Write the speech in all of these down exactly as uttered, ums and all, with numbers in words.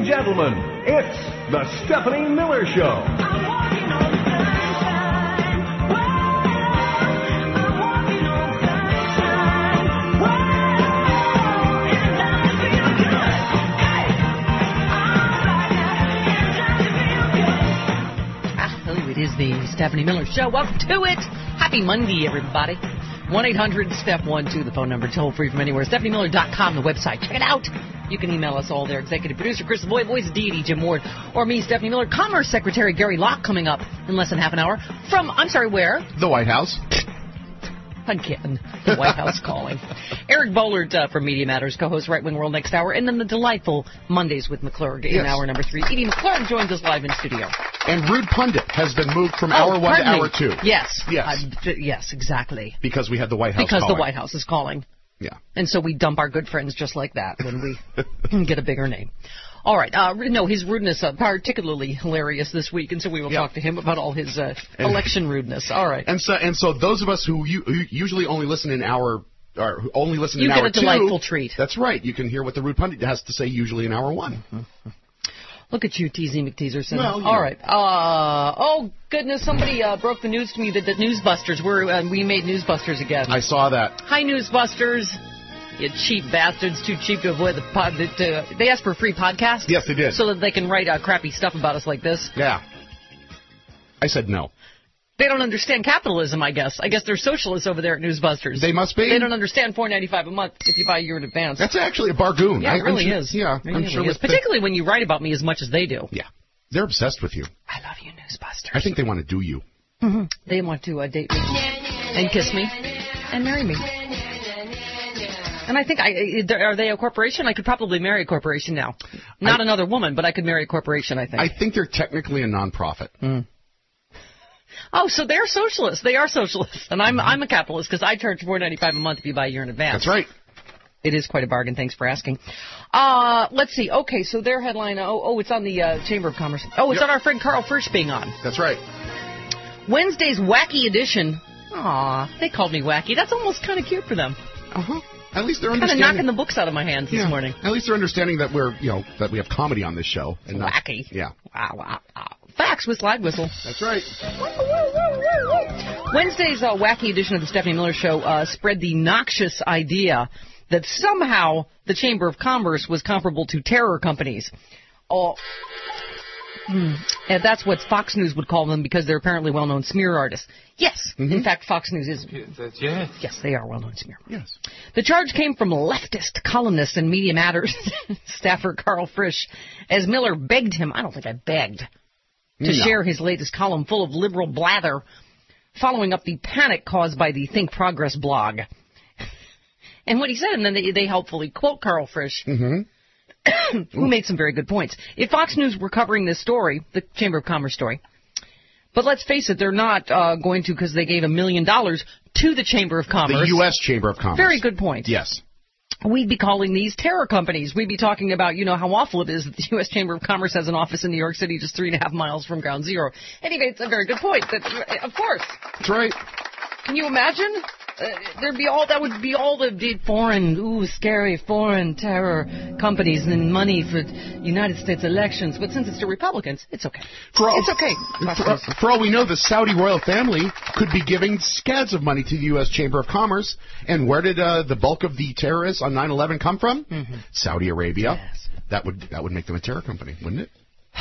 and gentlemen, it's the Stephanie Miller Show. It is the Stephanie Miller Show. Welcome to it. Happy Monday, everybody. one eight hundred step one two, the phone number, toll free from anywhere. Stephanie Miller dot com, the website. Check it out. You can email us all there. Executive producer Chris Boy, voice of deity Jim Ward, or me, Stephanie Miller. Commerce Secretary Gary Locke coming up in less than half an hour from, I'm sorry, where? The White House. I'm kidding. The White House calling. Eric Bollert uh, from Media Matters, co-host Right Wing World next hour, and then the delightful Mondays with McClurg in yes. hour number three. Edie McClurg joins us live in studio. And Rude Pundit has been moved from oh, hour one to me. hour two. Yes. Yes. Uh, yes, exactly. Because we had the White House Because calling. the White House is calling. Yeah. And so we dump our good friends just like that when we get a bigger name. All right. Uh, no, his rudeness uh, particularly hilarious this week, and so we will yeah. talk to him about all his uh, election rudeness. All right. And so, and so those of us who, you, who usually only listen in hour, or who only listen you in hour two, you get a delightful treat. That's right. You can hear what the Rude Pundit has to say usually in hour one. Mm-hmm. Look at you, T Z McTeaserson. Well, all right. Uh, oh, goodness, somebody uh, broke the news to me that the Newsbusters were, uh, we made Newsbusters again. I saw that. Hi, Newsbusters. You cheap bastards, too cheap to avoid the pod. Uh, they asked for a free podcast? Yes, they did. So that they can write uh, crappy stuff about us like this? Yeah. I said no. They don't understand capitalism, I guess. I guess they're socialists over there at Newsbusters. They must be. They don't understand four ninety-five a month if you buy a year in advance. That's actually a bargain. Yeah, it I, really sure, is. Yeah, it I'm really sure. Is. Particularly when you write about me as much as they do. Yeah. They're obsessed with you. I love you, Newsbusters. I think they want to do you. Mm-hmm. They want to uh, date me and kiss me and marry me. And I think, I are they a corporation? I could probably marry a corporation now. Not I, another woman, but I could marry a corporation, I think. I think they're technically a nonprofit. Mm. Oh, so they're socialists. They are socialists. And I'm I'm a capitalist because I charge four ninety-five a month if you buy a year in advance. That's right. It is quite a bargain. Thanks for asking. Uh, let's see. Okay, so their headline, oh, oh it's on the uh, Chamber of Commerce. Oh, it's yep. on our friend Carl Frisch being on. That's right. Wednesday's Wacky Edition. Aw, they called me wacky. That's almost kind of cute for them. Uh-huh. At least they're kind understanding. Kind of knocking the books out of my hands yeah. this morning. At least they're understanding that we're, you know, that we have comedy on this show. And wacky. Not, yeah. Wow, wow, wow. Facts with slide whistle. That's right. Wednesday's uh, Wacky Edition of the Stephanie Miller Show uh, spread the noxious idea that somehow the Chamber of Commerce was comparable to terror companies. Oh, hmm. And that's what Fox News would call them because they're apparently well-known smear artists. Yes, mm-hmm. In fact, Fox News is. Yes. Yes, they are well-known smear. Yes. The charge came from leftist columnist and Media Matters staffer Carl Frisch, as Miller begged him, I don't think I begged, to no. share his latest column full of liberal blather, following up the panic caused by the Think Progress blog. And what he said, and then they, they helpfully quote Carl Frisch, mm-hmm. who made some very good points. If Fox News were covering this story, the Chamber of Commerce story, but let's face it, they're not uh, going to because they gave a million dollars to the Chamber of Commerce. The U S Chamber of Commerce. Very good point. Yes. We'd be calling these terror companies. We'd be talking about, you know, how awful it is that the U S Chamber of Commerce has an office in New York City just three and a half miles from Ground Zero. Anyway, it's a very good point. That, of course. That's right. Can you imagine? Uh, there'd be all that would be all the, the foreign, ooh, scary foreign terror companies and money for United States elections. But since it's the Republicans, it's okay. For all, it's okay. For, for all we know, the Saudi royal family could be giving scads of money to the U S Chamber of Commerce. And where did uh, the bulk of the terrorists on nine eleven come from? Mm-hmm. Saudi Arabia. Yes. That would that would make them a terror company, wouldn't it?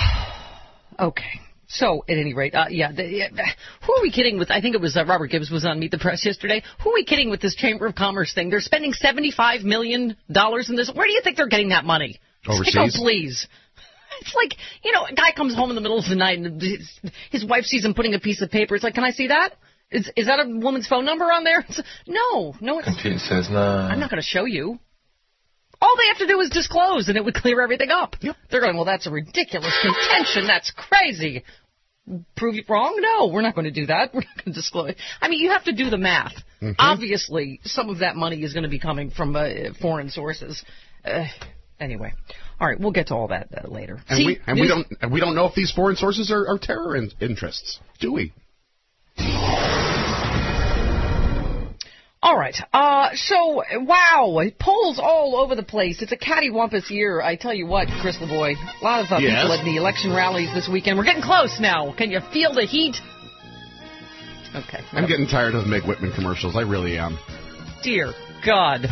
Okay. So, at any rate, uh, yeah, the, uh, who are we kidding with? I think it was uh, Robert Gibbs was on Meet the Press yesterday. Who are we kidding with this Chamber of Commerce thing? They're spending seventy-five million dollars in this. Where do you think they're getting that money? Overseas? Like, oh, please. It's like, you know, a guy comes home in the middle of the night and his, his wife sees him putting a piece of paper. It's like, can I see that? Is, is that a woman's phone number on there? It's, no, no. It's, Computer says no. I'm not going to show you. All they have to do is disclose, and it would clear everything up. Yep. They're going, well, that's a ridiculous contention. That's crazy. Prove you wrong? No, we're not going to do that. We're not going to disclose. I mean, you have to do the math. Mm-hmm. Obviously, some of that money is going to be coming from uh, foreign sources. Uh, anyway, all right, we'll get to all that uh, later. And, See, we, and we don't and we don't know if these foreign sources are, are terror in, interests, do we? All right. Uh, so, wow, polls all over the place. It's a cattywampus year. I tell you what, Chris LeBoy. A lot of uh, yes. people at the election rallies this weekend. We're getting close now. Can you feel the heat? Okay. I'm getting tired of the Meg Whitman commercials. I really am. Dear God.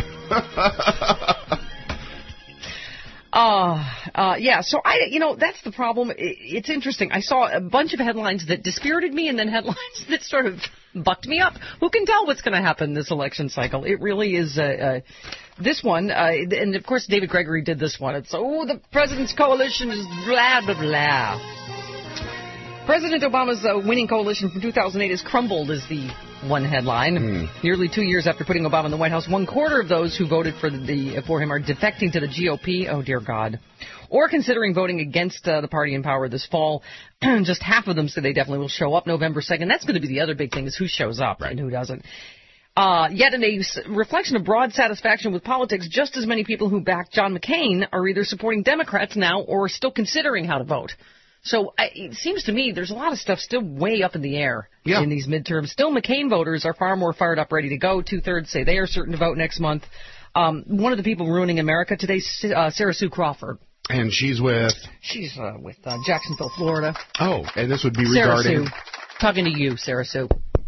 Uh, uh, yeah, so I, you know, that's the problem. It's interesting. I saw a bunch of headlines that dispirited me and then headlines that sort of bucked me up. Who can tell what's going to happen this election cycle? It really is, uh, uh this one, uh, and of course David Gregory did this one. It's, oh, the president's coalition is blah, blah, blah. President Obama's uh, winning coalition from two thousand eight has crumbled is the one headline. Mm. Nearly two years after putting Obama in the White House, one quarter of those who voted for the for him are defecting to the G O P. Oh, dear God. Or considering voting against uh, the party in power this fall. Just half of them say they definitely will show up November second. That's going to be the other big thing is who shows up right. and who doesn't. Uh, yet in a reflection of broad satisfaction with politics, just as many people who backed John McCain are either supporting Democrats now or still considering how to vote. So I, it seems to me there's a lot of stuff still way up in the air yeah. in these midterms. Still, McCain voters are far more fired up, ready to go. Two-thirds say they are certain to vote next month. Um, one of the people ruining America today, uh, Sarah Sue Crawford. And she's with? She's uh, with uh, Jacksonville, Florida. Oh, and this would be Sarah regarding? Sue. Talking to you, Sarah Sue.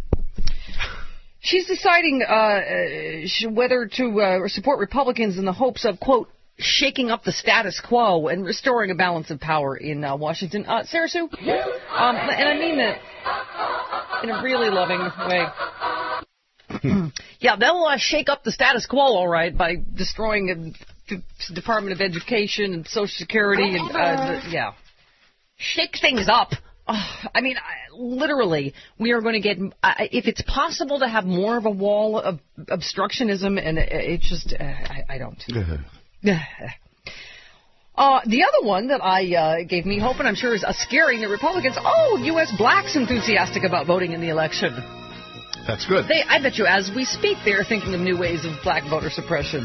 She's deciding uh, whether to uh, support Republicans in the hopes of, quote, shaking up the status quo and restoring a balance of power in uh, Washington. Uh, Sarah Sue? Um, and I mean that in a really loving way. Yeah, they'll uh, shake up the status quo, all right, by destroying the Department of Education and Social Security. and uh, the, Yeah. Shake things up. Oh, I mean, I, literally, we are going to get, uh, if it's possible to have more of a wall of obstructionism, and it, it just, uh, I, I don't. Uh, the other one that I uh, gave me hope, and I'm sure is uh, scaring the Republicans, oh, U S blacks enthusiastic about voting in the election. That's good. They, I bet you as we speak, they're thinking of new ways of black voter suppression.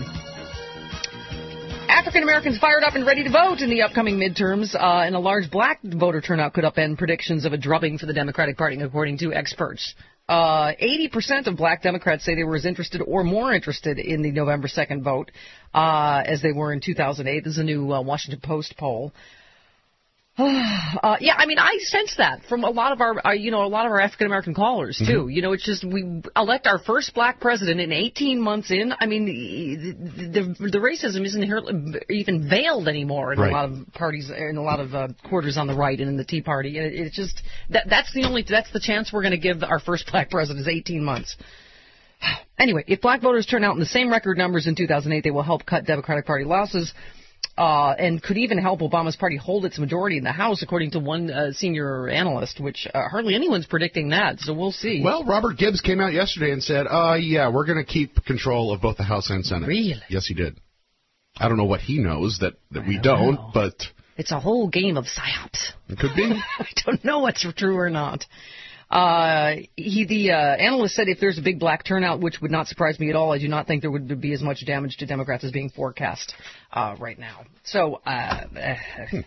African Americans fired up and ready to vote in the upcoming midterms, uh, and a large black voter turnout could upend predictions of a drubbing for the Democratic Party, according to experts. Uh, eighty percent of black Democrats say they were as interested or more interested in the November second vote uh, as they were in two thousand eight. This is a new uh, Washington Post poll. Uh, yeah, I mean, I sense that from a lot of our, uh, you know, a lot of our African American callers too. Mm-hmm. You know, it's just we elect our first black president in eighteen months in. I mean, the the, the racism isn't even veiled anymore in right. a lot of parties, in a lot of uh, quarters on the right and in the Tea Party. And it, it's just that that's the only that's the chance we're going to give our first black president is eighteen months. Anyway, if black voters turn out in the same record numbers in two thousand eight, they will help cut Democratic Party losses. Uh, and could even help Obama's party hold its majority in the House, according to one uh, senior analyst, which uh, hardly anyone's predicting that, so we'll see. Well, Robert Gibbs came out yesterday and said, uh, yeah, we're going to keep control of both the House and Senate. Really? Yes, he did. I don't know what he knows that, that we don't, don't know. but... It's a whole game of psyops. It could be. I don't know what's true or not. Uh, he, the uh, analyst said if there's a big black turnout, which would not surprise me at all, I do not think there would be as much damage to Democrats as being forecast uh, right now. So, uh, hmm.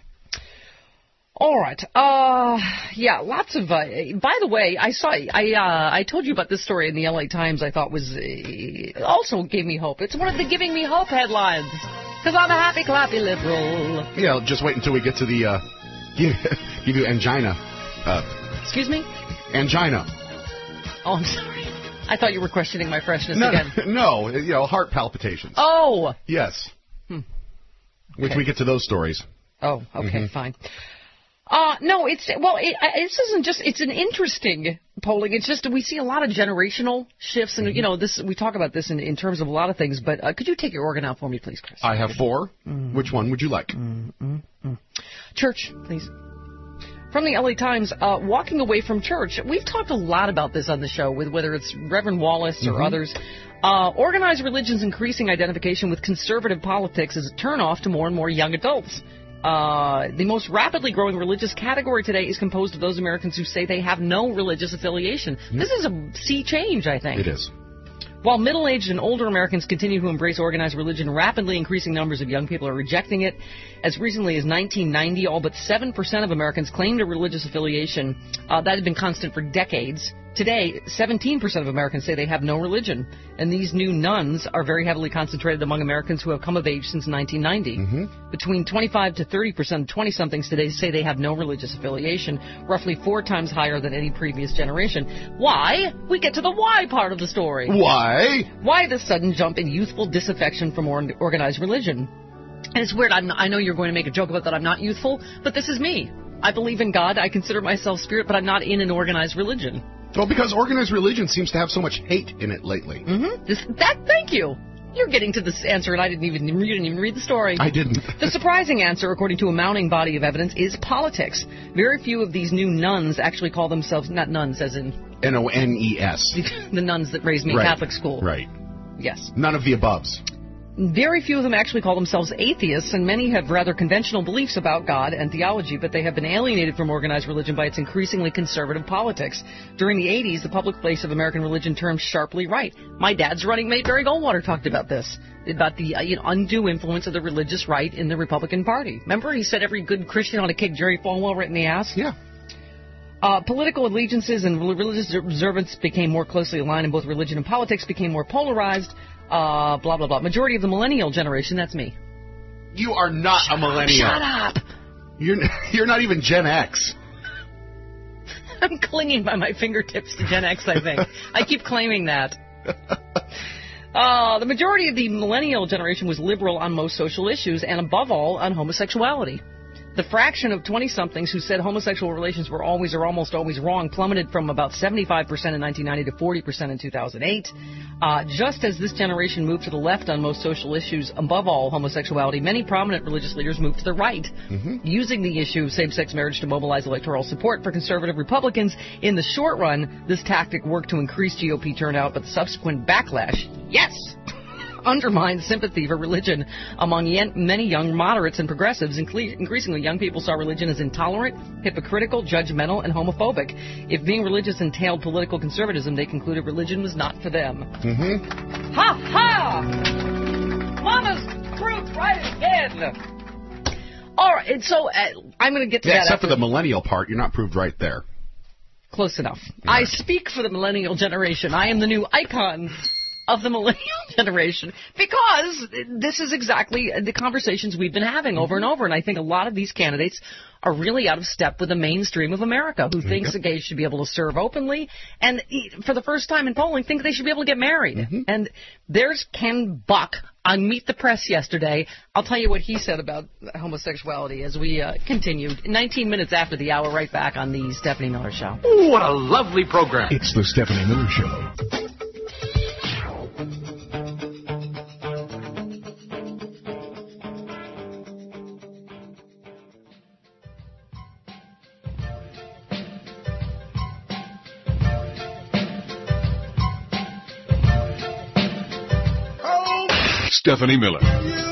all right. Uh, yeah, lots of. Uh, by the way, I saw. I uh, I told you about this story in the L A Times. I thought was uh, also gave me hope. It's one of the giving me hope headlines because I'm a happy, clappy liberal. Yeah, just wait until we get to the uh, give, give you angina. Uh, Excuse me. Angina. Oh, I'm sorry. I thought you were questioning my freshness no, again. No, you know, heart palpitations. Oh. Yes. Hmm. Which okay. we get to those stories. Oh, okay, mm-hmm. fine. Uh, no, it's, well, it, this isn't just, it's an interesting polling. It's just, we see a lot of generational shifts, and, mm-hmm. you know, this, we talk about this in, in terms of a lot of things, but uh, could you take your organ out for me, please, Chris? I have four. Mm-hmm. Which one would you like? Mm-hmm. Church, please. From the L A Times, uh, walking away from church. We've talked a lot about this on the show, with whether it's Reverend Wallace or mm-hmm. others. Uh, organized religion's increasing identification with conservative politics is a turnoff to more and more young adults. Uh, the most rapidly growing religious category today is composed of those Americans who say they have no religious affiliation. Mm-hmm. This is a sea change, I think. It is. While middle-aged and older Americans continue to embrace organized religion, rapidly increasing numbers of young people are rejecting it. As recently as nineteen ninety, all but seven percent of Americans claimed a religious affiliation. Uh, that had been constant for decades. Today, seventeen percent of Americans say they have no religion, and these new nuns are very heavily concentrated among Americans who have come of age since nineteen ninety. Mm-hmm. Between twenty-five to thirty percent of twenty-somethings today say they have no religious affiliation, roughly four times higher than any previous generation. Why? We get to the why part of the story. Why? Why this sudden jump in youthful disaffection from or- organized religion? And it's weird. I'm, I know you're going to make a joke about that I'm not youthful, but this is me. I believe in God. I consider myself spirit, but I'm not in an organized religion. Well, because organized religion seems to have so much hate in it lately. Mm-hmm. This, that, thank you. You're getting to this answer, and I didn't even you didn't even read the story. I didn't. The surprising answer, according to a mounting body of evidence, is politics. Very few of these new nuns actually call themselves, not nuns as in... N O N E S. The nuns that raised me right. in Catholic school. Right. Yes. None of the aboves. Very few of them actually call themselves atheists, and many have rather conventional beliefs about God and theology, but they have been alienated from organized religion by its increasingly conservative politics. During the eighties, the public face of American religion turned sharply right. My dad's running mate, Barry Goldwater, talked about this, about the uh, you know, undue influence of the religious right in the Republican Party. Remember, he said every good Christian ought to kick Jerry Falwell right in the ass? Yeah. Uh, political allegiances and religious observance became more closely aligned, and both religion and politics became more polarized. Uh, blah, blah, blah. Majority of the millennial generation, that's me. You are not shut a millennial. Up, shut up. You're, you're not even Gen X. I'm clinging by my fingertips to Gen X, I think. I keep claiming that. Uh, the majority of the millennial generation was liberal on most social issues, and above all, on homosexuality. The fraction of twenty-somethings who said homosexual relations were always or almost always wrong plummeted from about seventy-five percent in nineteen ninety to forty percent in two thousand eight. Uh, just as this generation moved to the left on most social issues, above all homosexuality, many prominent religious leaders moved to the right, mm-hmm. using the issue of same-sex marriage to mobilize electoral support for conservative Republicans. In the short run, this tactic worked to increase G O P turnout, but the subsequent backlash, yes, undermined sympathy for religion among many young moderates and progressives. Increasingly, young people saw religion as intolerant, hypocritical, judgmental, and homophobic. If being religious entailed political conservatism, they concluded religion was not for them. Mm-hmm. Ha ha! Mama's proved right again. All right, and so uh, I'm going to get to yeah, that. Except after. for the millennial part, you're not proved right there. Close enough. Right. I speak for the millennial generation. I am the new icon of the millennial generation, because this is exactly the conversations we've been having over and over, and I think a lot of these candidates are really out of step with the mainstream of America, who thinks that gays should be able to serve openly, and for the first time in polling, think they should be able to get married. Mm-hmm. And there's Ken Buck on Meet the Press yesterday. I'll tell you what he said about homosexuality as we uh, continued. nineteen minutes after the hour, right back on the Stephanie Miller Show. Ooh, what a lovely program. It's the Stephanie Miller Show. Stephanie Miller.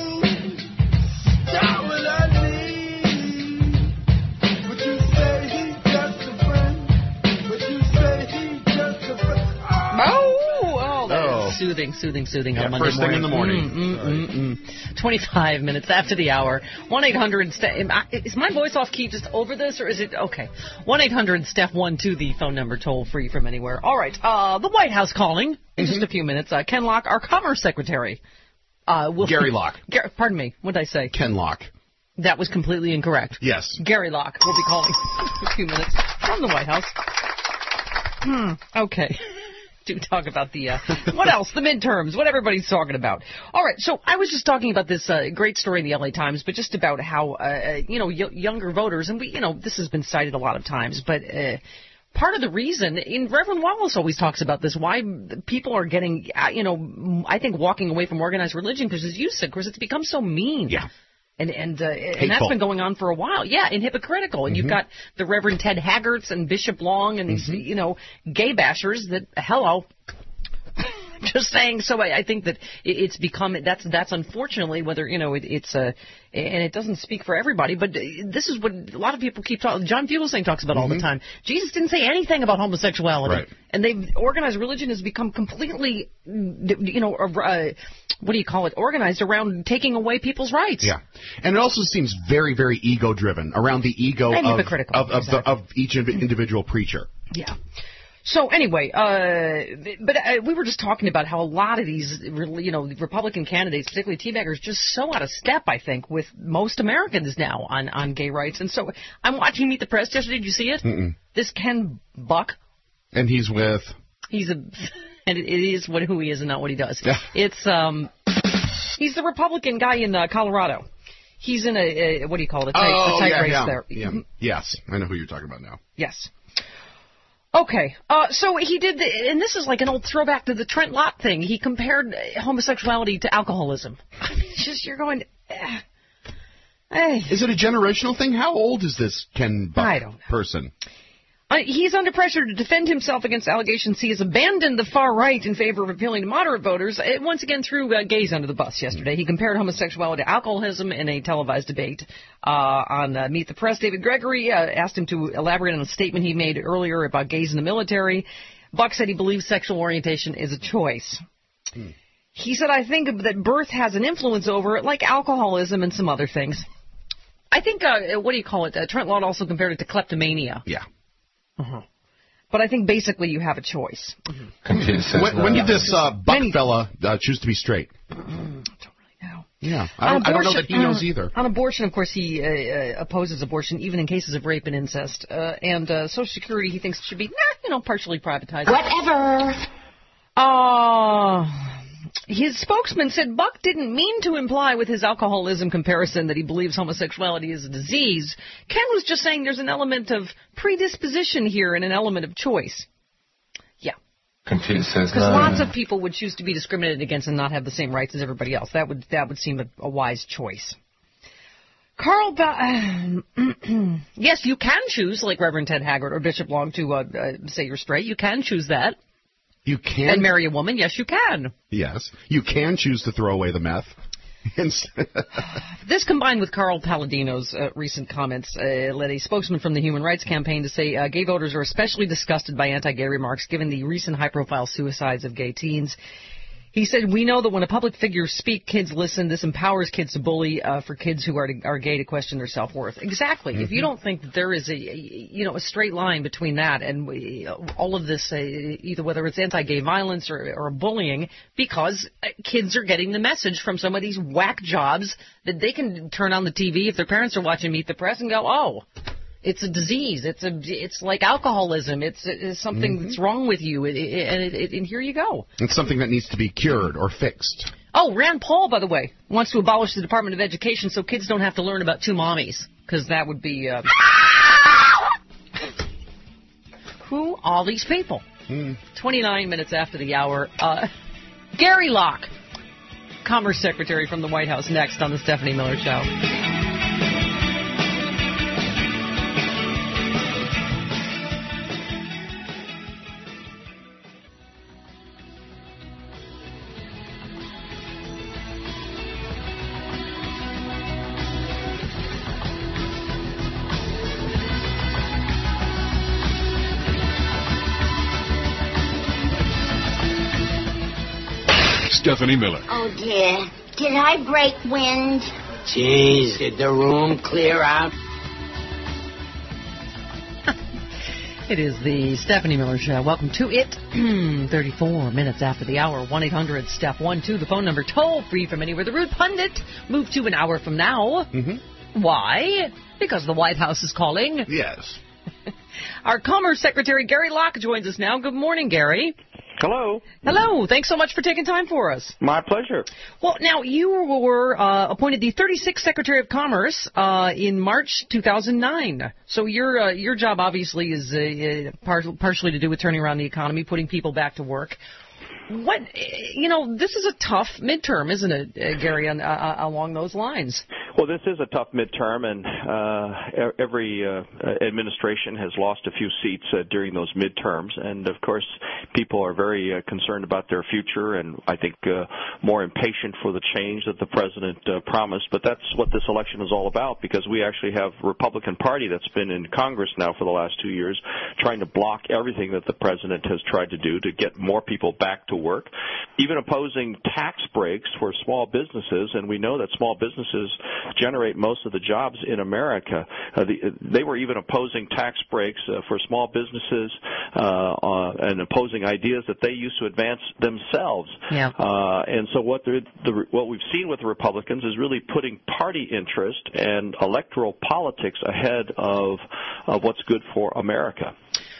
Soothing, soothing, soothing yeah, on Monday first morning. First thing in the morning. Mm, mm, mm, mm. twenty-five minutes after the hour. one eight hundred Is my voice off key just over this, or is it? Okay. one eight hundred Steph one two, the phone number, toll free from anywhere. All right. Uh, the White House calling in mm-hmm. just a few minutes. Uh, Ken Locke, our Commerce Secretary. Uh, will Gary Locke. Gar- pardon me. What did I say? Ken Locke. That was completely incorrect. Yes. Gary Locke will be calling in a few minutes from the White House. Hmm. Okay. To talk about the, uh, what else? The midterms, what everybody's talking about. All right, so I was just talking about this uh, great story in the L A Times, but just about how, uh, you know, y- younger voters, and we, you know, this has been cited a lot of times, but uh, part of the reason, and Reverend Wallace always talks about this, why people are getting, uh, you know, I think walking away from organized religion, because as you said, Chris, it's become so mean. Yeah. And and uh, and that's been going on for a while. Yeah, and hypocritical. And mm-hmm. you've got the Reverend Ted Haggarts and Bishop Long and these, mm-hmm. you know, gay bashers that, hello, just saying. So I, I think that it's become, that's that's unfortunately, whether, you know, it, it's a, and it doesn't speak for everybody, but this is what a lot of people keep talking, John Fugelsang talks about mm-hmm. all the time. Jesus didn't say anything about homosexuality. Right. And they've, organized religion has become completely, you know, uh, what do you call it, organized around taking away people's rights. Yeah. And it also seems very, very ego-driven, around the ego and of, hypocritical. of, of, exactly. the, of each individual preacher. Yeah. So anyway, uh, but uh, we were just talking about how a lot of these, you know, Republican candidates, particularly teabaggers, just so out of step, I think, with most Americans now on, on gay rights. And so I'm watching Meet the Press yesterday. Did you see it? Mm-mm. This Ken Buck. And he's with? He's a, and it, it is what who he is and not what he does. Yeah. It's um, he's the Republican guy in uh, Colorado. He's in a, a what do you call it? A tight, oh, a tight yeah, race yeah. there. Yeah. Yes, I know who you're talking about now. Yes. Okay, uh, so he did, the, and this is like an old throwback to the Trent Lott thing. He compared homosexuality to alcoholism. I mean, it's just, you're going, eh. Hey. Is it a generational thing? How old is this Ken Buck I don't know. person? Uh, he's under pressure to defend himself against allegations he has abandoned the far right in favor of appealing to moderate voters. It once again threw uh, gays under the bus yesterday. He compared homosexuality to alcoholism in a televised debate uh, on uh, Meet the Press. David Gregory uh, asked him to elaborate on a statement he made earlier about gays in the military. Buck said he believes sexual orientation is a choice. Hmm. He said, I think that birth has an influence over it, like alcoholism and some other things. I think, uh, what do you call it? Uh, Trent Lott also compared it to kleptomania. Yeah. Uh-huh. But I think basically you have a choice. Mm-hmm. When, when did this uh, Buck fella uh, choose to be straight? I don't really know. Yeah, I don't, I don't know that he knows either. On abortion, of course, he uh, opposes abortion, even in cases of rape and incest. Uh, and uh, Social Security, he thinks should be, nah, you know, partially privatized. Whatever. Uh, his spokesman said Buck didn't mean to imply with his alcoholism comparison that he believes homosexuality is a disease. Ken was just saying there's an element of predisposition here and an element of choice. Yeah. Because lots of people would choose to be discriminated against and not have the same rights as everybody else. That would that would seem a, a wise choice. Carl, ba- yes, you can choose, like Reverend Ted Haggard or Bishop Long, to uh, uh, say you're straight. You can choose that. You can and marry a woman. Yes, you can. Yes, you can choose to throw away the meth. This combined with Carl Palladino's uh, recent comments uh, led a spokesman from the Human Rights Campaign to say uh, gay voters are especially disgusted by anti-gay remarks given the recent high-profile suicides of gay teens. He said, we know that when a public figures speak, kids listen. This empowers kids to bully uh, for kids who are, to, are gay to question their self-worth. Exactly. Mm-hmm. If you don't think that there is a, you know, a straight line between that and uh, all of this, uh, either whether it's anti-gay violence or, or bullying, because uh, kids are getting the message from some of these whack jobs that they can turn on the T V if their parents are watching Meet the Press and go, oh, it's a disease. It's a. It's like alcoholism. It's, it's something mm-hmm. that's wrong with you, it, it, and, it, it, and here you go. It's something that needs to be cured or fixed. Oh, Rand Paul, by the way, wants to abolish the Department of Education so kids don't have to learn about two mommies, because that would be. Uh, who all these people? Mm. Twenty-nine minutes after the hour. Uh, Gary Locke, Commerce Secretary from the White House, next on the Stephanie Miller Show. Stephanie Miller. Oh, dear. Did I break wind? Jeez, did the room clear out? It is the Stephanie Miller Show. Welcome to it. thirty-four minutes after the hour. one eight hundred step one two, the phone number. Toll free from anywhere. The Rude Pundit. Move to an hour from now. Mm-hmm. Why? Because the White House is calling. Yes. Our Commerce Secretary, Gary Locke, joins us now. Good morning, Gary. Hello. Hello. Thanks so much for taking time for us. My pleasure. Well, now, you were uh, appointed the thirty-sixth Secretary of Commerce uh, in March two thousand nine. So your uh, your job, obviously, is uh, par- partially to do with turning around the economy, putting people back to work. What, you know, this is a tough midterm, isn't it, uh, Gary, on, uh, along those lines? Well, this is a tough midterm, and uh, every uh, administration has lost a few seats uh, during those midterms. And, of course, people are very uh, concerned about their future and I think uh, more impatient for the change that the president uh, promised. But that's what this election is all about, because we actually have a Republican Party that's been in Congress now for the last two years trying to block everything that the president has tried to do to get more people back to work, even opposing tax breaks for small businesses. And we know that small businesses generate most of the jobs in America. Uh, the, they were even opposing tax breaks uh, for small businesses uh, uh, and opposing ideas that they used to advance themselves. Yeah. Uh, and so what the, the what we've seen with the Republicans is really putting party interest and electoral politics ahead of of what's good for America.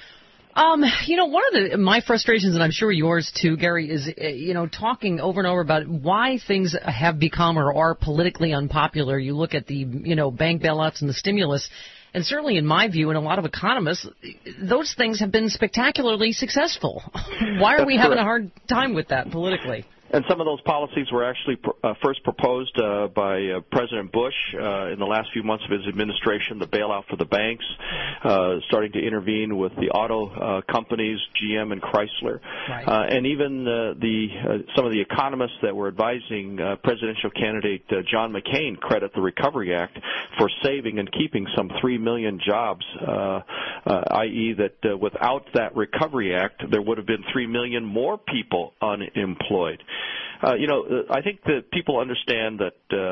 Um, you know, one of the my frustrations, and I'm sure yours too, Gary, is uh, you know talking over and over about why things have become or are politically unpopular. You look at the you know bank bailouts and the stimulus, and certainly in my view, and a lot of economists, those things have been spectacularly successful. Why are That's we having correct. a hard time with that politically? And some of those policies were actually pr- uh, first proposed uh, by uh, President Bush uh, in the last few months of his administration, the bailout for the banks, uh, starting to intervene with the auto uh, companies, G M and Chrysler, Right. uh, and even uh, the uh, some of the economists that were advising uh, presidential candidate uh, John McCain credit the Recovery Act for saving and keeping some three million jobs, uh, uh, that is that uh, without that Recovery Act, there would have been three million more people unemployed. Uh, you know, uh, I think that people understand that uh,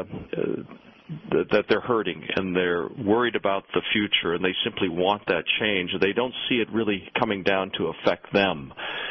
uh, that they're hurting and they're worried about the future, and they simply want that change. They don't see it really coming down to affect them.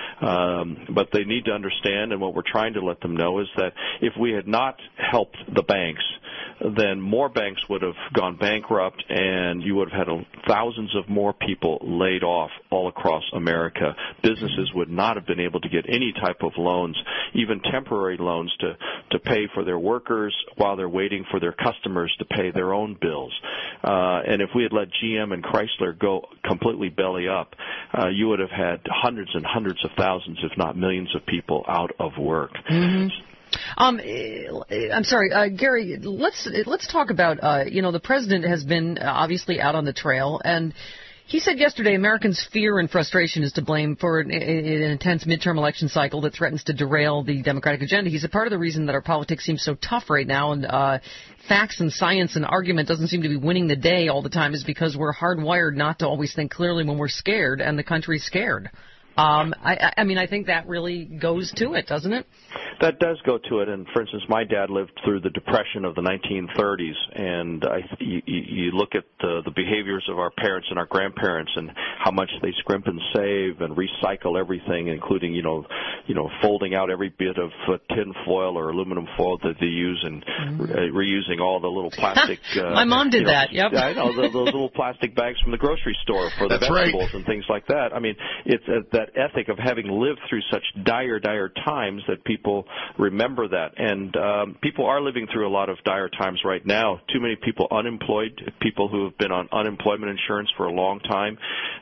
Um, but they need to understand, and what we're trying to let them know is that if we had not helped the banks, then more banks would have gone bankrupt, and you would have had a, thousands of more people laid off all across America. Businesses would not have been able to get any type of loans, even temporary loans, to, to pay for their workers while they're waiting for their customers to pay their own bills. Uh, and if we had let G M and Chrysler go completely belly up, uh, you would have had hundreds and hundreds of thousands, if not millions, of people out of work. Mm-hmm. Um, I'm sorry, uh, Gary. Let's let's talk about uh, you know the president has been obviously out on the trail, and he said yesterday Americans' fear and frustration is to blame for an, an intense midterm election cycle that threatens to derail the Democratic agenda. He said part of the reason that our politics seems so tough right now, and uh, facts and science and argument doesn't seem to be winning the day all the time, is because we're hardwired not to always think clearly when we're scared, and the country's scared. Um, I, I mean, I think that really goes to it, doesn't it? That does go to it. And, for instance, my dad lived through the Depression of the nineteen thirties, and I, you, you look at the, the behaviors of our parents and our grandparents and how much they scrimp and save and recycle everything, including, you know, you know, folding out every bit of uh, tin foil or aluminum foil that they use and mm-hmm. uh, reusing all the little plastic. Uh, my mom did you know, that, yep. I know, the, those little plastic bags from the grocery store for the That's vegetables right. and things like that. I mean, it's uh, that ethic of having lived through such dire, dire times that people remember that. And um, people are living through a lot of dire times right now. Too many people unemployed, people who have been on unemployment insurance for a long time.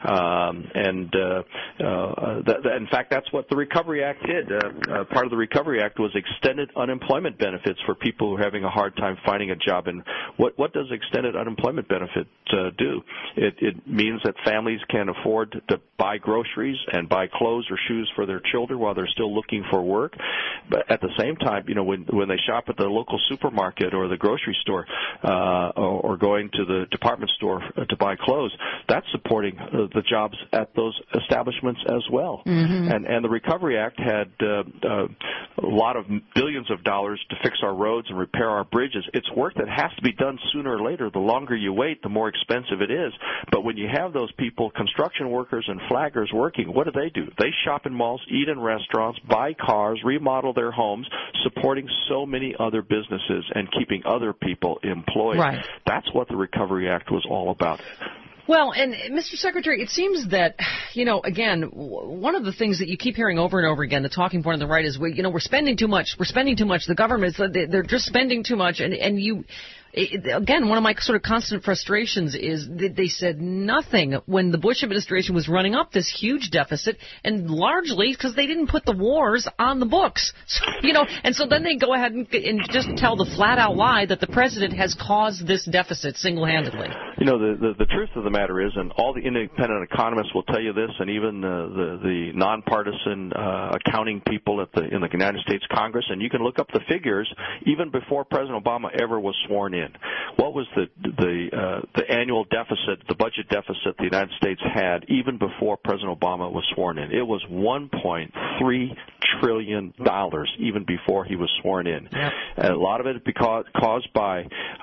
Um, and, uh, uh, that, that, in fact, that's what the Recovery Act did. Uh, uh, part of the Recovery Act was extended unemployment benefits for people who are having a hard time finding a job. And what, what does extended unemployment benefit uh, do? It, it means that families can afford to buy groceries and buy clothes or shoes for their children while they're still looking for work. But at the same time, you know, when when they shop at the local supermarket or the grocery store uh, or, or going to the department store to buy clothes, that's supporting uh, the jobs at those establishments as well. Mm-hmm. And and the Recovery Act had uh, uh, a lot of billions of dollars to fix our roads and repair our bridges. It's work that has to be done sooner or later. The longer you wait, the more expensive it is. But when you have those people, construction workers and flaggers working, what do they do? They shop in malls, eat in restaurants, buy cars, remodel their homes, supporting so many other businesses and keeping other people employed. Right. That's what the Recovery Act was all about. Well, and Mister Secretary, it seems that, you know, again, one of the things that you keep hearing over and over again, the talking point on the right is, we, you know, we're spending too much. We're spending too much. The government, they're just spending too much. And, and you, again, one of my sort of constant frustrations is that they said nothing when the Bush administration was running up this huge deficit, and largely because they didn't put the wars on the books. So, you know, and so then they go ahead and, and just tell the flat-out lie that the president has caused this deficit single-handedly. You know, the, the, the truth of the matter is, and all the independent economists will tell you this, and even uh, the, the nonpartisan uh, accounting people at the, in the United States Congress, and you can look up the figures even before President Obama ever was sworn in. in. What was the the uh, the annual deficit, the budget deficit the United States had even before President Obama was sworn in? It was one point three trillion dollars even before he was sworn in. Yep. And a lot of it because caused by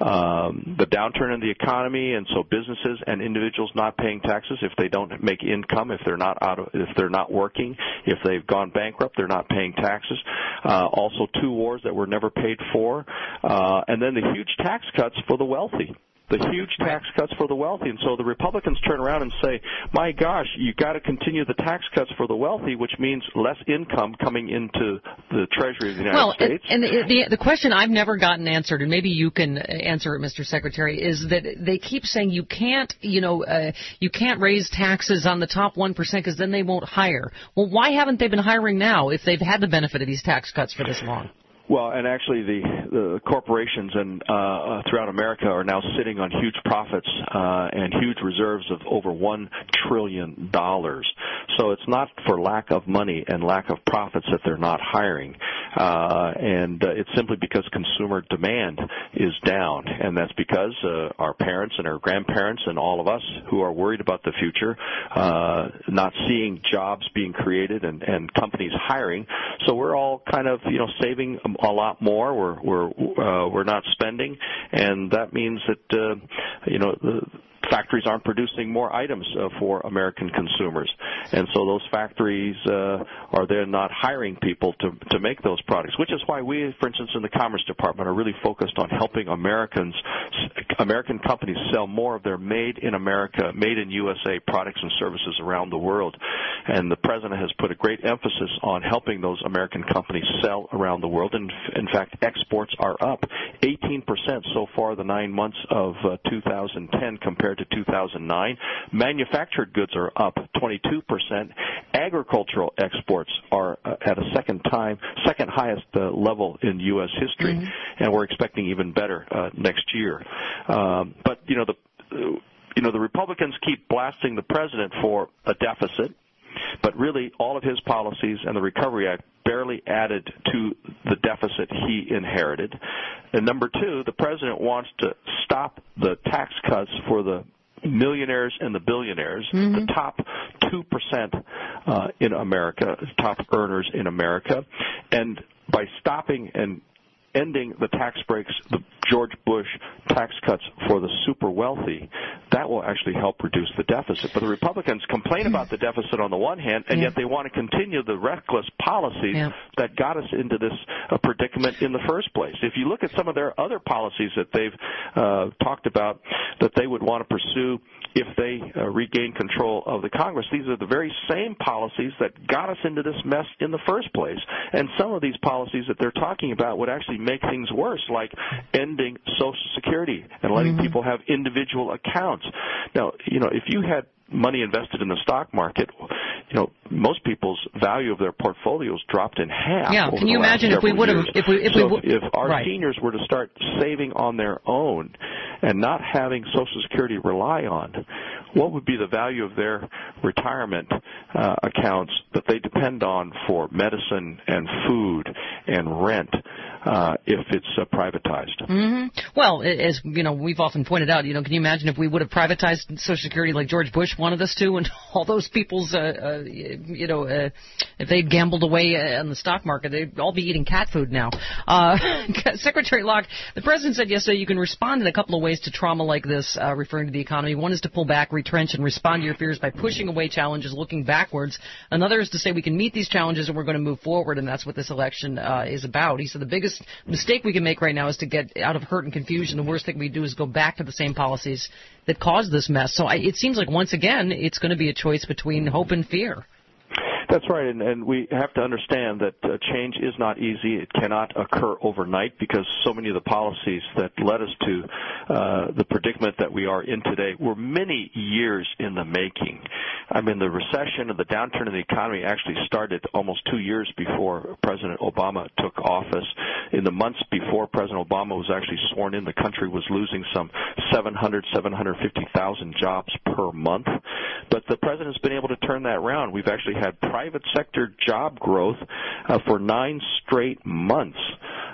um, the downturn in the economy, and so businesses and individuals not paying taxes if they don't make income, if they're not out of, if they're not working, if they've gone bankrupt, they're not paying taxes. Uh, also, two wars that were never paid for, uh, and then the huge tax cuts for the wealthy. The huge tax cuts for the wealthy. And so the Republicans turn around and say, my gosh, you've got to continue the tax cuts for the wealthy, which means less income coming into the Treasury of the United well, States. And, and the, the, the question I've never gotten answered, and maybe you can answer it, Mister Secretary, is that they keep saying you can't, you know, uh, you can't raise taxes on the top one percent because then they won't hire. Well, why haven't they been hiring now if they've had the benefit of these tax cuts for this long? Well, and actually the, the corporations and uh, throughout America are now sitting on huge profits uh, and huge reserves of over one trillion dollars. So it's not for lack of money and lack of profits that they're not hiring. Uh, and uh, it's simply because consumer demand is down. And that's because uh, our parents and our grandparents and all of us who are worried about the future, uh, not seeing jobs being created and, and companies hiring. So we're all kind of, you know, saving a lot more. We're we're uh, we're not spending, and that means that uh, you know the factories aren't producing more items uh, for American consumers, and so those factories uh, are then not hiring people to to make those products. Which is why we, for instance, in the Commerce Department, are really focused on helping Americans, American companies sell more of their made in America, made in U S A products and services around the world. And the President has put a great emphasis on helping those American companies sell around the world. And in fact, exports are up eighteen percent so far the nine months of uh, two thousand ten compared to two thousand nine. Manufactured goods are up twenty-two percent. Agricultural exports are uh, at a second time, second highest uh, level in U S history, mm-hmm. and we're expecting even better uh, next year. Um, but you know the uh, you know the Republicans keep blasting the president for a deficit. But really, all of his policies and the Recovery Act barely added to the deficit he inherited. And number two, the president wants to stop the tax cuts for the millionaires and the billionaires, mm-hmm. the top two percent uh, in America, top earners in America. And by stopping and ending the tax breaks, the George Bush tax cuts for the super wealthy, that will actually help reduce the deficit. But the Republicans complain about the deficit on the one hand, and yeah. yet they want to continue the reckless policies yeah. that got us into this uh, predicament in the first place. If you look at some of their other policies that they've uh, talked about that they would want to pursue if they uh, regain control of the Congress, these are the very same policies that got us into this mess in the first place. And some of these policies that they're talking about would actually make things worse, like ending Social Security and letting mm-hmm. people have individual accounts. Now, you know, if you had money invested in the stock market, you know, most people's value of their portfolios dropped in half. Yeah, can you imagine if we would have, if we, if so we w- if our right. seniors were to start saving on their own and not having Social Security rely on, what would be the value of their retirement uh, accounts that they depend on for medicine and food and rent uh, if it's uh, privatized? Mm-hmm. Well, as you know, we've often pointed out, you know, can you imagine if we would have privatized Social Security like George Bush wanted us to, and all those people's, uh, uh, you know, uh, if they'd gambled away on the stock market, they'd all be eating cat food now. Uh, Secretary Locke, the president said yesterday you can respond in a couple of ways to trauma like this, uh, referring to the economy. One is to pull back, retrench, and respond to your fears by pushing away challenges, looking backwards. Another is to say we can meet these challenges and we're going to move forward, and that's what this election uh, is about. He said the biggest mistake we can make right now is to get out of hurt and confusion. The worst thing we do is go back to the same policies that caused this mess. So I, it seems like, once again, it's going to be a choice between hope and fear. That's right, and, and we have to understand that uh, change is not easy. It cannot occur overnight because so many of the policies that led us to uh, the predicament that we are in today were many years in the making. I mean, the recession and the downturn in the economy actually started almost two years before President Obama took office. In the months before President Obama was actually sworn in, the country was losing some seven hundred, seven hundred fifty thousand jobs per month. But the president's been able to turn that around. We've actually had private sector job growth uh, for nine straight months.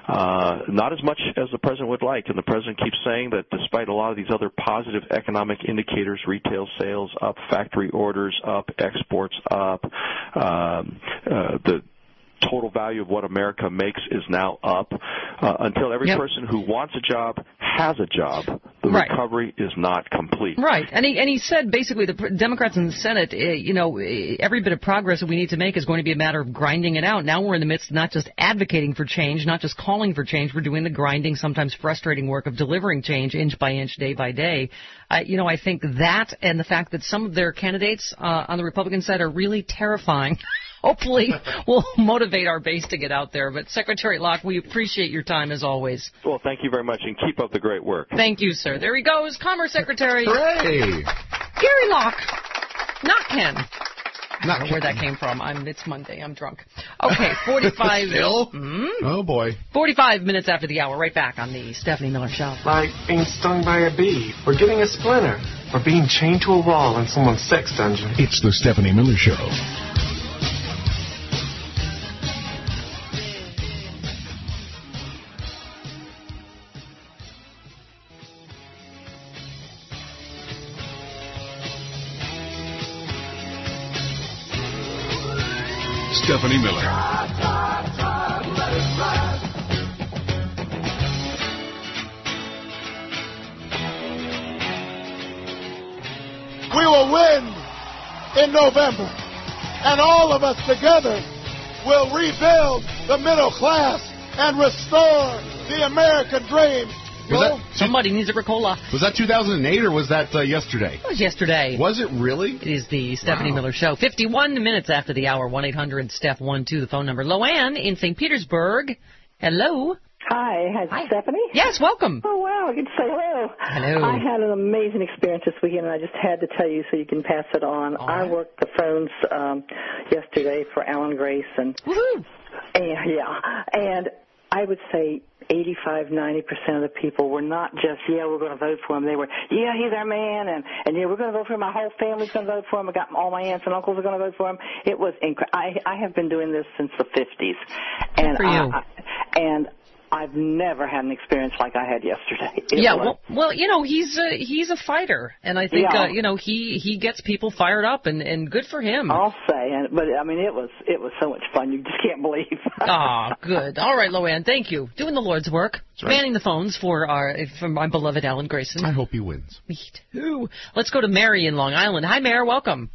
uh, not as much as the president would like. And the president keeps saying that despite a lot of these other positive economic indicators, retail sales up, factory orders up, exports up, um, uh, the total value of what America makes is now up. Uh, until every yep. person who wants a job has a job, the right. recovery is not complete. Right. And he, and he said basically the Democrats in the Senate, uh, you know, every bit of progress that we need to make is going to be a matter of grinding it out. Now we're in the midst of not just advocating for change, not just calling for change. We're doing the grinding, sometimes frustrating work of delivering change inch by inch, day by day. Uh, you know, I think that and the fact that some of their candidates uh, on the Republican side are really terrifying. Hopefully will motivate our base to get out there. But Secretary Locke, we appreciate your time as always. Well, thank you very much, and keep up the great work. Thank you, sir. There he goes, Commerce Secretary. Hooray! Gary Locke, not Ken. Not I don't know where that came from. I'm, it's Monday. I'm drunk. Okay, forty-five. Still? Mm, Oh, boy. forty-five minutes after the hour. Right back on the Stephanie Miller Show. Like being stung by a bee, or getting a splinter, or being chained to a wall in someone's sex dungeon. It's the Stephanie Miller Show. Stephanie Miller. We will win in November, and all of us together will rebuild the middle class and restore the American dream. Was that, Somebody needs a Ricola. was that two thousand eight or was that uh, yesterday? It was yesterday. Was it really? It is the Stephanie Wow. Miller Show. fifty-one minutes after the hour. one eight hundred Steph one two, the phone number. Loanne in Saint Petersburg. Hello. Hi, has Hi. Stephanie? Yes, welcome. Oh, wow, I get to say hello. Hello. I had an amazing experience this weekend, and I just had to tell you so you can pass it on. All I right. worked the phones um, yesterday for Alan Grace, and, Woohoo. and yeah, and I would say eighty-five, ninety percent of the people were not just, yeah, we're going to vote for him. They were, yeah, he's our man, and, and yeah, we're going to vote for him. My whole family's going to vote for him. I got all my aunts and uncles are going to vote for him. It was incredible. I, I have been doing this since the fifties. And for you. I, I, and I've never had an experience like I had yesterday. It Yeah, was, well, well, you know, he's a, he's a fighter, and I think Yeah. uh, you know he, he gets people fired up, and, and good for him. I'll say, and, but I mean, it was it was so much fun. You just can't believe. Ah, good. All right, Loanne, thank you. Doing the Lord's work, right. manning the phones for our for my beloved Alan Grayson. I hope he wins. Me too. Let's go to Mary in Long Island. Hi, Mary. Welcome.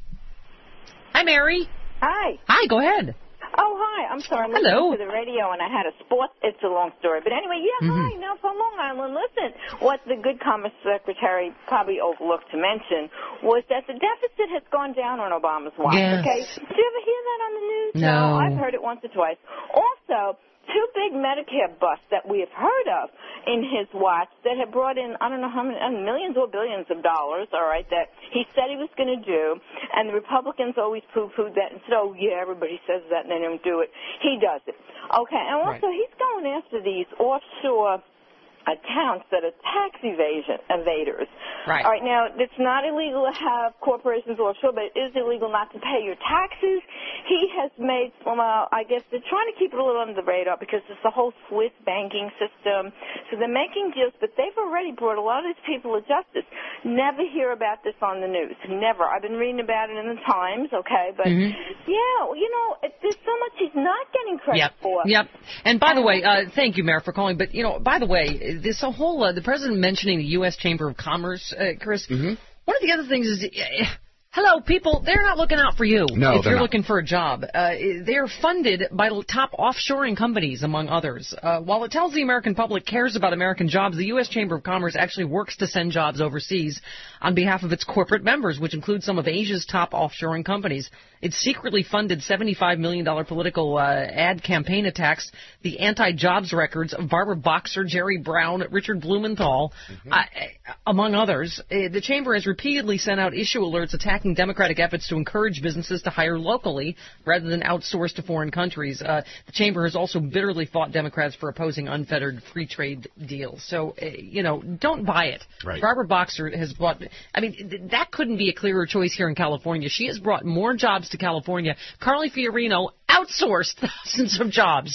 Hi, Mary. Hi. Hi. Go ahead. Oh, hi. I'm sorry. I'm Hello. listening to the radio, and I had a sports. It's a long story. But anyway, yeah, Mm-hmm. hi. Now, from Long Island, listen. What the good Commerce Secretary probably overlooked to mention was that the deficit has gone down on Obama's watch. Yes. Okay? Did you ever hear that on the news? No. I've heard it once or twice. Also, two big Medicare busts that we have heard of in his watch that have brought in, I don't know how many, millions or billions of dollars, all right, that he said he was going to do, and the Republicans always poo-pooed that and said, oh, yeah, everybody says that and they don't do it. He does it. Okay, and also Right. he's going after these offshore accounts that are tax evasion evaders. Right. All right, now, it's not illegal to have corporations offshore, but it is illegal not to pay your taxes. He has made, well, I guess they're trying to keep it a little under the radar because it's the whole Swiss banking system. So they're making deals, but they've already brought a lot of these people to justice. Never hear about this on the news. Never. I've been reading about it in the Times, okay? But, Mhm. yeah, you know, it, there's so much he's not getting credit Yep. for. Yep. And by the way, uh, thank you, Mayor, for calling. But, you know, by the way, this whole, uh, the president mentioning the U S Chamber of Commerce, uh, Chris, Mm-hmm. one of the other things is, uh, hello, people, they're not looking out for you No, if they're you're not. looking for a job. Uh, they're funded by top offshoring companies, among others. Uh, while it tells the American public cares about American jobs, the U S Chamber of Commerce actually works to send jobs overseas on behalf of its corporate members, which include some of Asia's top offshoring companies. It secretly funded seventy-five million dollars political uh, ad campaign attacks, the anti-jobs records of Barbara Boxer, Jerry Brown, Richard Blumenthal, Mm-hmm. uh, among others. Uh, the Chamber has repeatedly sent out issue alerts attacking Democratic efforts to encourage businesses to hire locally rather than outsource to foreign countries. Uh, the Chamber has also bitterly fought Democrats for opposing unfettered free trade deals. So, uh, you know, don't buy it. Right. Barbara Boxer has brought, I mean, th- that couldn't be a clearer choice here in California. She has brought more jobs to California. Carly Fiorino outsourced thousands of jobs.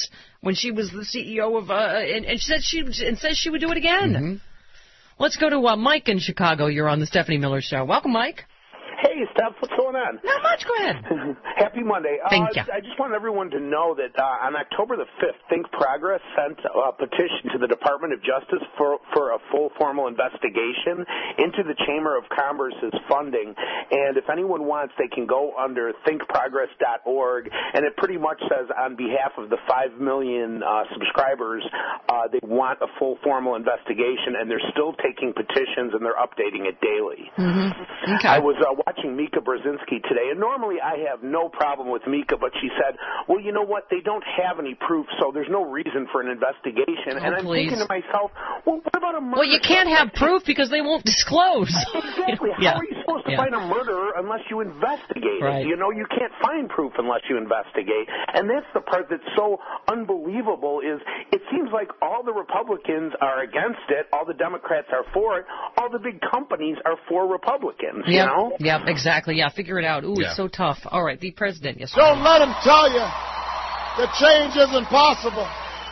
when she was the C E O of, uh, and, and she said she and says she would do it again. Mm-hmm. Let's go to uh, Mike in Chicago. You're on the Stephanie Miller Show. Welcome, Mike. Hey, Steph, what's going on? Not much, go ahead. Happy Monday. Thank uh, you. I just want everyone to know that uh, on October the fifth, Think Progress sent a petition to the Department of Justice for, for a full formal investigation into the Chamber of Commerce's funding. And if anyone wants, they can go under think progress dot org, and it pretty much says on behalf of the five million uh, subscribers, uh, they want a full formal investigation, and they're still taking petitions, and they're updating it daily. Mm-hmm. Okay. I was uh, watching Mika Brzezinski today, and normally I have no problem with Mika, but she said, well, you know what, they don't have any proof, so there's no reason for an investigation. Oh, and I'm please. thinking to myself, well, what about a murder? Well, you can't have proof because they won't disclose. Exactly. Yeah. How are you supposed to Yeah. find a murderer unless you investigate Right. it? You know, you can't find proof unless you investigate. And that's the part that's so unbelievable is it seems like all the Republicans are against it, all the Democrats are for it, all the big companies are for Republicans, Yep. you know? Yep, exactly. Yeah, figure it out. Ooh, Yeah. it's so tough. All right, the president, yes. Don't let them tell you that change isn't possible.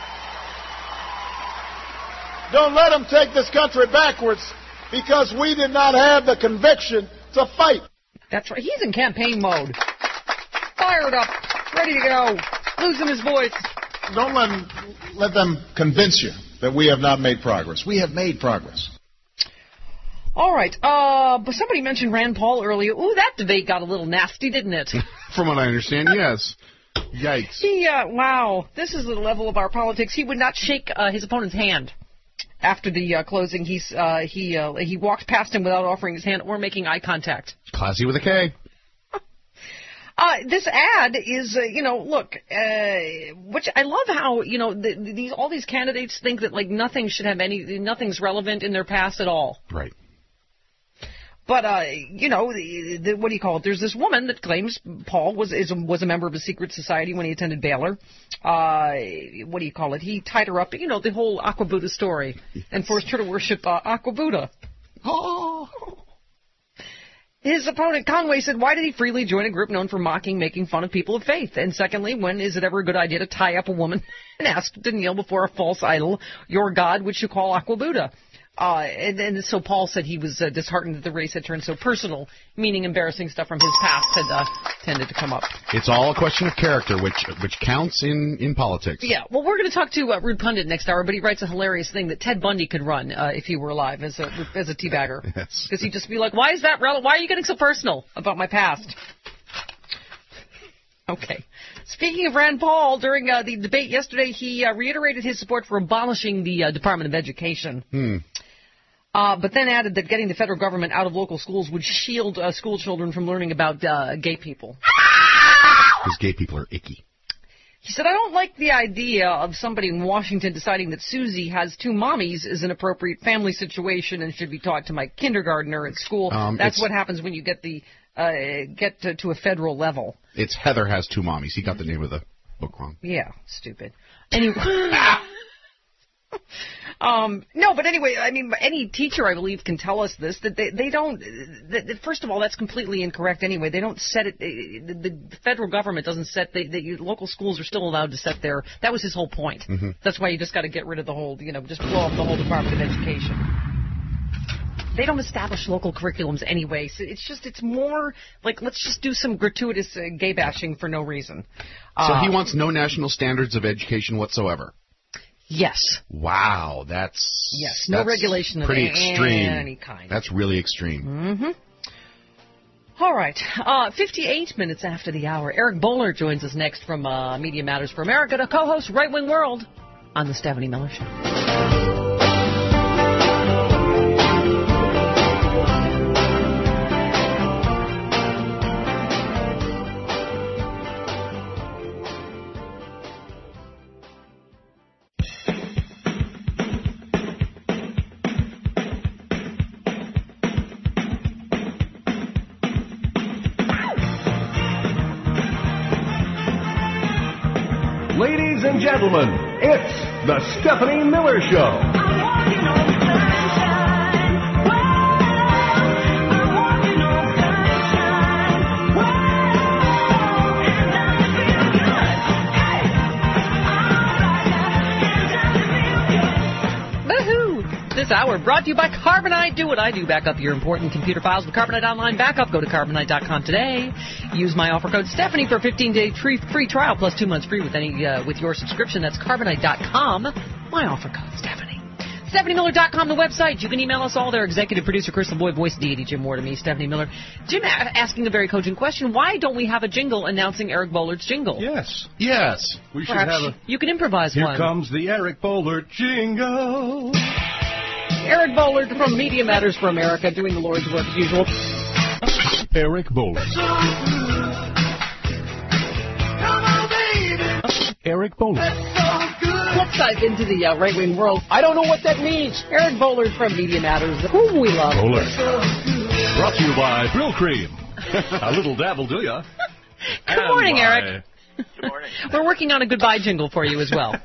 Don't let them take this country backwards because we did not have the conviction to fight. That's right. He's in campaign mode. Fired up, ready to go, losing his voice. Don't let them, let them convince you that we have not made progress. We have made progress. All right. Uh, but somebody mentioned Rand Paul earlier. Ooh, that debate got a little nasty, didn't it? From what I understand, yes. Yikes. He, uh, wow, this is the level of our politics. He would not shake uh, his opponent's hand after the uh, closing. He's uh, he uh, he walked past him without offering his hand or making eye contact. Classy with a K. Uh, this ad is, uh, you know, look, uh, which I love how, you know, the, these all these candidates think that like nothing should have any, nothing's relevant in their past at all. Right. But, uh, you know, the, the, what do you call it? There's this woman that claims Paul was is a, was a member of a secret society when he attended Baylor. Uh, what do you call it? He tied her up, you know, the whole Aqua Buddha story, yes. and forced her to worship uh, Aqua Buddha. Oh. His opponent, Conway, said, why did he freely join a group known for mocking, making fun of people of faith? And secondly, when is it ever a good idea to tie up a woman and ask to kneel before a false idol, your God, which you call Aqua Buddha? Uh, and, and so Paul said he was uh, disheartened that the race had turned so personal, meaning embarrassing stuff from his past had uh, tended to come up. It's all a question of character, which which counts in, in politics. Yeah, well, we're going to talk to uh, Rude Pundit next hour, but he writes a hilarious thing that Ted Bundy could run uh, if he were alive as a as a teabagger. Yes. Because he'd just be like, why is that relevant? Why are you getting so personal about my past? Okay. Speaking of Rand Paul, during uh, the debate yesterday, he uh, reiterated his support for abolishing the uh, Department of Education. Hmm. Uh, but then added that getting the federal government out of local schools would shield uh, school children from learning about uh, gay people. Because gay people are icky. He said, I don't like the idea of somebody in Washington deciding that Susie has two mommies is an appropriate family situation and should be taught to my kindergartner at school. Um, That's what happens when you get the uh, get to, to a federal level. It's Heather has two mommies. He got the name of the book wrong. Yeah, stupid. Anyway. Um, no, but anyway, I mean, any teacher, I believe, can tell us this, that they, they don't, that, that first of all, that's completely incorrect anyway. They don't set it, the, the federal government doesn't set, the, the local schools are still allowed to set their, that was his whole point. Mm-hmm. That's why you just got to get rid of the whole, you know, just blow up the whole Department of Education. They don't establish local curriculums anyway, so it's just, it's more like, let's just do some gratuitous uh, gay bashing for no reason. So uh, he wants no national standards of education whatsoever? Yes. Wow, that's yes, no that's regulation of pretty any, extreme. any kind. That's really extreme. Mm-hmm. All right, uh, fifty-eight minutes after the hour, Eric Bowler joins us next from uh, Media Matters for America to co-host Right Wing World on the Stephanie Miller Show. Ladies and gentlemen, it's the Stephanie Miller Show. this hour brought to you by Carbonite. Do what I do. Back up your important computer files with Carbonite Online Backup. Go to Carbonite dot com today. Use my offer code Stephanie for a fifteen-day free, free trial plus two months free with any uh, with your subscription. That's Carbonite dot com. My offer code, Stephanie. Stephanie Miller dot com, the website. You can email us all there. Executive producer Chris LeBoy, voice deity Jim Moore to me, Stephanie Miller. Jim asking a very cogent question. Why don't we have a jingle announcing Eric Bollert's jingle? Yes. Yes. We should Perhaps have a... You can improvise Here one. Here comes the Eric Bollert jingle. Eric Bollert from Media Matters for America doing the Lord's work as usual. Eric Bollert. Eric Bollert. Let's dive into the uh, right-wing world. I don't know what that means. Eric Bollert from Media Matters, whom we love. Bollert. Brought to you by Brill Cream. A little dabble, do ya? Good and morning, by... Eric. Good morning. We're working on a goodbye jingle for you as well.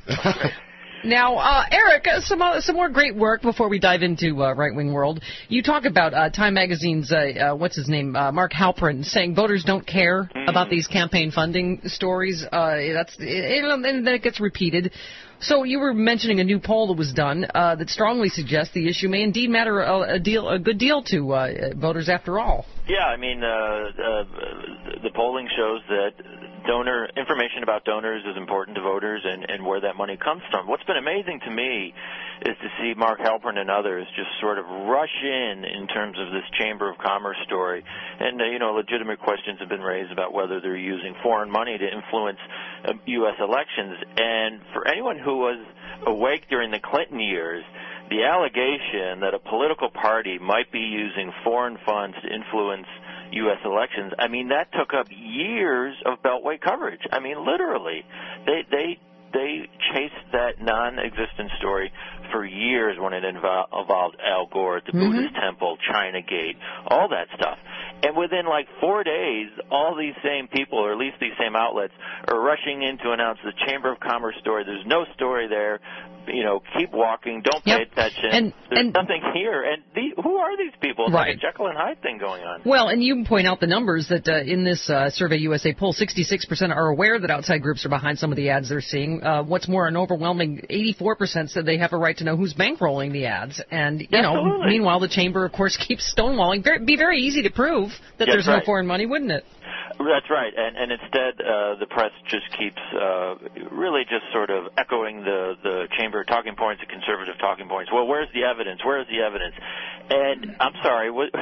Now, uh, Eric, uh, some uh, some more great work before we dive into uh, right-wing world. You talk about uh, Time Magazine's, uh, uh, what's his name, uh, Mark Halperin, saying voters don't care mm. about these campaign funding stories. Uh, that's it, and then it gets repeated. So you were mentioning a new poll that was done uh, that strongly suggests the issue may indeed matter a, a deal, a good deal to uh, voters after all. Yeah, I mean, uh, uh, the polling shows that donor information about donors is important to voters and, and where that money comes from. What's been amazing to me is to see Mark Halperin and others just sort of rush in in terms of this Chamber of Commerce story. And, uh, you know, legitimate questions have been raised about whether they're using foreign money to influence uh, U S elections. And for anyone who was awake during the Clinton years, the allegation that a political party might be using foreign funds to influence U S elections, I mean, that took up years of Beltway coverage. I mean, literally. They they they chased that non-existent story for years when it involved Al Gore, the mm-hmm. Buddhist temple, China Gate, all that stuff. And within like four days, all these same people, or at least these same outlets, are rushing in to announce the Chamber of Commerce story. There's no story there. You know, keep walking. Don't pay yep. attention. And, There's and, nothing here. And the, who are these people? It's right. like a Jekyll and Hyde thing going on. Well, and you point out the numbers that uh, in this uh, Survey U S A poll, sixty-six percent are aware that outside groups are behind some of the ads they're seeing. Uh, what's more, an overwhelming eighty-four percent said they have a right to know who's bankrolling the ads. And, you Absolutely. know, meanwhile, the Chamber, of course, keeps stonewalling. It'd be very easy to prove that Yes, there's right. no foreign money, wouldn't it? That's right, and, and instead uh, the press just keeps uh, really just sort of echoing the, the chamber talking points, the conservative talking points. Well, where's the evidence? Where's the evidence? And I'm sorry, what,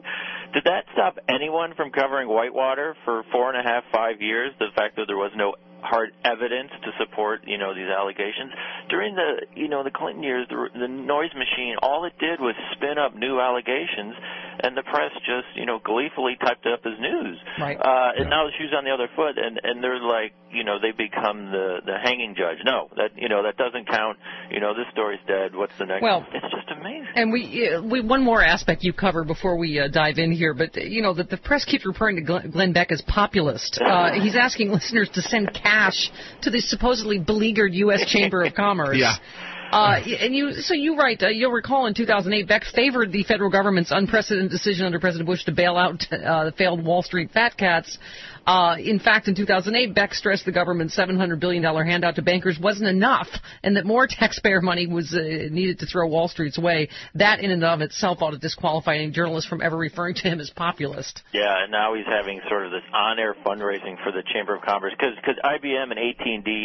did that stop anyone from covering Whitewater for four and a half, five years, the fact that there was no hard evidence to support, you know, these allegations? During the, you know, the Clinton years, the, the noise machine, all it did was spin up new allegations, and the press just, you know, gleefully typed it up as news. Right. Uh, and now the shoe's on the other foot, and, and they're like, you know, they become the, the hanging judge. No, that, you know, that doesn't count. You know, this story's dead. What's the next? Well, it's just amazing. And we, uh, we one more aspect you cover before we uh, dive in here, but, uh, you know, that the press keeps referring to Glenn, Glenn Beck as populist. Uh, he's asking listeners to send cash to the supposedly beleaguered U S Chamber of Commerce. Yeah. Uh, and you, so you write, uh, you'll recall in two thousand eight, Beck favored the federal government's unprecedented decision under President Bush to bail out uh, the failed Wall Street fat cats. Uh, in fact, in two thousand eight, Beck stressed the government's seven hundred billion dollars handout to bankers wasn't enough, and that more taxpayer money was uh, needed to throw Wall Street's way. That in and of itself ought to disqualify any journalist from ever referring to him as populist. Yeah, and now he's having sort of this on-air fundraising for the Chamber of Commerce, because I B M and A T and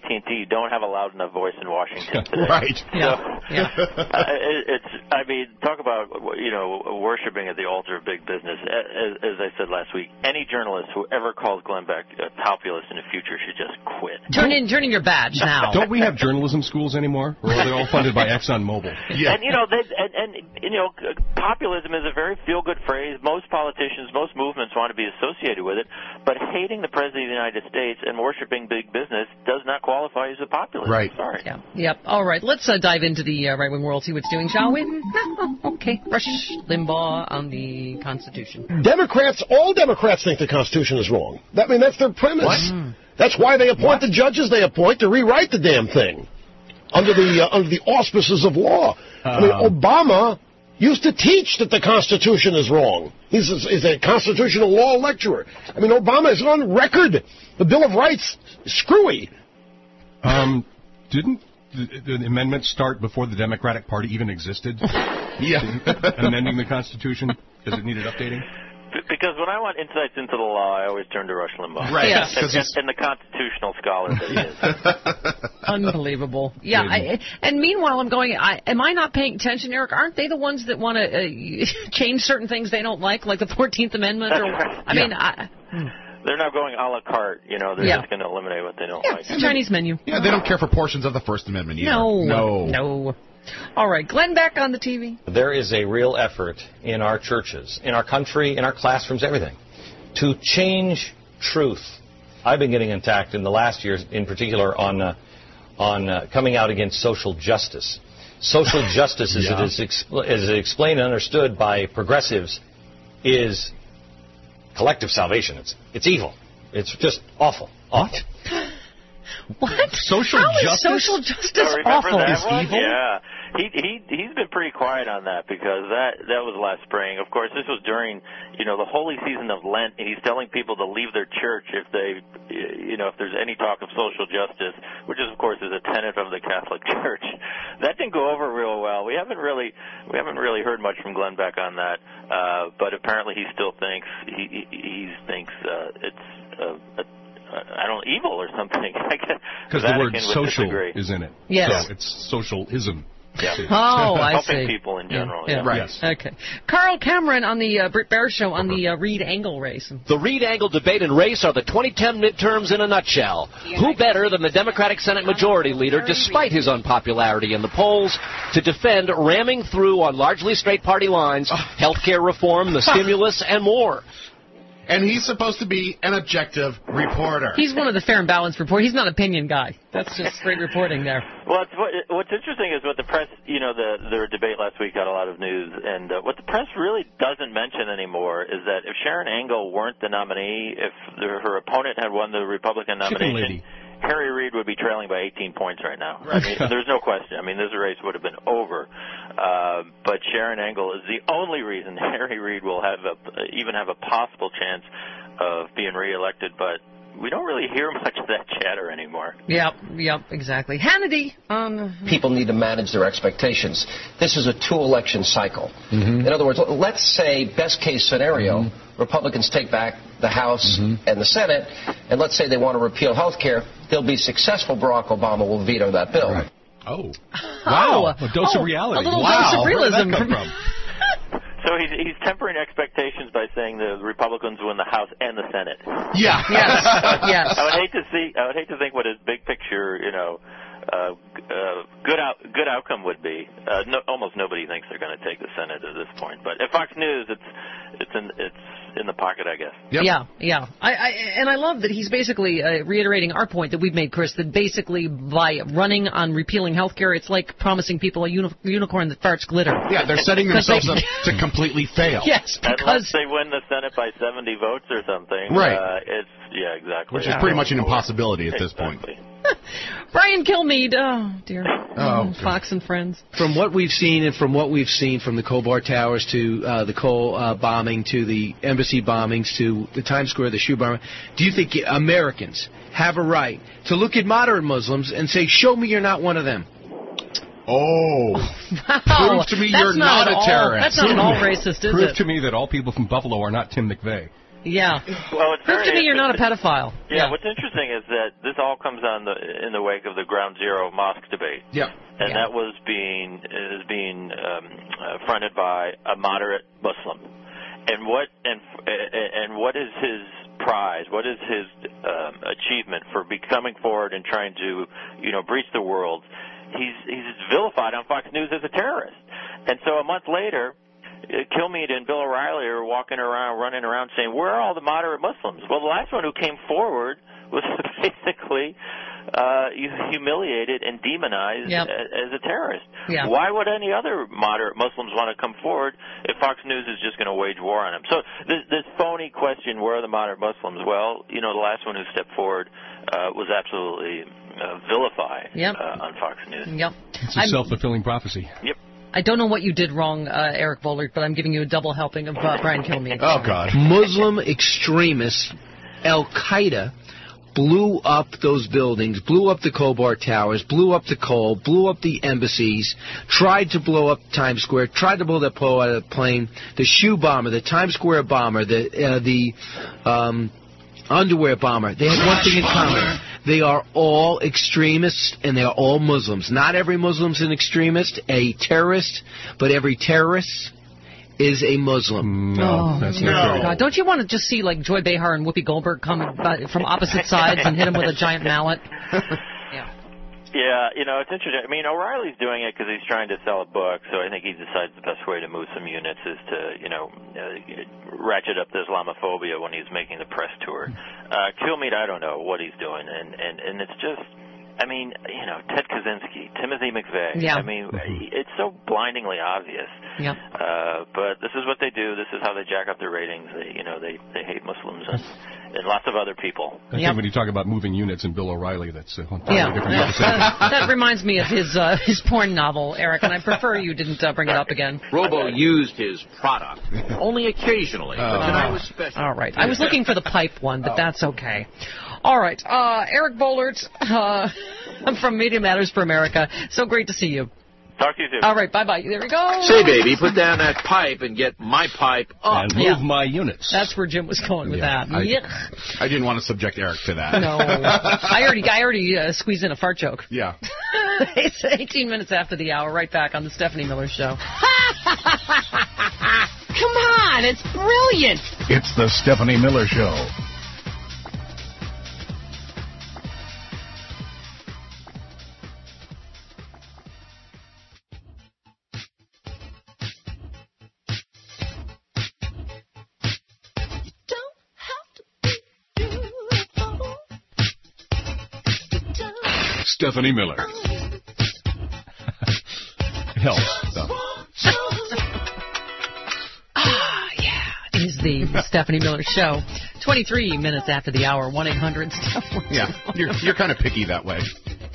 T don't have a loud enough voice in Washington today. Right. Yeah. So, yeah. uh, it, it's, I mean, talk about, you know, worshiping at the altar of big business. As, as I said last week, any journalist who ever calls Glenn Beck a populist in the future should just quit. Turn in, turn in your badge now. Don't we have journalism schools anymore? Or are they all funded by ExxonMobil? Yeah. And, you know, they, and, and, you know, populism is a very feel-good phrase. Most politicians, most movements want to be associated with it. But hating the President of the United States and worshiping big business does not qualify as a populist. Right. Sorry. Yeah. Yep. All right. Let's uh, dive into the uh, right-wing world, see what's doing, shall we? Okay. Rush Limbaugh on the Constitution. Democrats, all Democrats think the Constitution is wrong. I mean, that's their premise. What? That's why they appoint What? the judges they appoint to rewrite the damn thing under the uh, under the auspices of law. Uh, I mean, Obama used to teach that the Constitution is wrong. He's a, he's a constitutional law lecturer. I mean, Obama is on record. The Bill of Rights, screwy. Um, didn't the, the amendments start before the Democratic Party even existed? Yeah. Amending the Constitution? Does it need it updating? Because when I want insights into the law, I always turn to Rush Limbaugh. Right. Yeah. And, and, and the constitutional scholar that he is. Unbelievable. Yeah. I, and meanwhile, I'm going, I, am I not paying attention, Eric? Aren't they the ones that want to uh, change certain things they don't like, like the fourteenth Amendment? Or, I mean, I... Hmm. They're not going a la carte, you know. They're Yeah. just going to eliminate what they don't Yeah, like. it's a Chinese menu. Yeah, they don't care for portions of the First Amendment either. No. No. No. All right, Glenn Beck on the T V. There is a real effort in our churches, in our country, in our classrooms, everything, to change truth. I've been getting attacked in the last years, in particular, on uh, on uh, coming out against social justice. Social justice, as, Yeah. it is expl- as it explained and understood by progressives, is collective salvation. It's it's evil. It's just awful. Awful. What? Social How is justice? social justice Oh, remember awful? that Is one? evil? Yeah. He he he's been pretty quiet on that because that that was last spring. Of course, this was during you know the holy season of Lent, and he's telling people to leave their church if they you know if there's any talk of social justice, which is of course is a tenet of the Catholic Church. That didn't go over real well. We haven't really we haven't really heard much from Glenn Beck on that, uh, but apparently he still thinks he he, he thinks uh, it's uh, a I don't evil or something. Because the word social disagree. is in it. Yes. So it's socialism. Yeah. Oh, I Helping see. people in general. Yeah, Yeah. yeah. Right. Yes. Okay. Carl Cameron on the uh, Britt Baer Show on the uh, Reed Angle race. The Reed-Angle debate and race are the twenty ten midterms in a nutshell. Who better than the Democratic Senate Majority Leader, despite his unpopularity in the polls, to defend ramming through on largely straight party lines, health care reform, the stimulus, and more? And he's supposed to be an objective reporter. He's one of the fair and balanced reporters. He's not an opinion guy. That's just straight reporting there. Well, it's, what, what's interesting is what the press, you know, the their debate last week got a lot of news, and uh, what the press really doesn't mention anymore is that if Sharon Angle weren't the nominee, if the, her opponent had won the Republican Chicken nomination, lady. Harry Reid would be trailing by eighteen points right now. Right. I mean, there's no question. I mean, this race would have been over. Uh, but Sharon Angle is the only reason Harry Reid will have a, even have a possible chance of being reelected. But we don't really hear much of that chatter anymore. Yep, yep, exactly. Hannity on... People need to manage their expectations. This is a two-election cycle. Mm-hmm. In other words, let's say, best case scenario, Mm-hmm. Republicans take back the House Mm-hmm. and the Senate, and let's say they want to repeal health care. They'll be successful. Barack Obama will veto that bill. Right. Oh. Wow. A dose Oh, of reality. a little wow. dose of Where did that realism. come from? So he's he's tempering expectations by saying the Republicans win the House and the Senate. Yeah. Yes, yes. I would hate to see. I would hate to think what his big picture, you know, uh, uh, good out good outcome would be. Uh, no, almost nobody thinks they're going to take the Senate at this point. But at Fox News, it's it's in it's in the pocket, I guess. Yep. Yeah, yeah. I, I and I love that he's basically uh, reiterating our point that we've made, Chris, that basically by running on repealing health care, it's like promising people a uni- unicorn that farts glitter. Yeah, they're setting 'Cause themselves they- up to completely fail. Yes, Unless because they win the Senate by seventy votes or something. Right. Uh, it's yeah, exactly. Which is pretty much an impossibility at this point. Exactly. Brian Kilmeade, oh dear, Oh, Fox and Friends. From what we've seen, and from what we've seen from the Kobar Towers to uh, the Cole uh, bombing to the embassy bombings to the Times Square, the shoe bombing, do you think Americans have a right to look at moderate Muslims and say, "Show me you're not one of them"? Oh, Wow, prove to me that's you're not, at a all- terrorist. That's not at all racist, is Prove it? to me that all people from Buffalo are not Tim McVeigh. Yeah. Well, it's Prove very to me you're not a interesting. pedophile. Yeah, what's interesting is that this all comes on the in the wake of the Ground Zero mosque debate. Yeah. And Yeah. that was being is being um, uh, fronted by a moderate Muslim. And what and and what is his prize? What is his um, achievement for be coming forward and trying to, you know, breach the world? He's he's vilified on Fox News as a terrorist. And so a month later, Kilmeade and Bill O'Reilly are walking around, running around saying, where are all the moderate Muslims? Well, the last one who came forward was basically uh, humiliated and demonized Yep. as a terrorist. Yeah. Why would any other moderate Muslims want to come forward if Fox News is just going to wage war on them? So this, this phony question, where are the moderate Muslims? Well, you know, the last one who stepped forward uh, was absolutely uh, vilified Yep. uh, on Fox News. Yep. It's a I'm- self-fulfilling prophecy. Yep. I don't know what you did wrong, uh, Eric Vollert, but I'm giving you a double helping of uh, Brian Kilmeade. Oh, God. Muslim extremists, Al Qaeda, blew up those buildings, blew up the Khobar Towers, blew up the coal, blew up the embassies, tried to blow up Times Square, tried to blow that pole out of the plane, the shoe bomber, the Times Square bomber, the uh, the um, underwear bomber. They had one thing in common. They are all extremists, and they are all Muslims. Not every Muslim's an extremist, a terrorist, but every terrorist is a Muslim. No, Oh, that's no. not true. God, don't you want to just see like Joy Behar and Whoopi Goldberg come uh, from opposite sides and hit him with a giant mallet? Yeah, you know, it's interesting. I mean, O'Reilly's doing it because he's trying to sell a book, so I think he decides the best way to move some units is to, you know, uh, ratchet up the Islamophobia when he's making the press tour. Uh, Kilmeade, I don't know what he's doing, and, and, and it's just, I mean, you know, Ted Kaczynski, Timothy McVeigh. Yeah. I mean, it's so blindingly obvious. Yep. Uh, but this is what they do. This is how they jack up their ratings. They, you know, they, they hate Muslims and, and lots of other people. I Yep. think when you talk about moving units and Bill O'Reilly, that's a totally Yeah, different yeah. conversation. that, that reminds me of his uh, his porn novel, Eric, and I prefer you didn't uh, bring it up again. Robo used his product only occasionally, but tonight was special. All right. I was looking for the pipe one, but that's okay. All right. Uh, Eric Bollert uh, from Media Matters for America. So great to see you. Talk to you soon. All right. Bye-bye. There we go. Say, baby, put down that pipe and get my pipe up. And move Yeah. my units. That's where Jim was going with Yeah, that. I- Yuck. I didn't want to subject Eric to that. No. I already, I already uh, squeezed in a fart joke. Yeah. It's eighteen minutes after the hour. Right back on the Stephanie Miller Show. Come on, it's brilliant. It's the Stephanie Miller Show. Stephanie Miller. Helps, though. Ah, yeah. It is the Stephanie Miller Show. twenty-three minutes after the hour. one eight hundred stuff. Yeah. You're, you're kind of picky that way.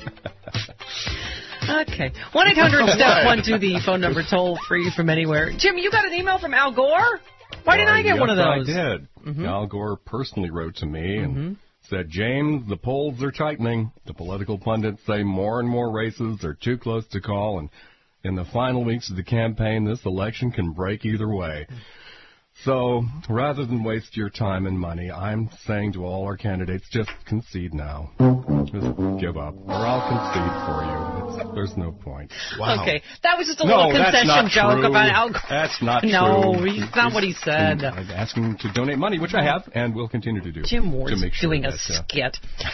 Okay. one eight hundred step one two, the phone number, toll free from anywhere. Jim, you got an email from Al Gore? Why didn't I get yes, one of those? I did. Mhm. Al Gore personally wrote to me and Mhm. said, James, the polls are tightening. The political pundits say more and more races are too close to call, and in the final weeks of the campaign, this election can break either way. So, rather than waste your time and money, I'm saying to all our candidates, just concede now. Just give up, or I'll concede for you. It's, there's no point. Okay. That was just a No, little that's concession not joke true. about Al Gore. That's not No, true. he's not what he said. I'm asking to donate money, which I have, and will continue to do. Jim Ward's to make sure doing a that, uh, skit.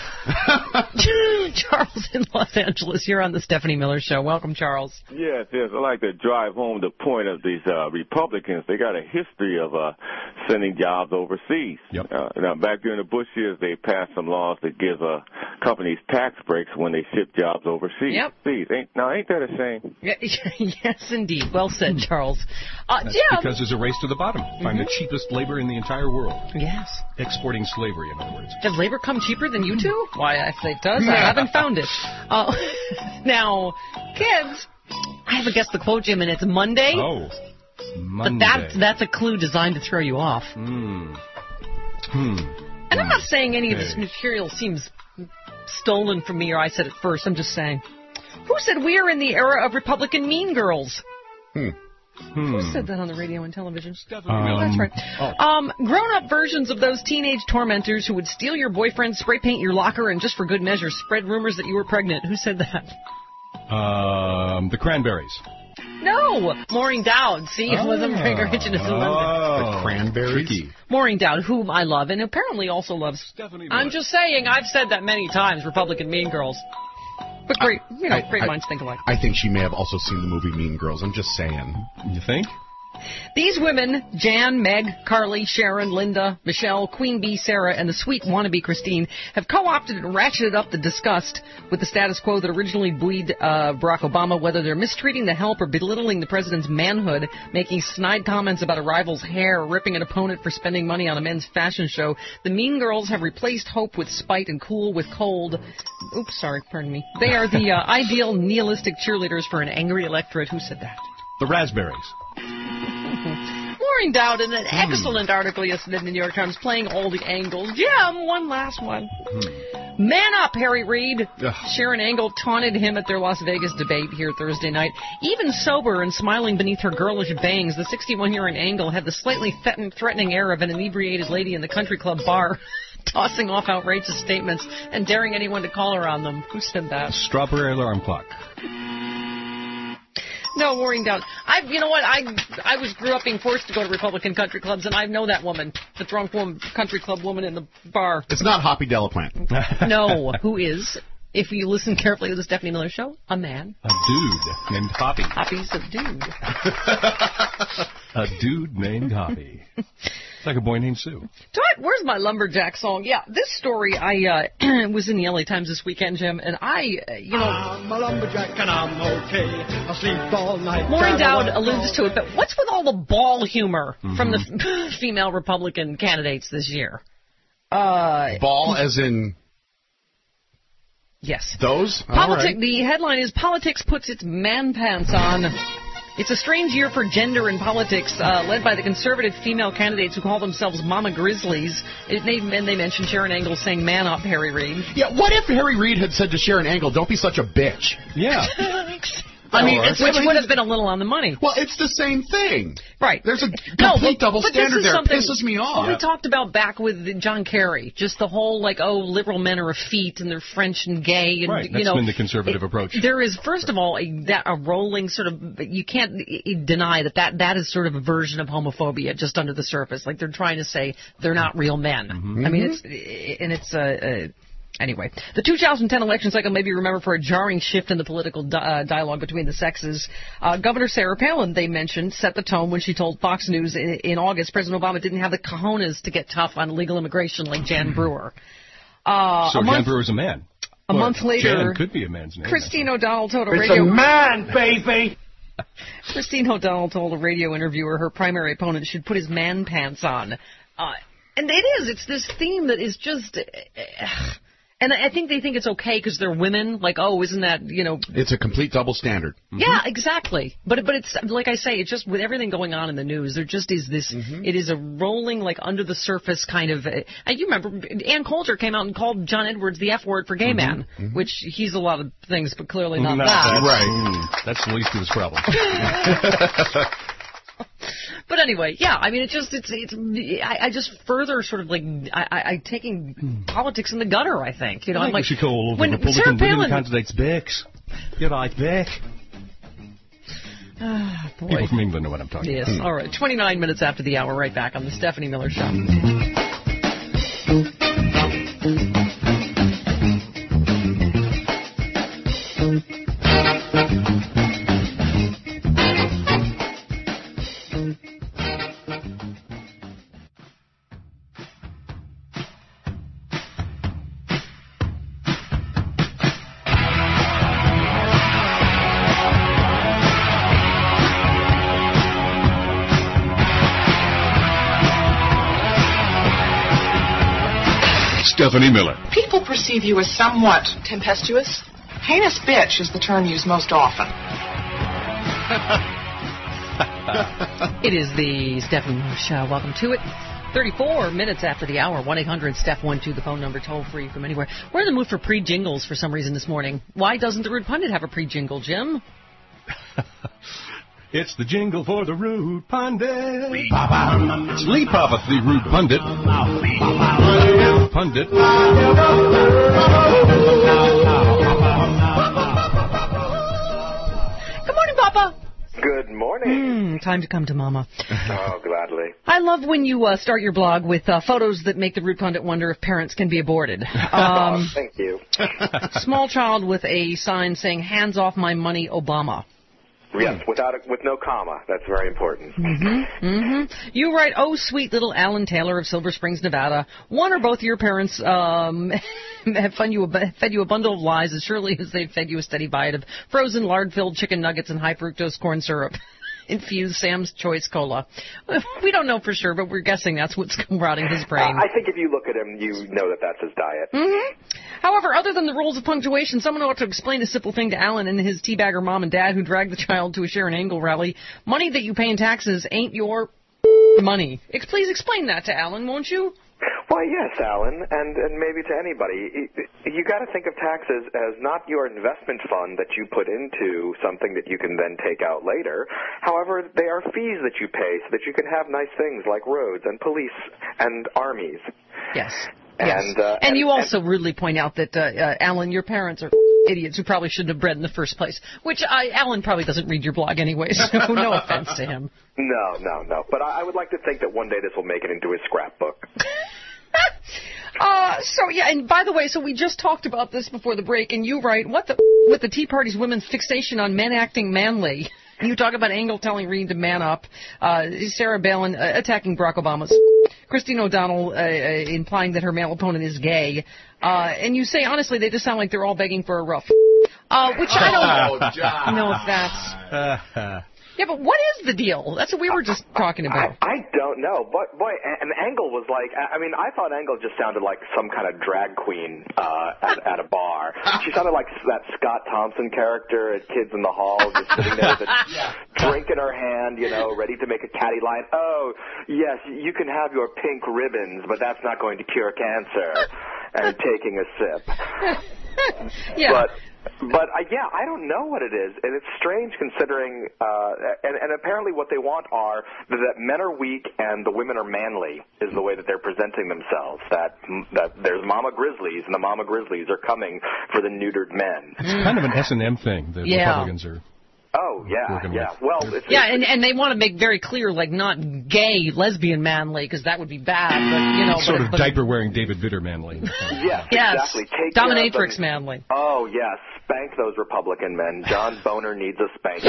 Charles in Los Angeles, you're on the Stephanie Miller Show. Welcome, Charles. Yes, yes. I like to drive home the point of these uh, Republicans. They got a history of uh, sending jobs overseas. Yep. Uh, now, back during the Bush years, they passed some laws that give uh, companies tax breaks when they ship jobs overseas. Yep. Please, ain't, now, ain't that a shame? Yeah, yes, indeed. Well said, Charles. Uh, That's Jim. because there's a race to the bottom. Find the cheapest labor in the entire world. Yes. Exporting slavery, in other words. Does labor come cheaper than you two? Why, if it does, I haven't found it. Uh, now, kids, I have a guess the quote, Jim, and it's Monday. Oh, Monday. But that's, that's a clue designed to throw you off. Hmm. Hmm. And I'm not saying any of this Okay. material seems stolen from me or I said it first. I'm just saying. Who said we are in the era of Republican mean girls? Hmm. Who said that on the radio and television? Um, Oh, that's right. oh. Um, grown-up versions of those teenage tormentors who would steal your boyfriend, spray paint your locker, and just for good measure spread rumors that you were pregnant. Who said that? Um, the Cranberries. No, Maureen Dowd. See, it wasn't very original. Oh, The Cranberries. tricky. Maureen Dowd, whom I love, and apparently also loves. Stephanie I'm Miller. just saying, I've said that many times. Republican mean girls. But great, you know, I- great I- minds think alike. I think she may have also seen the movie Mean Girls. I'm just saying. You think? These women, Jan, Meg, Carly, Sharon, Linda, Michelle, Queen Bee, Sarah, and the sweet wannabe Christine, have co-opted and ratcheted up the disgust with the status quo that originally buoyed uh, Barack Obama, whether they're mistreating the help or belittling the president's manhood, making snide comments about a rival's hair, ripping an opponent for spending money on a men's fashion show. The mean girls have replaced hope with spite and cool with cold. Oops, sorry, pardon me. They are the uh, ideal nihilistic cheerleaders for an angry electorate. Who said that? The Raspberries. Maureen Dowd in an excellent article yesterday in the New York Times, playing all the angles. Jim, one last one. Man up, Harry Reid. Sharon Angle taunted him at their Las Vegas debate here Thursday night. Even sober and smiling beneath her girlish bangs, the sixty-one-year-old Angle had the slightly threatening air of an inebriated lady in the country club bar, tossing off outrageous statements and daring anyone to call her on them. Who said that? Strawberry alarm clock. No, Maureen Dowd. I, you know what? I, I was grew up being forced to go to Republican country clubs, and I know that woman, the drunk woman, country club woman in the bar. It's not Hoppy Delaplante. No, who is? If you listen carefully to the Stephanie Miller Show, a man. A dude named Hoppy. Hoppy's a dude. A dude named Hoppy. It's like a boy named Sue. Todd, where's my lumberjack song? Yeah, this story I uh, was in the L A Times this weekend, Jim, and I, uh, you know, I'm a lumberjack and I'm okay. I sleep all night. Maureen Dowd alludes to it, but what's with all the ball humor Mm-hmm. from the female Republican candidates this year? Uh, Ball as in yes, those. Politic. Right. The headline is "Politics Puts Its Man Pants On." It's a strange year for gender in politics, uh, led by the conservative female candidates who call themselves Mama Grizzlies. It, they, and they mentioned Sharon Angle saying, "Man up, Harry Reid." Yeah, what if Harry Reid had said to Sharon Angle, "Don't be such a bitch"? Yeah. I mean, it's, which I mean, would have been a little on the money. Well, it's the same thing. Right. There's a No, complete but, double but standard this is there. It something pisses me off. We talked about back with John Kerry, just the whole, like, oh, liberal men are effete and they're French and gay. And, Right, you that's know, been the conservative it, approach. There is, first of all, a, that, a rolling sort of, you can't deny that, that that is sort of a version of homophobia just under the surface. Like, they're trying to say they're not real men. Mm-hmm. I mean, it's, and it's, uh, uh Anyway, the two thousand ten election cycle may be remembered for a jarring shift in the political di- uh, dialogue between the sexes. Uh, Governor Sarah Palin, they mentioned, set the tone when she told Fox News in, in August President Obama didn't have the cojones to get tough on illegal immigration like Jan Brewer. Uh, so a Jan month, Brewer's a man. A Well, month later, Jan could be a man's name. Christine O'Donnell told a It's radio... a man, baby! Christine O'Donnell told a radio interviewer her primary opponent should put his man pants on. Uh, and it is. It's this theme that is just... Uh, And I think they think it's okay because they're women. Like, oh, isn't that, you know... It's a complete double standard. Mm-hmm. Yeah, exactly. But but it's, like I say, it's just with everything going on in the news, there just is this... Mm-hmm. It is a rolling, like, under-the-surface kind of... Uh, and you remember, Ann Coulter came out and called John Edwards the F word for gay mm-hmm. man, mm-hmm. which he's a lot of things, but clearly not, not that. that. Right. Mm, that's the least of his problems. But anyway, yeah, I mean, it just, it's, it's, I, I just further sort of like, I, I, I taking politics in the gutter, I think. You know, I I'm think like, we should call all the when Republican Sarah women Palin, candidates Becks. You're right, Beck. Ah, boy. People from England know what I'm talking yes. about. All right, twenty-nine minutes after the hour, right back on the Stephanie Miller Show. Stephanie Miller. People perceive you as somewhat tempestuous. Heinous bitch is the term used most often. It is the Stephanie Miller Show. Welcome to it. thirty-four minutes after the hour. one eight hundred Steph one two, the phone number, toll free from anywhere. We're in the mood for pre-jingles for some reason this morning. Why doesn't the Rude Pundit have a pre-jingle, Jim? It's the jingle for the Rude Pundit. It's Lee Papa, the Rude Pundit. Pundit. Good morning, Papa. Good morning. Mm, time to come to Mama. Oh, gladly. I love when you uh, start your blog with uh, photos that make the Rude Pundit wonder if parents can be aborted. Um, oh, thank you. Small child with a sign saying, "Hands off my money, Obama." Yes, without a, with no comma. That's very important. Mm-hmm, mm-hmm. You write, "Oh, sweet little Alan Taylor of Silver Springs, Nevada. One or both of your parents um, have fed you, a, fed you a bundle of lies as surely as they've fed you a steady diet of frozen lard-filled chicken nuggets and high-fructose corn syrup. Infused Sam's Choice Cola." We don't know for sure, but we're guessing that's what's rotting his brain. Uh, I think if you look at him, you know that that's his diet. Mm-hmm. However, other than the rules of punctuation, someone ought to explain a simple thing to Alan and his teabagger mom and dad who dragged the child to a Sharon Angle rally. Money that you pay in taxes ain't your money. Please explain that to Alan, won't you? Well, Why, yes, Alan, and, and maybe to anybody. You got to think of taxes as not your investment fund that you put into something that you can then take out later. However, they are fees that you pay so that you can have nice things like roads and police and armies. Yes. And, yes. uh, and, and you and, also rudely point out that, uh, uh, Alan, your parents are idiots who probably shouldn't have bred in the first place, which I, Alan probably doesn't read your blog anyway, so no offense to him. No, no, no. But I, I would like to think that one day this will make it into his scrapbook. Uh, so, yeah, and by the way, so we just talked about this before the break, and you write, what the with the Tea Party's women's fixation on men acting manly? You talk about Engel telling Reid to man up, uh, Sarah Palin uh, attacking Barack Obama, Christine O'Donnell uh, uh, implying that her male opponent is gay, uh, and you say, honestly, they just sound like they're all begging for a rough, uh, which I don't know if that's... Yeah, but what is the deal? That's what we were just talking about. I, I don't know. But, boy, and Engel was like, I mean, I thought Engel just sounded like some kind of drag queen uh, at, at a bar. She sounded like that Scott Thompson character at Kids in the Hall, just sitting there with a yeah. drink in her hand, you know, ready to make a catty line. Oh, yes, you can have your pink ribbons, but that's not going to cure cancer. And taking a sip. yeah. But, But, uh, yeah, I don't know what it is, and it's strange considering, uh, and, and apparently what they want are that men are weak and the women are manly is the way that they're presenting themselves, that that there's mama grizzlies, and the mama grizzlies are coming for the neutered men. It's kind of an S and M thing that yeah. Republicans are... Oh, yeah, yeah. With. Well, it's, yeah, it's, and, and they want to make very clear, like, not gay, lesbian manly, because that would be bad, but, you know... Sort but, of but, diaper-wearing David Vitter manly. yes, yes, exactly. Take dominatrix manly. Oh, yes, spank those Republican men. John Boner needs a spanking.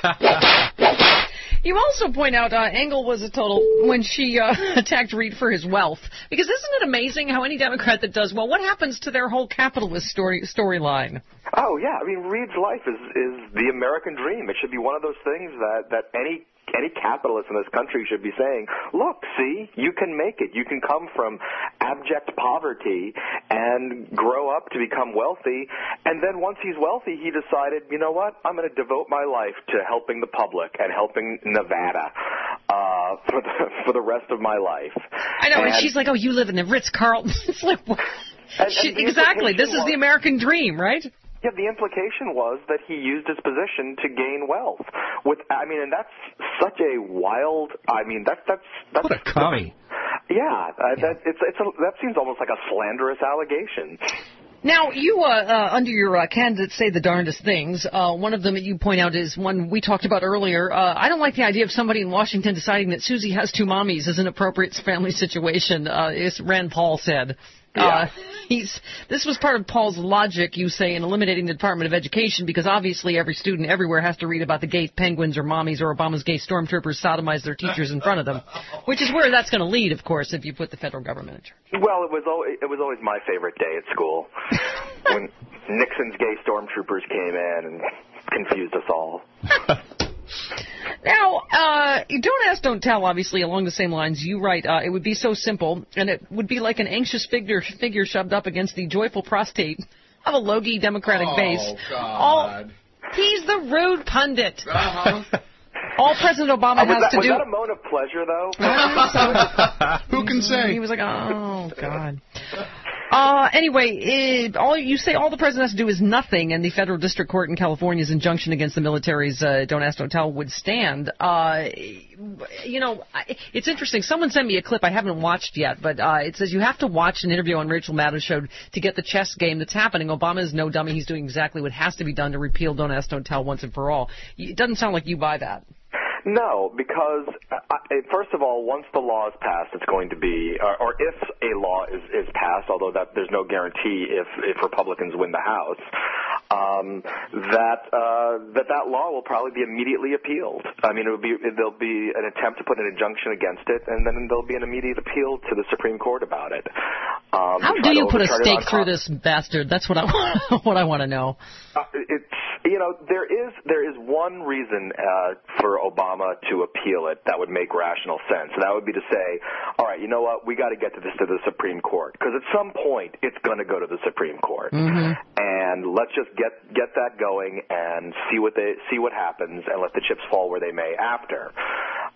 You also point out uh, Engel was a total when she uh, attacked Reid for his wealth. Because isn't it amazing how any Democrat that does well, what happens to their whole capitalist story storyline? Oh, yeah. I mean, Reid's life is, is the American dream. It should be one of those things that, that any any capitalist in this country should be saying, look, see, you can make it. You can come from abject poverty and grow up to become wealthy. And then once he's wealthy, he decided, you know what, I'm going to devote my life to helping the public and helping Nevada uh, for the for the rest of my life. I know, and, and she's like, oh, you live in the Ritz-Carlton. It's like, what? And, she, and exactly, this was, is the American dream, right? Yeah, the implication was that he used his position to gain wealth. With, I mean, and that's such a wild. I mean, that's that's that's what a commie. Yeah, uh, that it's it's a, that seems almost like a slanderous allegation. Now, you, uh, uh, under your uh, candidates say the darndest things, uh, one of them that you point out is one we talked about earlier. Uh, I don't like the idea of somebody in Washington deciding that Susie has two mommies is an appropriate family situation, uh, as Rand Paul said. Yeah. Uh, he's, this was part of Paul's logic, you say, in eliminating the Department of Education, because obviously every student everywhere has to read about the gay penguins or mommies or Obama's gay stormtroopers sodomize their teachers in front of them, which is where that's going to lead, of course, if you put the federal government in charge. Well, it was always, it was always my favorite day at school when Nixon's gay stormtroopers came in and confused us all. Now, uh, don't ask, don't tell, obviously, along the same lines. You write, uh, it would be so simple, and it would be like an anxious figure figure shoved up against the joyful prostate of a logy Democratic oh, base. God. All, he's the rude pundit. Uh-huh. All President Obama uh, was has that, to was do... Was that a moan of pleasure, though? Who can say? He was like, oh, God. Uh, anyway, it, all you say all the president has to do is nothing, and the federal district court in California's injunction against the military's uh, Don't Ask, Don't Tell would stand. Uh, you know, it's interesting. Someone sent me a clip I haven't watched yet, but uh, it says you have to watch an interview on Rachel Maddow's show to get the chess game that's happening. Obama is no dummy. He's doing exactly what has to be done to repeal Don't Ask, Don't Tell once and for all. It doesn't sound like you buy that. No, because uh, first of all, once the law is passed, it's going to be, or, or if a law is, is passed, although that there's no guarantee if, if Republicans win the House, um, that uh, that that law will probably be immediately appealed. I mean, it will be there'll be an attempt to put an injunction against it, and then there'll be an immediate appeal to the Supreme Court about it. Um, How do you put a stake through this bastard? That's what I want, what I want to know. Uh, it's you know there is there is one reason uh, for Obama to appeal it that would make rational sense. And that would be to say, all right, you know what, we got to get to this to the Supreme Court, because at some point it's going to go to the Supreme Court, mm-hmm. and let's just get get that going and see what they see what happens, and let the chips fall where they may after.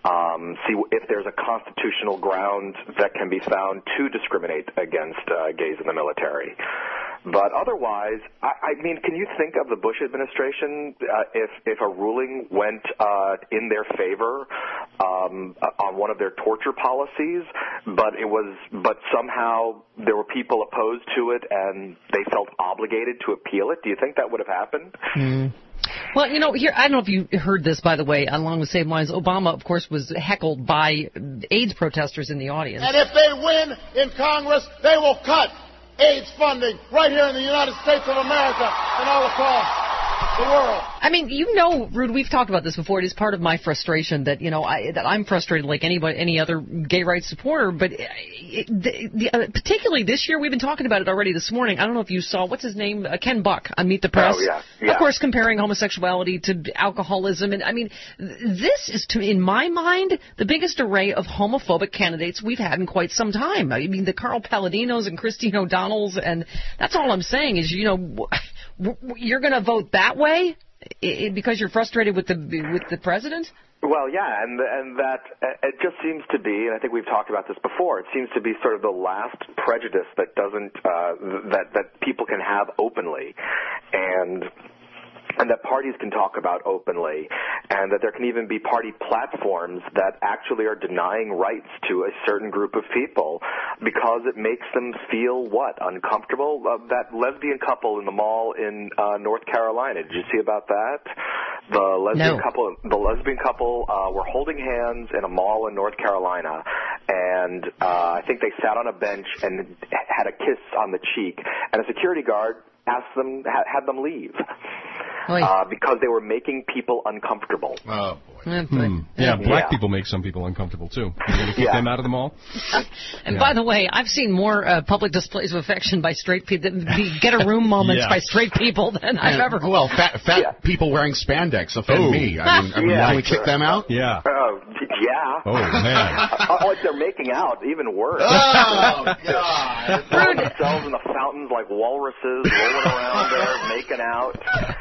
um, see if there's a constitutional ground that can be found to discriminate against uh, gays in the military. But otherwise, I, I mean, can you think of the Bush administration uh, if if a ruling went uh, in their favor um, on one of their torture policies, but it was but somehow there were people opposed to it and they felt obligated to appeal it? Do you think that would have happened? Mm. Well, you know, here, I don't know if you heard this, by the way, along the same lines. Obama, of course, was heckled by AIDS protesters in the audience. And if they win in Congress, they will cut AIDS funding right here in the United States of America and all across the world. I mean, you know, Rude, we've talked about this before. It is part of my frustration that, you know, I, that I'm frustrated like anybody, any other gay rights supporter. But it, the, the, uh, particularly this year, we've been talking about it already this morning. I don't know if you saw, what's his name? Uh, Ken Buck on Meet the Press. Oh, yeah. yeah. Of course, comparing homosexuality to alcoholism. And, I mean, this is, to, in my mind, the biggest array of homophobic candidates we've had in quite some time. I mean, the Carl Palladinos and Christine O'Donnells. And that's all I'm saying is, you know, you're going to vote that way because you're frustrated with the with the president? Well, yeah, and and that it just seems to be, and I think we've talked about this before. It seems to be sort of the last prejudice that doesn't uh, that that people can have openly, and. and that parties can talk about openly, and that there can even be party platforms that actually are denying rights to a certain group of people because it makes them feel, what, uncomfortable? Uh, that lesbian couple in the mall in uh, North Carolina, did you see about that? The lesbian no. couple, the lesbian couple uh, were holding hands in a mall in North Carolina, and uh, I think they sat on a bench and had a kiss on the cheek, and a security guard asked them, had them leave. Uh, because they were making people uncomfortable. Oh, boy. Hmm. Yeah, black yeah. people make some people uncomfortable, too. You're going to keep yeah. them out of the mall? And yeah. by the way, I've seen more uh, public displays of affection by straight people, the get-a-room moments yeah. by straight people than I've ever... Well, fat, fat yeah. people wearing spandex offend oh. me. I mean, I mean yeah, can we sure. kick them out? Yeah. Oh, yeah. Oh, man. Oh, like they're making out, even worse. Oh, God. Throwing themselves in the fountains like walruses, rolling around there, making out.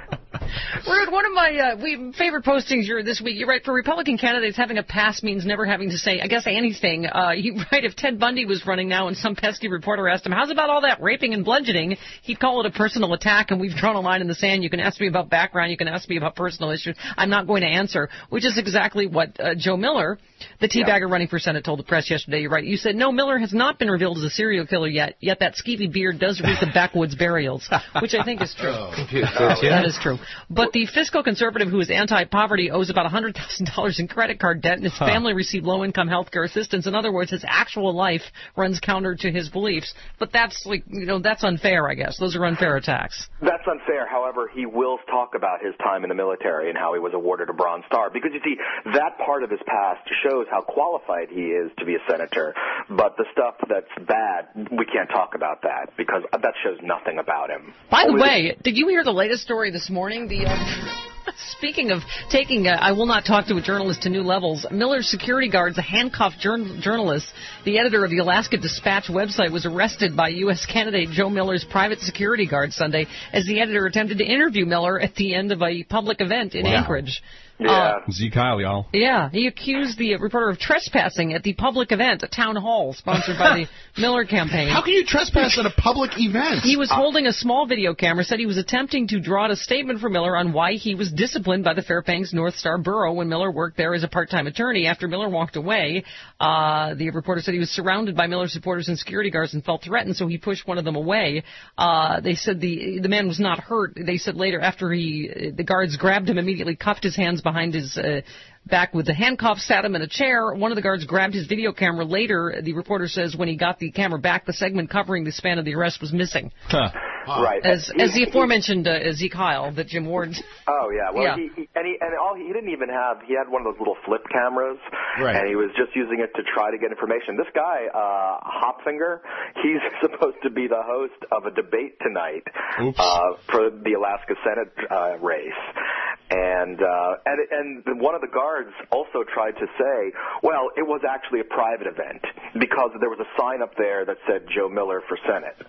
Rude, one of my uh, we, favorite postings you're, this week, you write, for Republican candidates, having a pass means never having to say, I guess, anything. Uh, you write, if Ted Bundy was running now and some pesky reporter asked him, how's about all that raping and bludgeoning, he'd call it a personal attack, and we've drawn a line in the sand. You can ask me about background. You can ask me about personal issues. I'm not going to answer, which is exactly what uh, Joe Miller, the teabagger yeah. running for Senate, told the press yesterday. You're right. You said, no, Miller has not been revealed as a serial killer yet, yet that skeevy beard does reek of backwoods burials, which I think is true. Oh. Oh, that is true. But the fiscal conservative who is anti-poverty owes about one hundred thousand dollars in credit card debt, and his huh. family received low-income health care assistance. In other words, his actual life runs counter to his beliefs. But that's, like, you know, that's unfair, I guess. Those are unfair attacks. That's unfair. However, he will talk about his time in the military and how he was awarded a Bronze Star. Because, you see, that part of his past shows how qualified he is to be a senator. But the stuff that's bad, we can't talk about that because that shows nothing about him. By the Only way, the- did you hear the latest story this morning? The uh, Speaking of taking, uh, I will not talk to a journalist to new levels. Miller's security guards, a handcuffed jour- journalist, the editor of the Alaska Dispatch website, was arrested by U S candidate Joe Miller's private security guard Sunday as the editor attempted to interview Miller at the end of a public event in wow. Anchorage. Yeah. Uh, Zeke Kyle, y'all. Yeah, he accused the uh, reporter of trespassing at the public event, a town hall sponsored by the Miller campaign. How can you trespass at a public event? He was uh, holding a small video camera, said he was attempting to draw out a statement for Miller on why he was disciplined by the Fairbanks North Star Borough when Miller worked there as a part-time attorney. After Miller walked away, uh, the reporter said he was surrounded by Miller supporters and security guards and felt threatened, so he pushed one of them away. Uh, they said the the man was not hurt. They said later, after he the guards grabbed him, immediately cuffed his hands behind his uh, back with the handcuffs, sat him in a chair. One of the guards grabbed his video camera. Later, the reporter says when he got the camera back, the segment covering the span of the arrest was missing. Huh. Right. As, he, as the aforementioned uh, Zeke Kyle that Jim Ward. Oh yeah. Well, yeah. He, he and he and all he didn't even have. He had one of those little flip cameras, right. and he was just using it to try to get information. This guy, uh, Hopfinger, he's supposed to be the host of a debate tonight uh, for the Alaska Senate uh, race. And, uh, and and one of the guards also tried to say, well, it was actually a private event because there was a sign up there that said Joe Miller for Senate.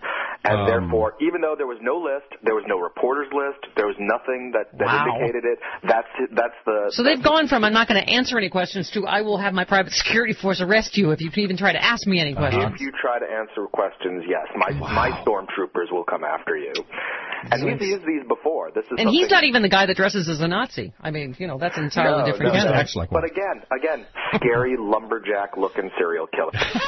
And Um, therefore, even though there was no list, there was no reporters list, there was nothing that, that Wow. indicated it. That's that's the. So they've gone from I'm not going to answer any questions to I will have my private security force arrest you if you even try to ask me any questions. If you try to answer questions, yes, my Wow. my stormtroopers will come after you. And So he's it's- used these before. This is And he's something- not even the guy that dresses as a Nazi. I mean, you know, that's an entirely no, different no, candidate. no. But again, again, scary lumberjack-looking serial killer.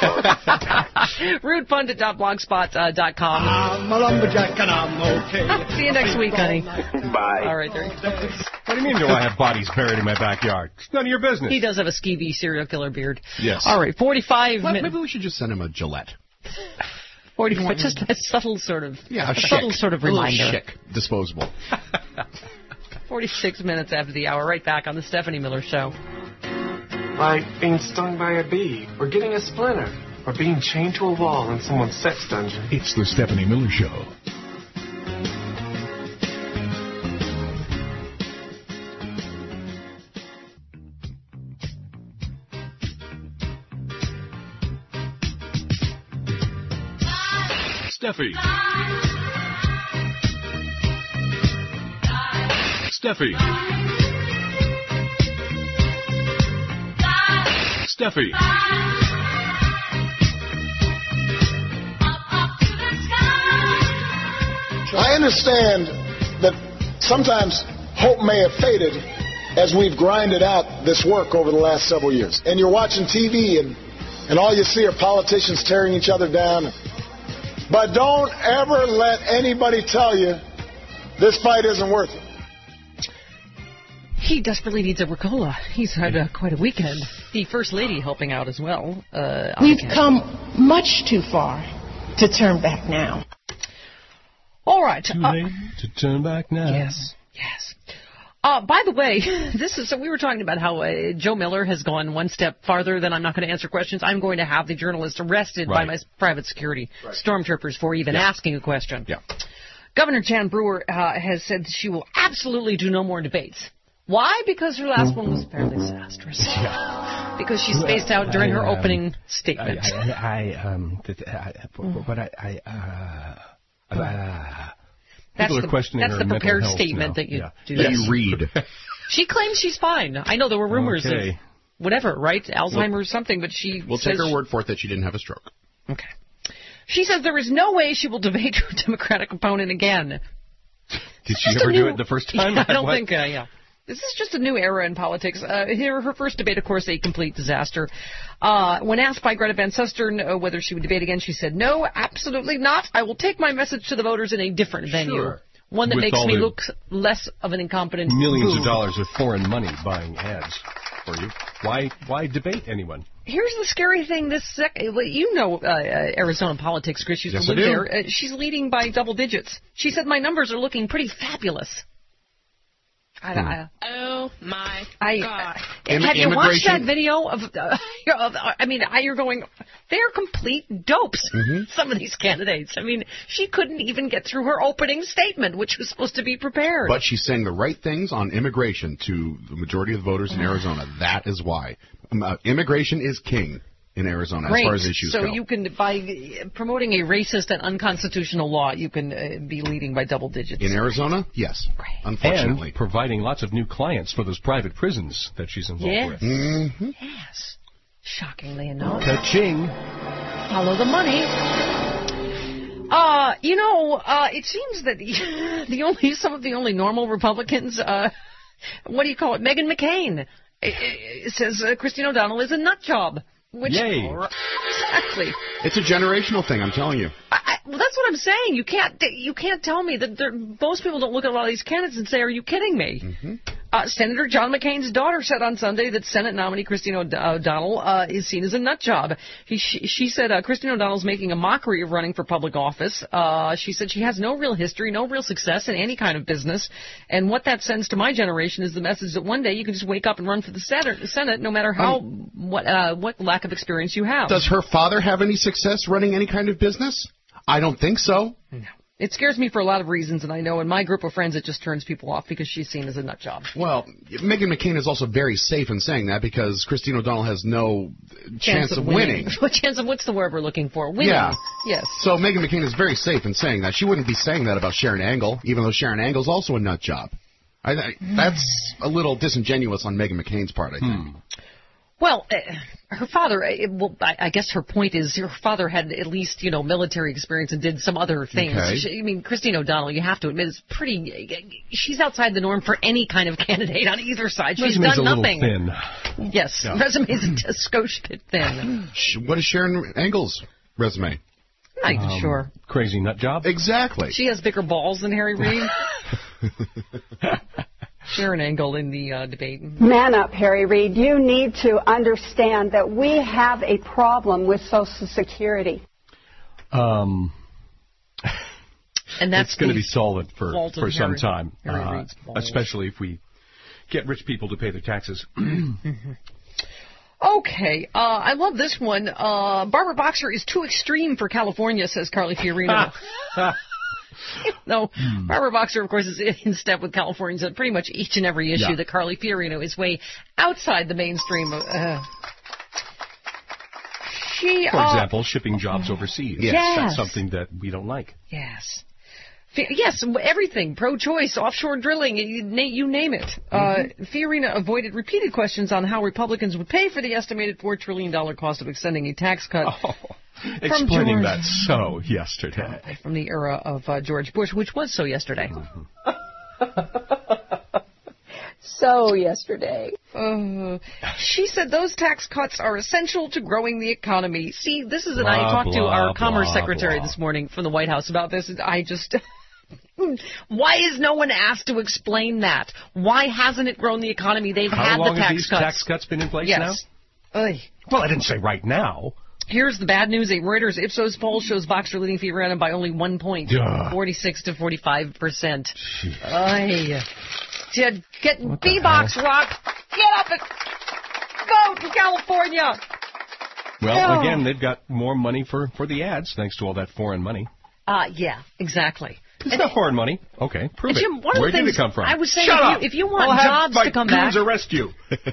rude pundit dot blogspot dot com. I'm a lumberjack and I'm okay. See you next week, honey. Bye. All right, there you go. What do you mean, do I have bodies buried in my backyard? It's none of your business. He does have a skeevy serial killer beard. Yes. All right, forty-five Well, minutes. maybe we should just send him a Gillette. forty-four, just a subtle sort of, Yeah, a, a chic. subtle sort of A little reminder. chic, disposable. forty-six minutes after the hour, right back on the Stephanie Miller Show. Like being stung by a bee, or getting a splinter, or being chained to a wall in someone's sex dungeon. It's the Stephanie Miller Show. Steffi. Steffi. Steffi. I understand that sometimes hope may have faded as we've grinded out this work over the last several years. And you're watching T V and, and all you see are politicians tearing each other down. But don't ever let anybody tell you this fight isn't worth it. He desperately needs a Ricola. He's had uh, quite a weekend. The First Lady helping out as well. Uh, on We've the campaign. come much too far to turn back now. All right. Too uh, late to turn back now. Yes, yes. Uh, by the way, this is so we were talking about how uh, Joe Miller has gone one step farther than I'm not going to answer questions. I'm going to have the journalist arrested by Right. my private security Right. stormtroopers for even Yeah. asking a question. Yeah. Governor Jan Brewer uh, has said she will absolutely do no more debates. Why? Because her last one was fairly disastrous. Yeah. Because she spaced out during her I, um, opening statement. I, I, I um, th- I, but I, I, uh, uh, That's people the, are questioning that's her the mental prepared health statement now. that you Yeah. do. That you read. She claims she's fine. I know there were rumors Okay. of whatever, right? Alzheimer's, something, but she We'll says take her word for it that she didn't have a stroke. Okay. She says there is no way she will debate her Democratic opponent again. Did she Just ever a do new- it the first time? Yeah, I don't What? think, uh, yeah. This is just a new era in politics. Uh, here, her first debate, of course, a complete disaster. Uh, when asked by Greta Van Susteren uh, whether she would debate again, she said, "No, absolutely not. I will take my message to the voters in a different venue, Sure. one that With makes all me the look less of an incompetent Millions boob." of dollars of foreign money buying ads for you. Why? Why debate anyone? Here's the scary thing. This sec- well, you know uh, uh, Arizona politics, Chris. You used Yes, to I live do. there. Uh, she's leading by double digits. She said my numbers are looking pretty fabulous. I, I, Oh my I, God. Im- have you watched immigration- that video of? Uh, of uh, I mean, I, you're going. They're complete dopes. Mm-hmm. Some of these candidates. I mean, she couldn't even get through her opening statement, which was supposed to be prepared. But she's saying the right things on immigration to the majority of the voters in Arizona. That is why. Um, uh, immigration is king in Arizona Great. as far as issues so go. you can, by promoting a racist and unconstitutional law, you can uh, be leading by double digits. In Arizona, yes. Unfortunately. And providing lots of new clients for those private prisons that she's involved Yes. with. Mm-hmm. Yes. Shockingly enough. Ka-ching. Follow the money. Uh, you know, uh, it seems that the, the only some of the only normal Republicans, uh, what do you call it? Meghan McCain it, it says uh, Christine O'Donnell is a nut job. Which, Yay. Exactly. It's a generational thing, I'm telling you. I, I, well, that's what I'm saying. You can't you can't tell me that there, most people don't look at a lot of these candidates and say, "Are you kidding me?" Mm-hmm. Uh, Senator John McCain's daughter said on Sunday that Senate nominee Christine O'D- O'Donnell uh, is seen as a nut job. He, she, she said uh, Christine O'Donnell's making a mockery of running for public office. Uh, she said she has no real history, no real success in any kind of business. And what that sends to my generation is the message that one day you can just wake up and run for the Senate, Senate no matter how um, what uh, what lack of experience you have. Does her father have any success running any kind of business? I don't think so. No. It scares me for a lot of reasons, and I know in my group of friends it just turns people off because she's seen as a nut job. Well, Meghan McCain is also very safe in saying that because Christine O'Donnell has no chance, Chance of of winning. winning. What chance of what's the word we're looking for? Winning. Yeah. Yes. So Meghan McCain is very safe in saying that. She wouldn't be saying that about Sharon Angle, even though Sharon Angle's also a nut job. I, I, that's a little disingenuous on Meghan McCain's part, I think. Hmm. Well, uh, her father, uh, well, I, I guess her point is her father had at least, you know, military experience and did some other things. Okay. She, I mean, Christine O'Donnell, you have to admit, is pretty, she's outside the norm for any kind of candidate on either side. She's Resume's done a nothing. little thin. Yes, Yeah. resume's a skosh bit thin. What is Sharon Angle's resume? Not even Um, sure. Crazy nut job? Exactly. She has bigger balls than Harry Reid. Sharon Angle in the uh, debate. Man up, Harry Reid. You need to understand that we have a problem with Social Security. Um, and that's it's going to the be solid for, fault of for some Harry- time, Harry uh, Reid's balls. especially if we get rich people to pay their taxes. Okay, uh, I love this one. Uh, Barbara Boxer is too extreme for California, says Carly Fiorina. No, Hmm. Barbara Boxer, of course, is in step with Californians on pretty much each and every issue Yeah. that Carly Fiorina is way outside the mainstream. Of, uh, she, For uh, example, shipping jobs overseas. Yes. That's something that we don't like. Yes. Fi- Yes, everything, pro-choice, offshore drilling, you, na- you name it. Uh, Fiorina avoided repeated questions on how Republicans would pay for the estimated four trillion dollars cost of extending a tax cut. Explaining George- that so yesterday. From the era of uh, George Bush, which was so yesterday. So yesterday. Uh, she said those tax cuts are essential to growing the economy. See, this is, and I Blah, talked to blah, our Commerce blah, Secretary blah. this morning from the White House about this. And I just, why is no one asked to explain that? Why hasn't it grown the economy? They've How had long the tax have these cuts. tax cuts been in place yes. now? Oy. Well, I didn't say right now. Here's the bad news. A Reuters Ipsos poll shows Boxer leading Fiorina by only one point, Ugh. forty-six to forty-five percent. Ay. Get, get B-Box, Rock. Get up and vote in California. Well, Yeah. again, they've got more money for, for the ads, thanks to all that foreign money. Uh, yeah, exactly. It's not foreign money. Okay, prove And it. Jim, one of Where the did things it come from? I was saying, Shut if up. you, if you want I'll have jobs my to come back, goons arrest you.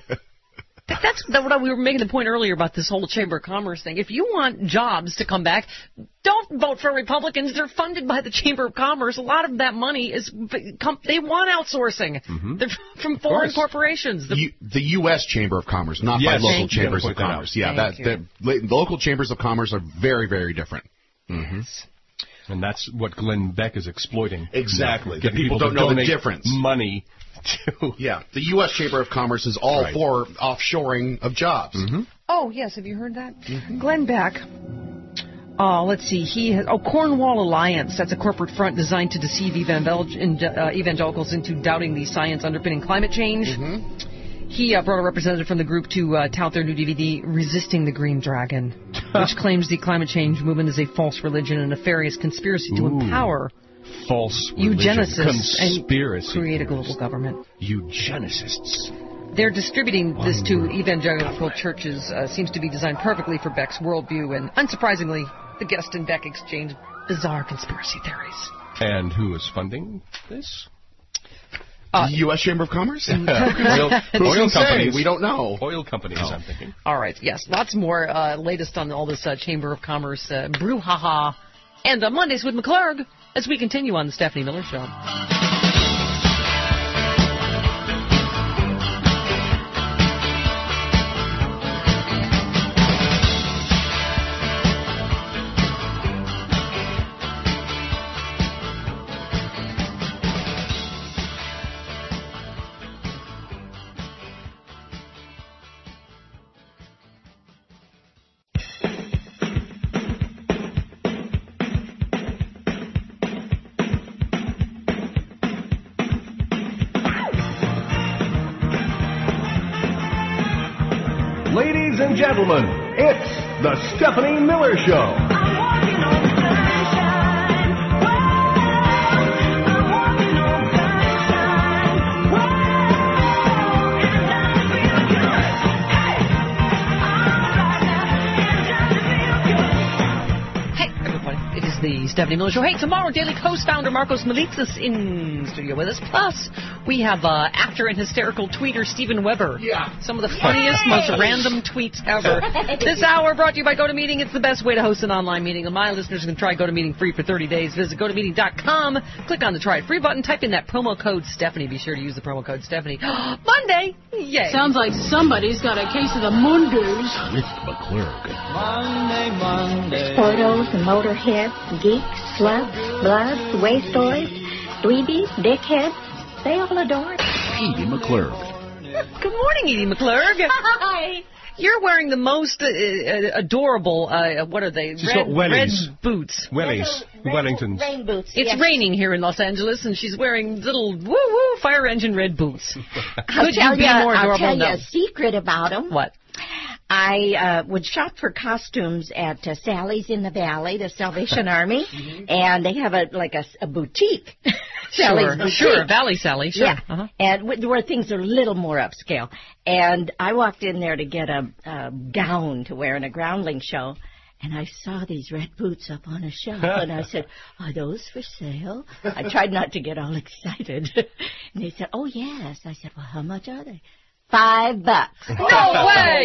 that's that, what we were making the point earlier about this whole Chamber of Commerce thing. If you want jobs to come back, don't vote for Republicans. They're funded by the Chamber of Commerce. A lot of that money is they want outsourcing. Mm-hmm. They're from foreign corporations. The, U- the U S Chamber of Commerce, not Yes. by local Thank you. chambers Gotta of point that out. commerce. Yeah, Thank that the, the local chambers of commerce are very, very different. Mm-hmm. And that's what Glenn Beck is exploiting. Exactly. Get The people to don't know the donate difference. Money to. Yeah, the U S Chamber of Commerce is all Right. for offshoring of jobs. Mm-hmm. oh yes, have you heard that? Glenn Beck. Oh, let's see. He has, oh, Cornwall Alliance. That's a corporate front designed to deceive evangel- uh, evangelicals into doubting the science underpinning climate change. Mm-hmm. He uh, brought a representative from the group to uh, tout their new D V D, Resisting the Green Dragon, which claims the climate change movement is a false religion and nefarious conspiracy to Ooh. empower False religion. eugenicists Conspiracy. and create a global government. Eugenicists. They're distributing this to evangelical churches. Uh, seems to be designed perfectly for Beck's worldview, and unsurprisingly, the guest and Beck exchange bizarre conspiracy theories. And who is funding this? Uh, the U S Chamber of Commerce? oil, oil companies. We don't know. Oil companies, I'm thinking. All right, yes, lots more uh, latest on all this uh, Chamber of Commerce uh, brouhaha. And uh, Mondays with McClurg as we continue on the Stephanie Miller Show. Ladies and gentlemen, it's the Stephanie Miller Show. Stephanie Miller Show. Hey, tomorrow, Daily Kos founder Marcos Melitsas in studio with us. Plus, we have uh, actor and hysterical tweeter Steven Weber. Yeah. Some of the funniest, Yay! most random tweets ever. This hour brought to you by GoToMeeting. It's the best way to host an online meeting. My listeners can try GoToMeeting free for thirty days. Visit go to meeting dot com. Click on the Try It Free button. Type in that promo code Stephanie. Be sure to use the promo code Stephanie. Monday! Yay! Sounds like somebody's got a case of the Mungoos. With McClurg. Monday, Monday. Sportos, motorheads, geeks, sluts, bloods, wastoids, dweebies, dickheads, they all adore it. Edie McClurg. Good morning, Edie McClurg. Hi. You're wearing the most uh, uh, adorable, uh, what are they? She's red, got wellies. red boots. Wellies. Wellingtons. Rain boots. It's yes. raining here in Los Angeles, and she's wearing little woo-woo fire engine red boots. I'll Could tell you be you, more I'll adorable? tell you No. a secret about them. What? I uh, would shop for costumes at uh, Sally's in the Valley, the Salvation Army, and they have a like a, a boutique. Sally's Sure, boutique. sure, Valley Sally, sure. Yeah, Uh-huh. and w- where things are a little more upscale. And I walked in there to get a, a gown to wear in a groundling show, and I saw these red boots up on a shelf, and I said, "Are those for sale?" I tried not to get all excited, and they said, "Oh yes." I said, "Well, how much are they?" Five bucks. No way!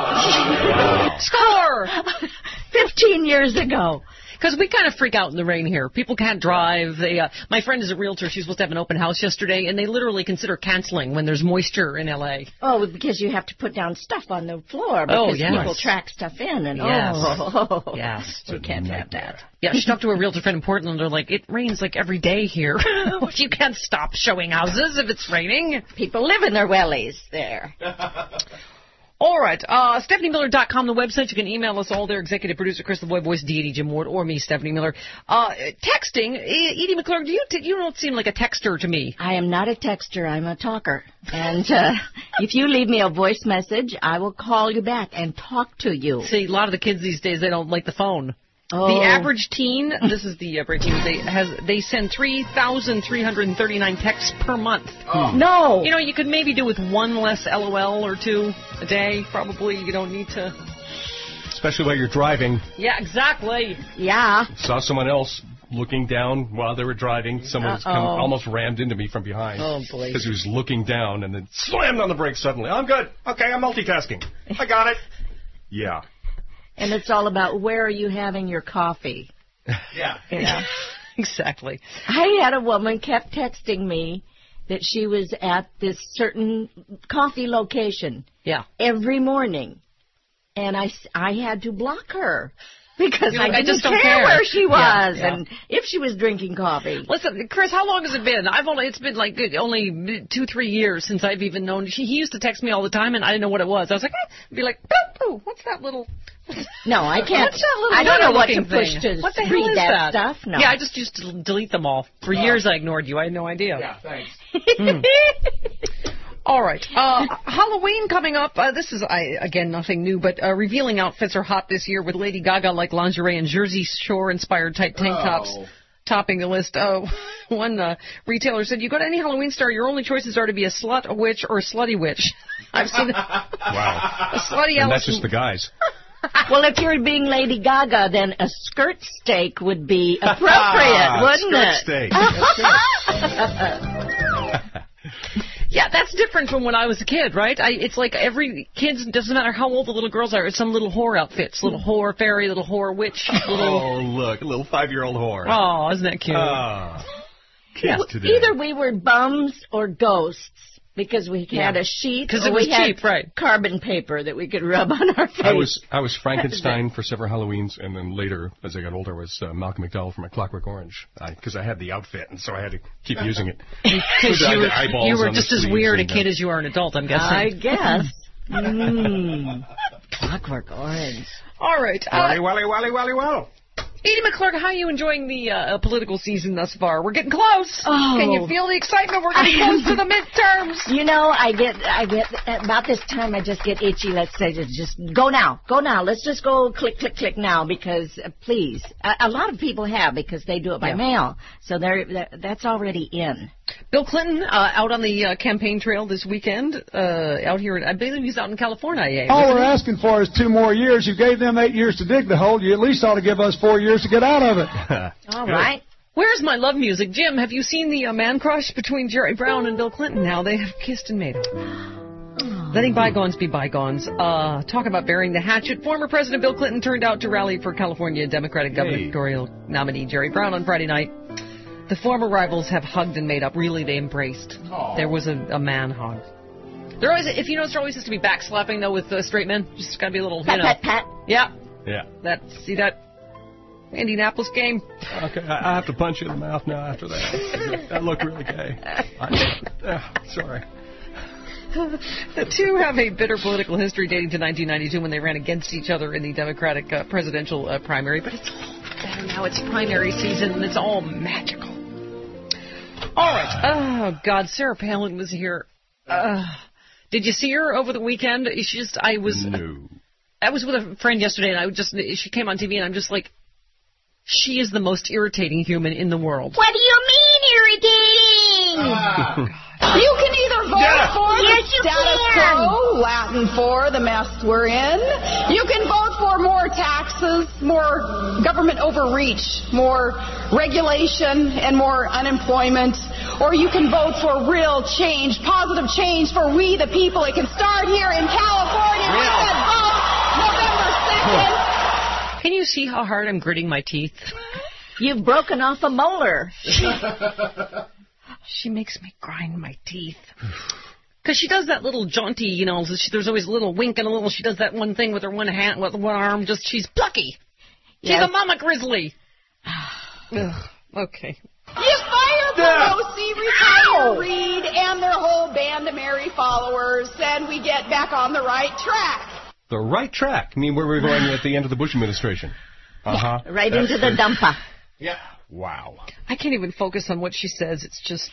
Wow. Score! Fifteen years ago. Because we kind of freak out in the rain here. People can't drive. They, uh, my friend is a realtor. She's supposed to have an open house yesterday, and they literally consider canceling when there's moisture in L A. Oh, because you have to put down stuff on the floor Oh, because yes. people track stuff in. And Yes. oh, Yes. you can't have that. Yeah, she talked to a realtor friend in Portland. They're like, it rains like every day here. You can't stop showing houses if it's raining. People live in their wellies there. All right. Uh, Stephanie Miller dot com, the website. You can email us all there. Executive producer Chris the Boy, voice Deity Jim Ward, or me, Stephanie Miller. Uh, texting, E- Edie McClurg, do you, t- you don't seem like a texter to me. I am not a texter. I'm a talker. And uh, if you leave me a voice message, I will call you back and talk to you. See, a lot of the kids these days, they don't like the phone. Oh. The average teen, this is the uh, breaking news, they, has, they send three thousand three hundred thirty-nine texts per month. Oh. No. You know, you could maybe do with one less L O L or two a day, probably. You don't need to. Especially while you're driving. Yeah, exactly. Yeah. Saw someone else looking down while they were driving. Someone was come, Uh-oh. almost rammed into me from behind. Oh, boy. Because he was looking down and then slammed on the brakes suddenly. I'm good. Okay, I'm multitasking. I got it. Yeah. And it's all about where are you having your coffee. Yeah. Yeah. Exactly. I had a woman kept texting me that she was at this certain coffee location. Yeah. Every morning. And I, s- I had to block her because You're I like, I didn't just don't care care. where she Yeah, was yeah. and if she was drinking coffee. Listen, Chris, how long has it been? I've only, it's been like only two, three years since I've even known. She, he used to text me all the time, and I didn't know what it was. I was like, eh, be like, boo, boo, what's that little... No, I can't. What's that little I don't know what to letter-looking push thing? to What the hell read is that, that stuff. No. Yeah, I just used to delete them all. For years I ignored you. I had no idea. Yeah, thanks. Mm. All right. Uh, Halloween coming up. Uh, this is, I, again, nothing new, but uh, revealing outfits are hot this year with Lady Gaga like lingerie and Jersey Shore-inspired type tank tops. Oh. Topping the list. Uh, one uh, retailer said, you go to any Halloween store, your only choices are to be a slut, a witch, or a slutty witch. I've seen Wow. a slutty And Alice. that's just the guys. Well, if you're being Lady Gaga, then a skirt steak would be appropriate, wouldn't Skirt it? steak. Yeah, that's different from when I was a kid, right? I, it's like every kid, doesn't matter how old the little girls are, it's some little whore outfits. Little whore fairy, little whore witch. Little... Oh, look, a little five-year-old whore. Oh, isn't that cute? Ah. Kids Well, today. either we were bums or ghosts because we had Yeah. a sheet 'Cause or it was we had cheap, right. carbon paper that we could rub on our face. I was I was Frankenstein for several Halloweens, and then later, as I got older, I was uh, Malcolm McDowell from A Clockwork Orange, because I, I had the outfit, and so I had to keep using it. Because With you the were, eyeballs you were on the just as sleeves weird a and, uh, kid as you are an adult, I'm guessing. I guess. mm. Clockwork Orange. All right. Uh, Wally, Wally, Wally, Wally, Wally. Edie McClurg, how are you enjoying the uh, political season thus far? We're getting close. Oh. Can you feel the excitement? We're getting close to the midterms. You know, I get, I get, about this time I just get itchy. Let's say, just, just go now, go now. Let's just go click, click, click now because, uh, please. A, a lot of people have because they do it by Yeah. mail. So they're, they're, that's already in. Bill Clinton uh, out on the uh, campaign trail this weekend. Uh, out here, I believe he's out in California. All we're asking for is two more years. You gave them eight years to dig the hole. You at least ought to give us four years to get out of it. All right. Where's my love music? Jim, have you seen the uh, man crush between Jerry Brown and Bill Clinton now? They have kissed and made up. Letting bygones be bygones. Uh, talk about burying the hatchet. Former President Bill Clinton turned out to rally for California Democratic gubernatorial nominee Jerry Brown on Friday night. The former rivals have hugged and made up. Really, they embraced. Aww. There was a, a man hug. There always, if you notice, there always has to be backslapping though with uh, straight men. Just got to be a little, pat, you know. Pat, pat, pat. Yeah. Yeah. That see that Indianapolis game. Okay, I, I have to punch you in the mouth now after that. That looked really gay. I, uh, sorry. The two have a bitter political history dating to nineteen ninety-two when they ran against each other in the Democratic uh, presidential uh, primary. But it's all better now. It's primary season and it's all magical. All right. Oh, God. Sarah Palin was here. Uh, did you see her over the weekend? She just, I was, no. I was with a friend yesterday, and I just, she came on T V, and I'm just like, she is the most irritating human in the world. What do you mean irritating? Uh, you can either vote yeah. for yes, the status quo, Latin for the mess we're in. You can vote for more taxes, more government overreach, more regulation, and more unemployment. Or you can vote for real change, positive change for we the people. It can start here in California. We said vote November second. Can you see how hard I'm gritting my teeth? You've broken off a molar. She makes me grind my teeth. Because she does that little jaunty, you know, she, there's always a little wink and a little, she does that one thing with her one hand, with one arm, just, she's plucky. She's yes. a mama grizzly. Ugh, okay. You fire Pelosi, retire Reid, and their whole band of merry followers, and we get back on the right track. The right track? I mean, where we're going at the end of the Bush administration. Uh-huh. Yeah, right That's into the dumper. Yeah. Wow. I can't even focus on what she says. It's just...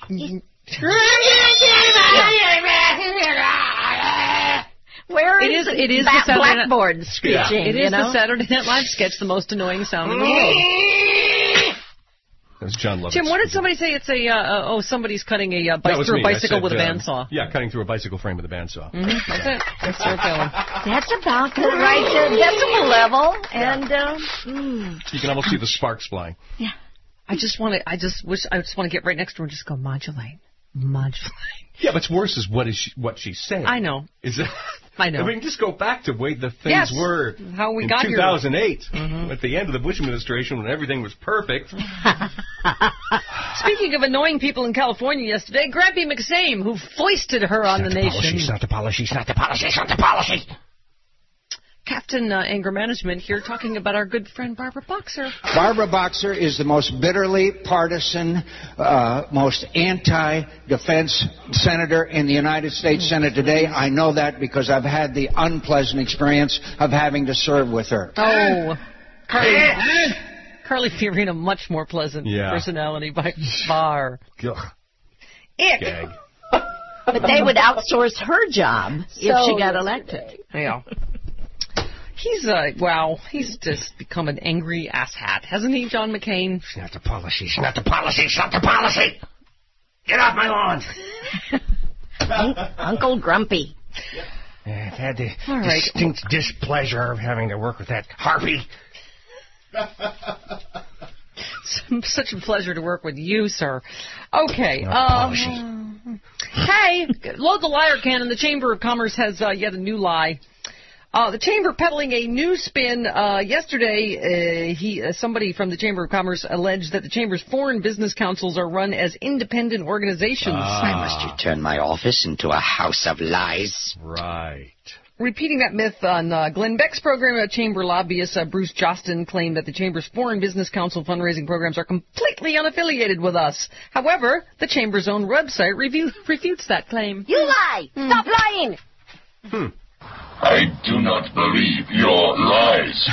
Where it is, is it is that the blackboard Night, screeching? Yeah. It is you know? the Saturday Night Live sketch, the most annoying sound in the world. That's John Lovitz. Jim, what did somebody say? It's a, uh, oh, somebody's cutting a uh, bicycle, through a bicycle said, with a bandsaw. Uh, yeah, cutting through a bicycle frame with a bandsaw. Mm-hmm. That's it. That's Sarah Palin. That's about the right uh, decibel level. And, uh, mm. You can almost see the sparks flying. Yeah. I just want to, I just wish, I just want to get right next to her and just go modulate. Modulate. Yeah, but what's worse is what is she, what she's saying. I know. Is it? I know. I mean, just go back to the way the things yes, were how we in got two thousand eight, here. Mm-hmm. at the end of the Bush administration when everything was perfect. Speaking of annoying people in California yesterday, Grampy McSame, who foisted her on the, the nation. Policy, it's not the policy, it's not the policy, it's not the policy. Captain uh, Anger Management here talking about our good friend Barbara Boxer. Barbara Boxer is the most bitterly partisan, uh, most anti-defense senator in the United States Senate today. I know that because I've had the unpleasant experience of having to serve with her. Oh, Carly, Carly Fiorina, much more pleasant yeah. personality by far. Ick. Gag. But they would outsource her job so if she got elected. Yeah. He's, uh, wow, he's just become an angry asshat, hasn't he, John McCain? It's not the policy, it's not the policy, it's not the policy! Get off my lawn! Uncle Grumpy. Yeah, I've had the All right. distinct displeasure of having to work with that harpy. Such a pleasure to work with you, sir. Okay. No um, hey, load the liar cannon. The Chamber of Commerce has uh, yet a new lie. Uh, the Chamber peddling a new spin. Uh, yesterday, uh, he, uh, somebody from the Chamber of Commerce alleged that the Chamber's foreign business councils are run as independent organizations. Uh, Why must you turn my office into a house of lies? Right. Repeating that myth on uh, Glenn Beck's program, uh, Chamber lobbyist uh, Bruce Jostin claimed that the Chamber's Foreign Business Council fundraising programs are completely unaffiliated with us. However, the Chamber's own website review, refutes that claim. You lie! Mm. Stop lying! Hmm. I do not believe your lies.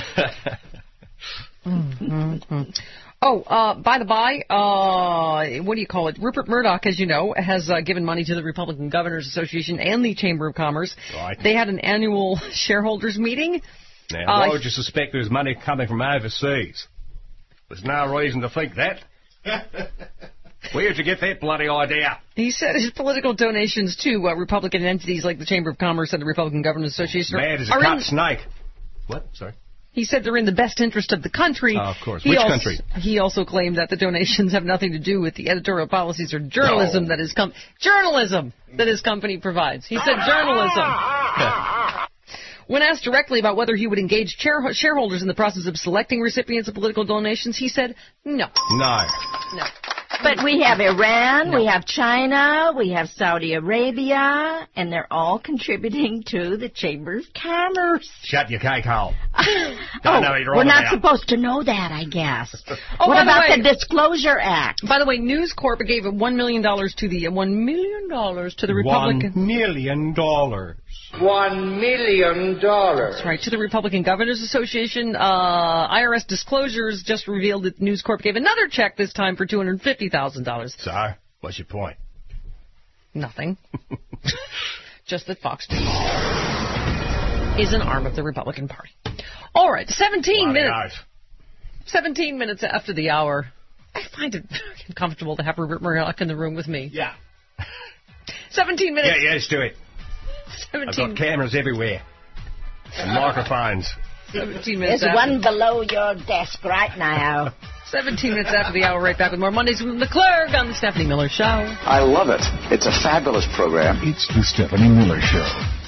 mm-hmm. Oh, uh, by the by, uh, what do you call it? Rupert Murdoch, as you know, has uh, given money to the Republican Governors Association and the Chamber of Commerce. Right. They had an annual shareholders meeting. Now, uh, why would you suspect there's money coming from overseas? There's no reason to think that. Where'd you get that bloody idea? He said his political donations to uh, Republican entities like the Chamber of Commerce and the Republican Governors Association Mad as a are cop in, snake. What? Sorry. He said they're in the best interest of the country. Oh, of course. He Which also, country? He also claimed that the donations have nothing to do with the editorial policies or journalism No. that his com- journalism that his company provides. He said journalism. When asked directly about whether he would engage chair- shareholders in the process of selecting recipients of political donations, he said no. No. No. But we have Iran, No. we have China, we have Saudi Arabia, and they're all contributing to the Chamber of Commerce. Shut your cake hole. oh, Don't know what you're we're on not about. supposed to know that, I guess. Oh, what by the about way- the Disclosure Act? By the way, News Corp gave one million dollars to the one million dollars to the Republican. One million dollars. One million dollars. That's right, to the Republican Governors Association. Uh, I R S disclosures just revealed that News Corp gave another check this time for two hundred fifty thousand dollars. So, what's your point? Nothing. Just that Fox News is an arm of the Republican Party. All right, seventeen Bloody minutes. seventeen minutes after the hour. I find it very uncomfortable to have Rupert Murdoch in the room with me. Yeah. seventeen minutes. Yeah, yeah, let's do it. seventeen I've got cameras everywhere. And microphones. seventeen minutes There's after. one below your desk right now. seventeen minutes after the hour, right back with more Mondays with McClurg on the Stephanie Miller Show. I love it. It's a fabulous program. It's the Stephanie Miller Show.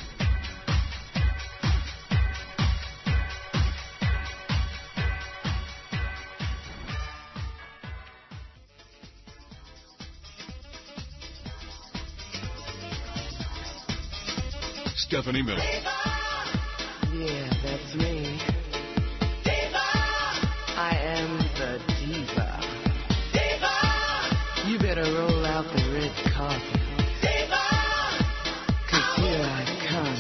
Stephanie Miller. Yeah, that's me. Diva! I am the diva. Diva! You better roll out the red carpet. Diva! 'Cause here I come.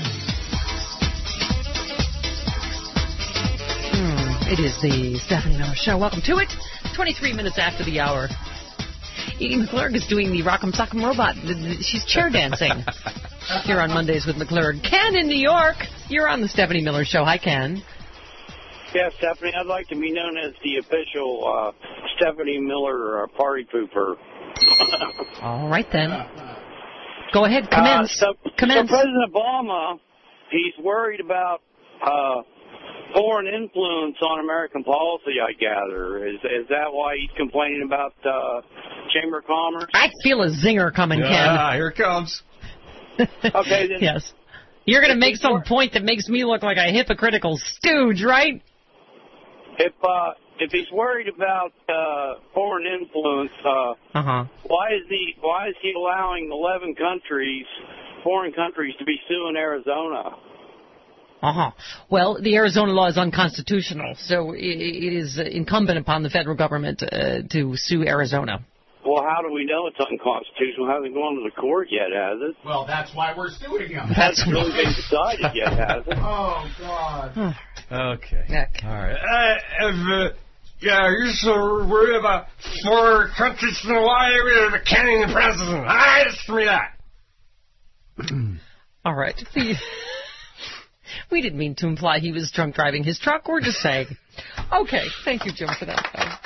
Hmm, it is the Stephanie Miller Show. Welcome to it. twenty-three minutes after the hour. Edie McClurg is doing the Rock'em Sock'em Robot. She's chair dancing. Here on Mondays with McClurg. Ken in New York, you're on the Stephanie Miller Show. Hi, Ken. Yeah, Stephanie, I'd like to be known as the official uh, Stephanie Miller uh, party pooper. All right, then. Go ahead, commence. Uh, so, commence. so President Obama, he's worried about uh, foreign influence on American policy, I gather. Is is that why he's complaining about uh, Chamber of Commerce? I feel a zinger coming, Ken. Ah, here it comes. Okay, then. Yes. You're going to make some point that makes me look like a hypocritical stooge, right? If uh, if he's worried about uh, foreign influence, uh, uh-huh. why is he why is he allowing eleven countries, foreign countries, to be suing Arizona? Uh-huh. Well, the Arizona law is unconstitutional, so it, it is incumbent upon the federal government uh, to sue Arizona. Well, how do we know it's unconstitutional? Hasn't gone to the court yet, has it? Well, that's why we're suing him. That's really been decided yet, has it? Oh, God. Okay. Okay. All right. Uh, if, uh, yeah, you're so worried about foreign countries, so why are we canning the president? Ask me that. All right. We, we didn't mean to imply he was drunk driving his truck. We're just saying. Okay. Thank you, Jim, for that.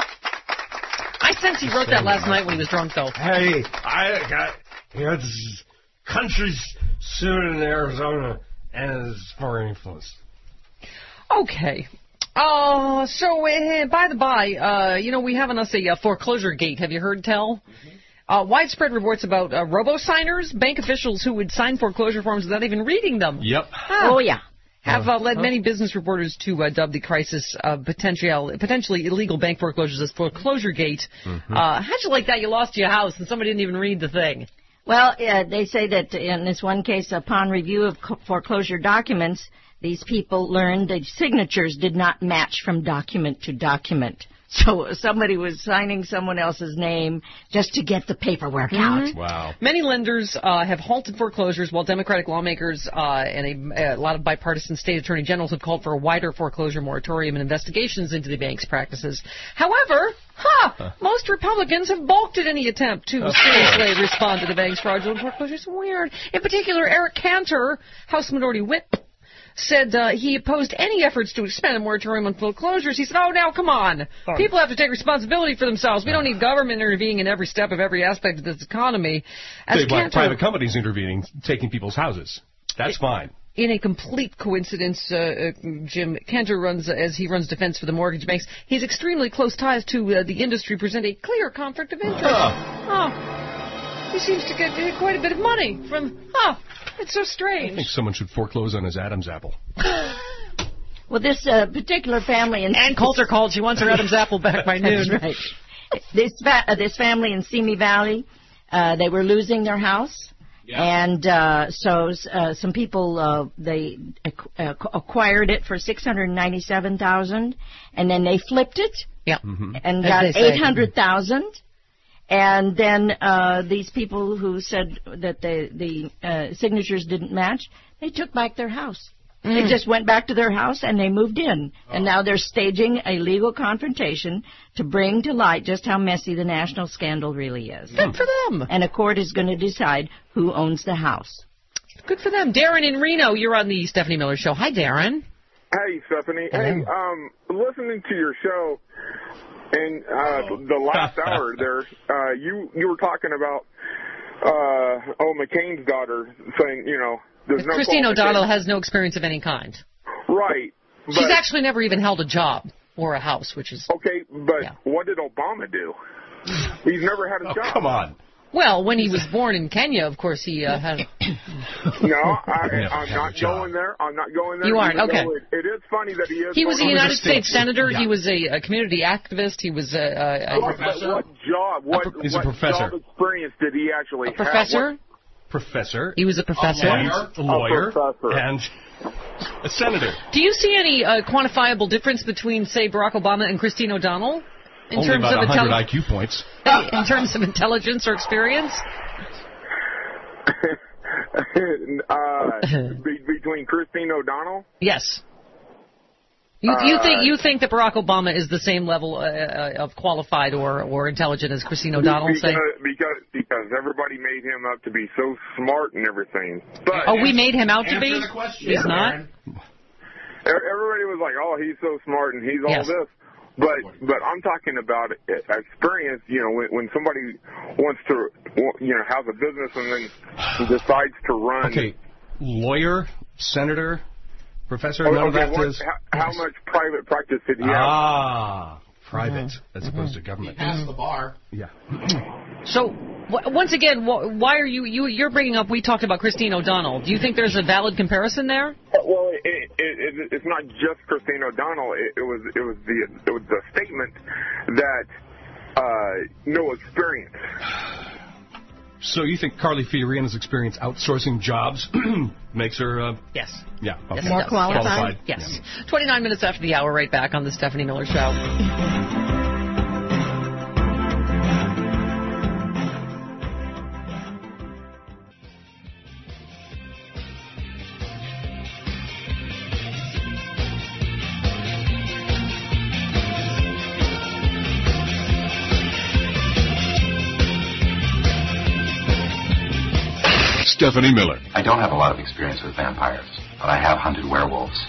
I sense he wrote that last night when he was drunk, though. Hey, I got, you know, this countries suing in Arizona and it's foreign influence. Okay. Uh, so, uh, by the by, uh, you know, we have on us a uh, foreclosure gate. Have you heard tell? Mm-hmm. Uh, widespread reports about uh, robo-signers, bank officials who would sign foreclosure forms without even reading them. Yep. Ah. Oh, yeah. Have uh, led many business reporters to uh, dub the crisis of potential, potentially illegal bank foreclosures as foreclosure gate. Mm-hmm. Uh, how'd you like that? You lost your house and somebody didn't even read the thing. Well, uh, they say that in this one case, upon review of co- foreclosure documents, these people learned that signatures did not match from document to document. So somebody was signing someone else's name just to get the paperwork mm-hmm. out. Wow. Many lenders uh, have halted foreclosures, while Democratic lawmakers uh, and a, a lot of bipartisan state attorney generals have called for a wider foreclosure moratorium and investigations into the bank's practices. However, huh, huh. most Republicans have balked at any attempt to seriously respond to the bank's fraudulent foreclosures. Weird. In particular, Eric Cantor, House Minority Whip, said uh, he opposed any efforts to expand a moratorium on foreclosures. He said, oh, now, come on. People have to take responsibility for themselves. We don't need government intervening in every step of every aspect of this economy. As They've like Cantor, private companies intervening, taking people's houses. That's it, fine. In a complete coincidence, uh, uh, Jim, Cantor runs, uh, as he runs defense for the mortgage banks, his extremely close ties to uh, the industry present a clear conflict of interest. Oh. oh. He seems to get uh, quite a bit of money from, oh, it's so strange. I think someone should foreclose on his Adam's apple. Well, this uh, particular family in... Ann Coulter called. She wants her Adam's apple back by noon. That's right. This, fa- uh, this family in Simi Valley, uh, they were losing their house. Yeah. And uh, so uh, some people, uh, they uh, acquired it for six hundred ninety-seven thousand dollars, and then they flipped it yeah. mm-hmm. and got eight hundred thousand dollars. And then uh, these people who said that the, the uh, signatures didn't match, they took back their house. Mm. They just went back to their house and they moved in. Oh. And now they're staging a legal confrontation to bring to light just how messy the national scandal really is. Good for them. And a court is going to decide who owns the house. Good for them. Darren in Reno, you're on the Stephanie Miller Show. Hi, Darren. Hey, Stephanie. Hello. Hey, um, listening to your show in uh, the last hour there, uh, you you were talking about uh, oh McCain's daughter saying, you know, there's no Christine O'Donnell has no experience of any kind. Right. She's actually never even held a job or a house, which is... Okay, but yeah. what did Obama do? He's never had a oh, job. Come on. Well, when he was born in Kenya, of course, he uh, had... no, I, I'm not going there. I'm not going there. You aren't, okay. It, it is funny that he is... He was a United state. States senator. Yeah. He was a, a community activist. He was a... a, a what, professor. What job? What, a, he's what a professor. job experience did he actually a professor? have? What, Professor. He was a professor. A lawyer. A professor. And a senator. Do you see any uh, quantifiable difference between, say, Barack Obama and Christine O'Donnell? In Only terms about of one hundred intelli- I Q points. In terms of intelligence or experience? uh, be, between Christine O'Donnell? Yes. You, you uh, think you think that Barack Obama is the same level uh, of qualified or, or intelligent as Christine O'Donnell? Because, say? because because everybody made him up to be so smart and everything. But oh, we made him out to be? He's not? Everybody was like, oh, he's so smart and he's all yes. this. But but I'm talking about experience. You know, when, when somebody wants to, you know, has a business and then decides to run. Okay, lawyer, senator, professor. Oh, none okay, of that what, is. How, how much private practice did he have? Ah, private mm-hmm. as opposed to government. He passed the bar. Yeah. So w- once again, wh- why are you you you're bringing up? We talked about Christine O'Donnell. Do you think there's a valid comparison there? Well, it, it, it, it's not just Christine O'Donnell. It, it was it was the it was the statement that uh, no experience. So you think Carly Fiorina's experience outsourcing jobs makes her? Uh, yes. Yeah. Okay. Yes, more qualified? qualified? Yes. Yeah. twenty-nine minutes after the hour, right back on the Stephanie Miller Show. Stephanie Miller. I don't have a lot of experience with vampires, but I have hunted werewolves.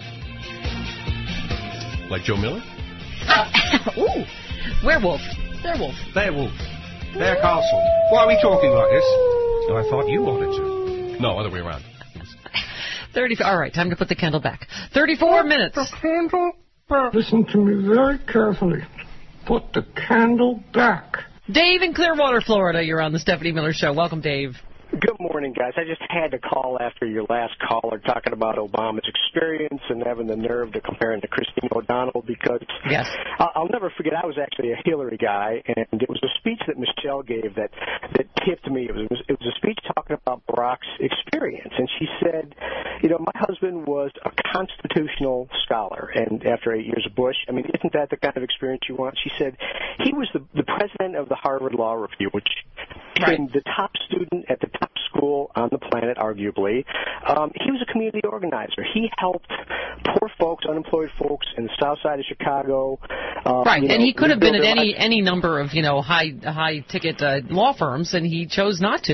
Like Joe Miller? Ooh, werewolf. Werewolf. Werewolf. Bear Castle. Why are we talking like this? Oh, I thought you wanted to. No, other way around. Thirty. All right, time to put the candle back. Thirty-four minutes. The candle back. Listen to me very carefully. Put the candle back. Dave in Clearwater, Florida. You're on the Stephanie Miller Show. Welcome, Dave. Good morning, guys. I just had to call after your last caller talking about Obama's experience and having the nerve to compare him to Christine O'Donnell because yes. I'll never forget I was actually a Hillary guy, and it was a speech that Michelle gave that, that tipped me. It was, it was a speech talking about Barack's experience, and she said, you know, my husband was a constitutional scholar, and after eight years of Bush, I mean, isn't that the kind of experience you want? She said he was the, the president of the Harvard Law Review, which right. the top student at the top school on the planet, arguably. Um, he was a community organizer. He helped poor folks, unemployed folks in the south side of Chicago. Um, right, you know, and he could have been at any lives. any number of, you know, high high ticket uh, law firms, and he chose not to.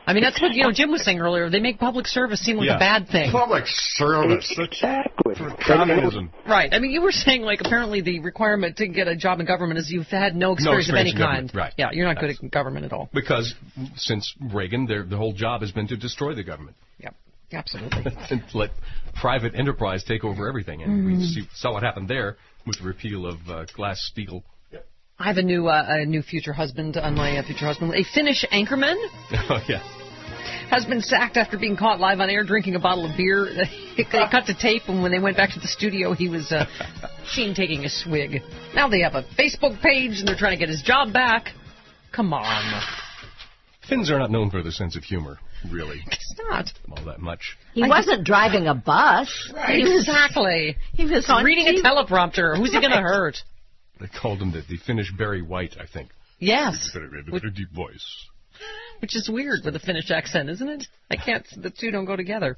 I mean, that's what, you know, Jim was saying earlier. They make public service seem like Yeah. a bad thing. Public service. Exactly. Communism. Right. I mean, you were saying, like, apparently the requirement to get a job in government is you've had no experience, experience of in any government, kind. right. Yeah, you're not good at government at all. Because since Reagan, their the whole job has been to destroy the government. Yep. Absolutely. And let private enterprise take over everything. And we Mhm. see, saw what happened there with the repeal of uh, Glass-Steagall. I have a new uh, a new future husband on my uh, future husband. A Finnish anchorman Oh, yeah. has been sacked after being caught live on air drinking a bottle of beer. They cut to tape, and when they went back to the studio, he was uh, seen taking a swig. Now they have a Facebook page, and they're trying to get his job back. Come on. Finns are not known for their sense of humor, really. It's not. All that much. He wasn't driving a bus. Right. He was, Exactly. he was on reading T V. a teleprompter. Who's he going to hurt? They called him the, the Finnish Barry White, I think. Yes. Very, very, With- very deep voice. Which is weird with a Finnish accent, isn't it? I can't. The two don't go together.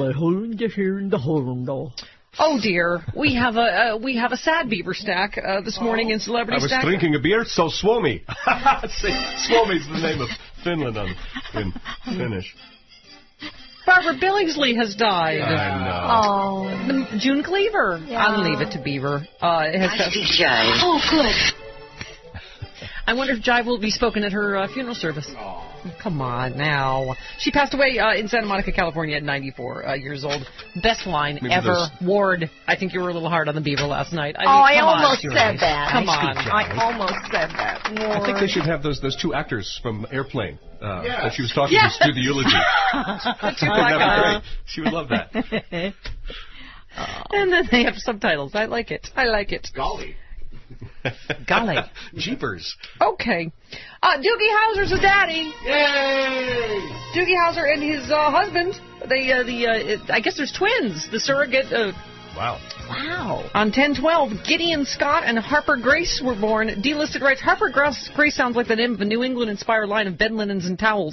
Oh dear, we have a uh, we have a sad beaver stack uh, this morning in Celebrity I was Stack. drinking a beer, so Suomi. See, Suomi's the name of Finland on, in Finnish. Barbara Billingsley has died. I know. Oh, the, June Cleaver. Yeah. I'll leave it to Beaver. Uh, it has I see Jive. Oh, good. I wonder if Jive will be spoken at her uh, funeral service. Come on now. She passed away uh, in Santa Monica, California at ninety-four uh, years old. Best line Maybe ever. those- Ward, I think you were a little hard on the Beaver last night. I Oh, I mean, come on, almost Julie. said that. Come I- on. I almost said that. I think they should have those those two actors from Airplane uh, Yes. that she was talking Yes. to do the eulogy. The two That'd be black great. guys. She would love that. And then they have subtitles. I like it. I like it. Golly. Golly. Jeepers. Okay. Uh, Doogie Howser's a daddy. Yay! Doogie Howser and his uh, husband. They, uh, the, uh, it, I guess there's twins. The surrogate. Uh, Wow. wow. On ten twelve, Gideon Scott and Harper Grace were born. Delisted rights. Harper Grace, Grace sounds like the name of a New England-inspired line of bed linens and towels.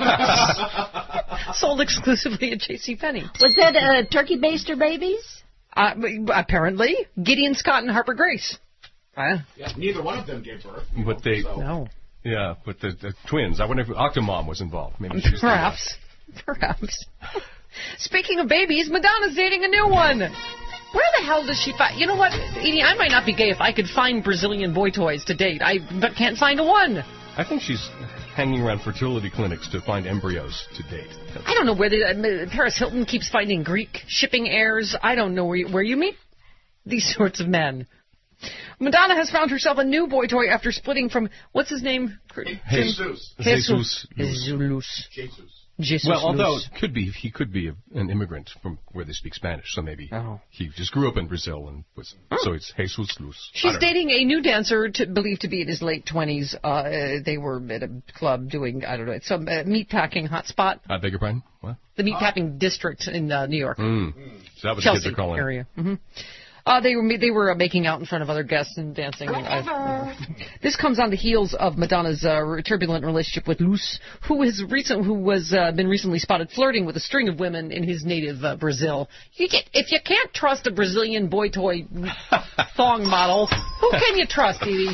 Sold exclusively at JCPenney. Was that uh, turkey baster babies? Uh, apparently, Gideon Scott and Harper Grace. Uh, Yeah, neither one of them gave birth. But they, no. yeah, but the, the twins. I wonder if Octomom was involved. Maybe she was Perhaps. Perhaps. Speaking of babies, Madonna's dating a new one. Where the hell does she find... You know what, Edie, I might not be gay if I could find Brazilian boy toys to date. I but can't find a one. I think she's hanging around fertility clinics to find embryos to date. I don't know where the, uh, Paris Hilton keeps finding Greek shipping heirs. I don't know where you, where you meet these sorts of men. Madonna has found herself a new boy toy after splitting from... What's his name? Jesus. Jesus. Jesus. Jesus. Jesus. Well, although it could be, he could be a, an immigrant from where they speak Spanish, so maybe Oh. he just grew up in Brazil and was. So it's Jesus Luz. I She's don't know. dating a new dancer to, believed to be in his late twenties. Uh, they were at a club doing, I don't know, some uh, meatpacking hotspot. I beg your pardon. What? The meatpacking district in uh, New York. Mm. So that was Chelsea the kids are calling. area. hmm Uh, they were they were uh, making out in front of other guests and dancing. And, uh, this comes on the heels of Madonna's uh, turbulent relationship with Luz, who has recent who was uh, been recently spotted flirting with a string of women in his native uh, Brazil. You get, if you can't trust a Brazilian boy toy thong model, who can you trust, Edie?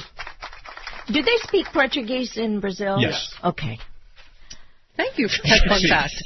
Do they speak Portuguese in Brazil? Yes. Okay. Thank you for that fun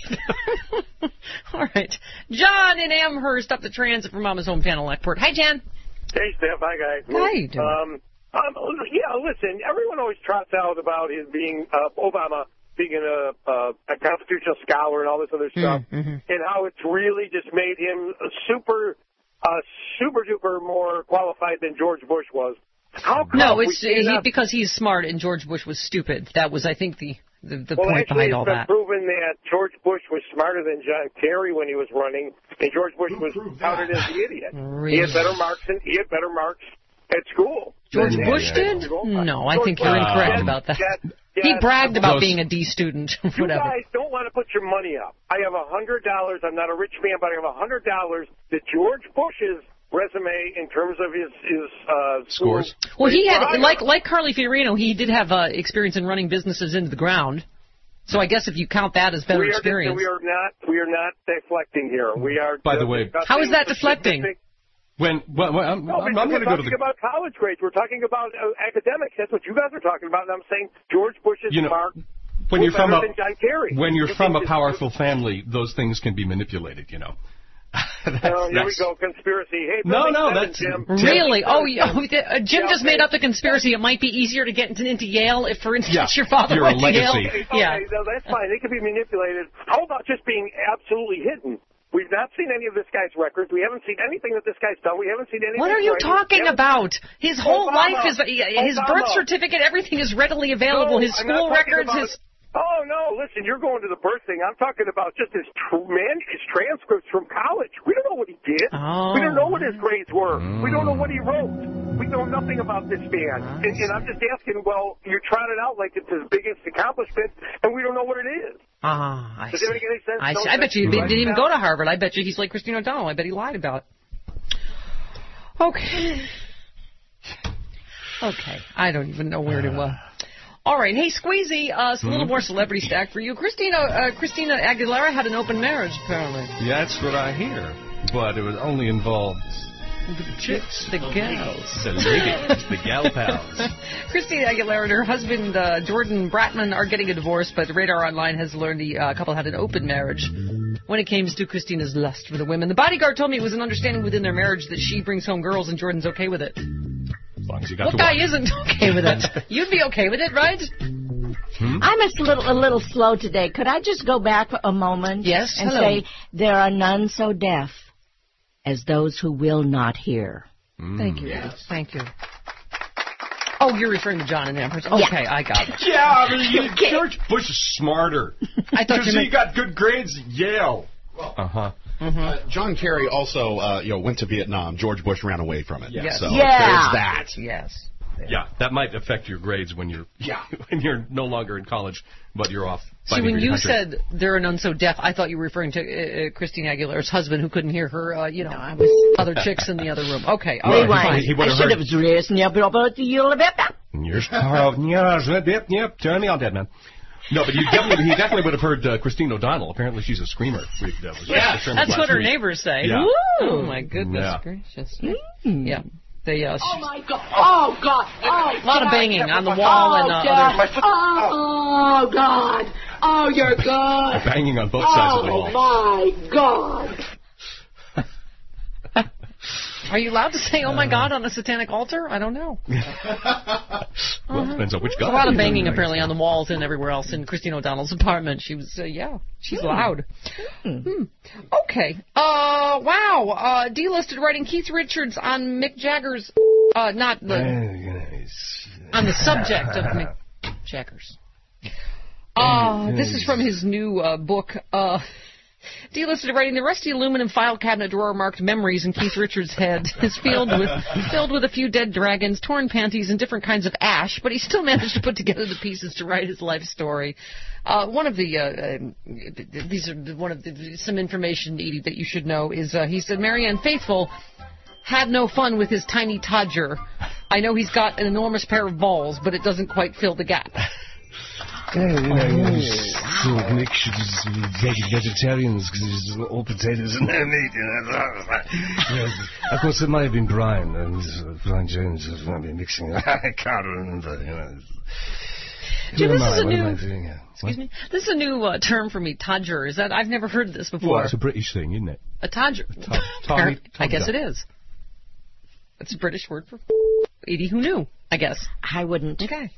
fact. All right. John in Amherst up the transit from Mama's hometown in Lockport. Hi, Jan. Hey, Steph. Hi, guys. How you doing? Um, um, yeah, listen, everyone always trots out about his being, uh, Obama being a, uh, a constitutional scholar and all this other stuff, Mm-hmm. and how it's really just made him super, uh, super duper more qualified than George Bush was. How come No, we it's he, cannot- because he's smart and George Bush was stupid. That was, I think, the the, the well, point actually, behind all it's been that. proven that George Bush was smarter than John Kerry when he was running, and George Bush was touted as the idiot. He had better marks than he had better marks at school. George than- Bush than- did? No, I think you're George Bush- incorrect Yes, about that. yes, He yes. bragged about Those- being a D student. You Whatever. guys don't want to put your money up. I have a hundred dollars. I'm not a rich man, but I have a hundred dollars that George Bush's resume in terms of his his uh, Scores. Well, he had prior- like like Carly Fiorino. He did have uh, experience in running businesses into the ground. So I guess if you count that as better we are, experience. We are not. We are not deflecting here. We are. By the just way- discussing How is that the deflecting? specific- When well, well, I'm, No, I'm, because I'm going we're to go to talking the. about college grades. We're talking about uh, academics. That's what you guys are talking about. And I'm saying George Bush's You know- mark when We're you're from a better than John Kerry. when you're You from think a this- powerful family, those things can be manipulated. You know. That's- Oh, here we that's- go, conspiracy. Hey, No, Billy no, Seven, that's- Jim. Really? Jim, Oh, yeah. Oh, the- uh, Jim Yeah, just made okay. up the conspiracy. It might be easier to get into, into Yale if, for instance, Yeah, your father you're went a to Yale. legacy. Okay, Yeah. no, that's fine. They can be manipulated. How about just being absolutely hidden? We've not seen any of this guy's records. We haven't seen anything that this guy's done. We haven't seen anything. What are you writing. talking We haven't- about? His whole Obama. life is his Obama. birth certificate. Everything is readily available. No, his I'm not school talking records. about- His Oh, no, listen, you're going to the birth thing. I'm talking about just his, tr- man, his transcripts from college. We don't know what he did. Oh. We don't know what his grades were. We don't know what he wrote. We know nothing about this man. And, and I'm just asking, well, you trot it out like it's his biggest accomplishment, and we don't know what it is. Ah, I Does see. that make any sense? I, No see. I bet sense? you he Right. didn't even go to Harvard. I bet you he's like Christine O'Donnell. I bet he lied about it. Okay. Okay. I don't even know where to. Uh... All right. Hey, Squeezy, uh, it's a little more celebrity stack for you. Christina uh, Christina Aguilera had an open marriage, apparently. Yeah, that's what I hear. But it was only involved The chicks, the gals. the ladies, the gal pals. Christina Aguilera and her husband, uh, Jordan Bratman, are getting a divorce, but Radar Online has learned the uh, couple had an open marriage when it came to Christina's lust for the women. The bodyguard told me it was an understanding within their marriage that she brings home girls and Jordan's okay with it. As long as you got What to guy watch. isn't okay with it? You'd be okay with it, right? Hmm? I'm a little, a little slow today. Could I just go back for a moment? Yes, And hello. say, there are none so deaf as those who will not hear. Thank you. Thank you. Oh, you're referring to John and Amherst. Okay, Yeah. I got it. Yeah, I mean, you- George Bush is smarter. I thought Because you he meant... got good grades at Yale. Uh-huh. Mm-hmm. Uh, John Kerry also, uh, you know, went to Vietnam. George Bush ran away from it. Yes. So Yeah. there's that. Yes. Yeah, that might affect your grades when you're Yeah. when you're no longer in college, but you're off. See, fighting when for your you country. said there are none so deaf, I thought you were referring to uh, uh, Christina Aguilera's husband who couldn't hear her, uh, you know, I was... other chicks in the other room. Okay, all Well, right, Rewind. fine. he would've I should heard- have listened. Yep, Yes. Oh, yes, yep, yep, turn me on, dead man. No, but you definitely, he definitely would have heard uh, Christine O'Donnell. Apparently, she's a screamer. We, uh, was Yeah, determined that's last what her week. neighbors say. Yeah. Oh my goodness Yeah. gracious. Yeah, they. Uh, Oh my God! Oh God! Oh, a lot of banging on the wall oh, and uh, God. other. Oh, oh God! Oh, you're good. Banging on both sides of the Oh wall. my God! Are you allowed to say "Oh my God" on a satanic altar? I don't know. Well, it depends on which A God. lot of banging apparently on the walls and everywhere else in Christine O'Donnell's apartment. She was, uh, yeah, she's loud. Hmm. Okay. Uh, wow. Uh, delisted writing Keith Richards on Mick Jagger's, uh, not the, on the subject of Mick Jagger's. Uh, this is from his new uh, book. Uh, delisted writing the rusty aluminum file cabinet drawer marked memories in Keith Richards' head is filled with filled with a few dead dragons, torn panties, and different kinds of ash. But he still managed to put together the pieces to write his life story. Uh, one of the uh, uh, these are one of the, some information, Edie, that you should know is uh, he said Marianne Faithfull had no fun with his tiny todger. I know he's got an enormous pair of balls, but it doesn't quite fill the gap. Yeah, you know, you know, Nick should just be vegetarians because there's all potatoes and no meat. You know. Of course, it might have been Brian. And uh, Brian Jones might be mixing. I can't remember. You know. Jim, Who this am is I? a What new. am I doing here? Excuse me. This is a new uh, term for me. Todger. Is that I've never heard this before? Well, it's a British thing, isn't it? A todger. Tom- Tommy- I guess Tom it is. It's a British word for Edie. Who knew? I guess. I wouldn't. Okay.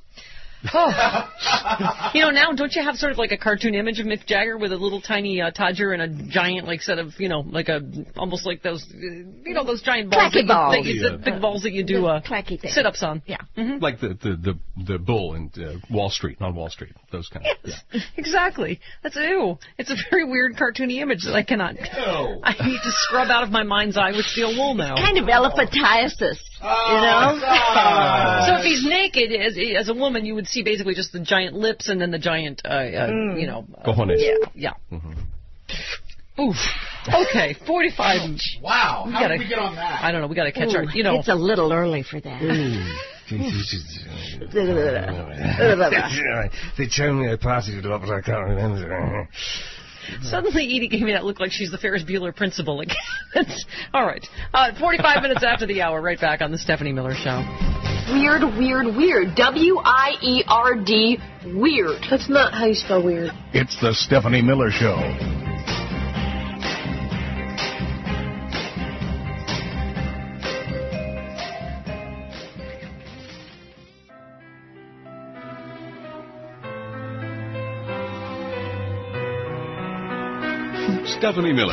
Oh. You know, now don't you have sort of like a cartoon image of Mick Jagger with a little tiny uh, todger and a giant like set of, you know, like a almost like those, uh, you know, those giant balls, that Clacky you, balls. that you, Yeah. the big balls that you do uh, Clacky thing. sit-ups on. Yeah. Mm-hmm. Like the the the, the bull in uh, Wall Street, on Wall Street, those kind of. Yes, exactly. That's ew. It's a very weird cartoony image that I cannot. Ew. I need to scrub out of my mind's eye with steel wool now. Kind of elephantiasis, Oh, you know? So if he's naked as, as a woman, you would see basically just the giant lips and then the giant, uh, uh, Mm. you know. Uh, Cojones. yeah, yeah. Mm-hmm. Oof. Okay, forty-five. Wow. We How gotta- did we get on that? I don't know. We got to catch Ooh, our, you know. It's a little early for that. They told me I partied it up, but I can't remember. Suddenly, Edie gave me that look like she's the Ferris Bueller principal again. All right. Uh, forty-five minutes after the hour, right back on the Stephanie Miller Show. weird, weird, weird. W I E R D, weird. That's not how you spell weird. It's the Stephanie Miller Show. Stephanie Miller.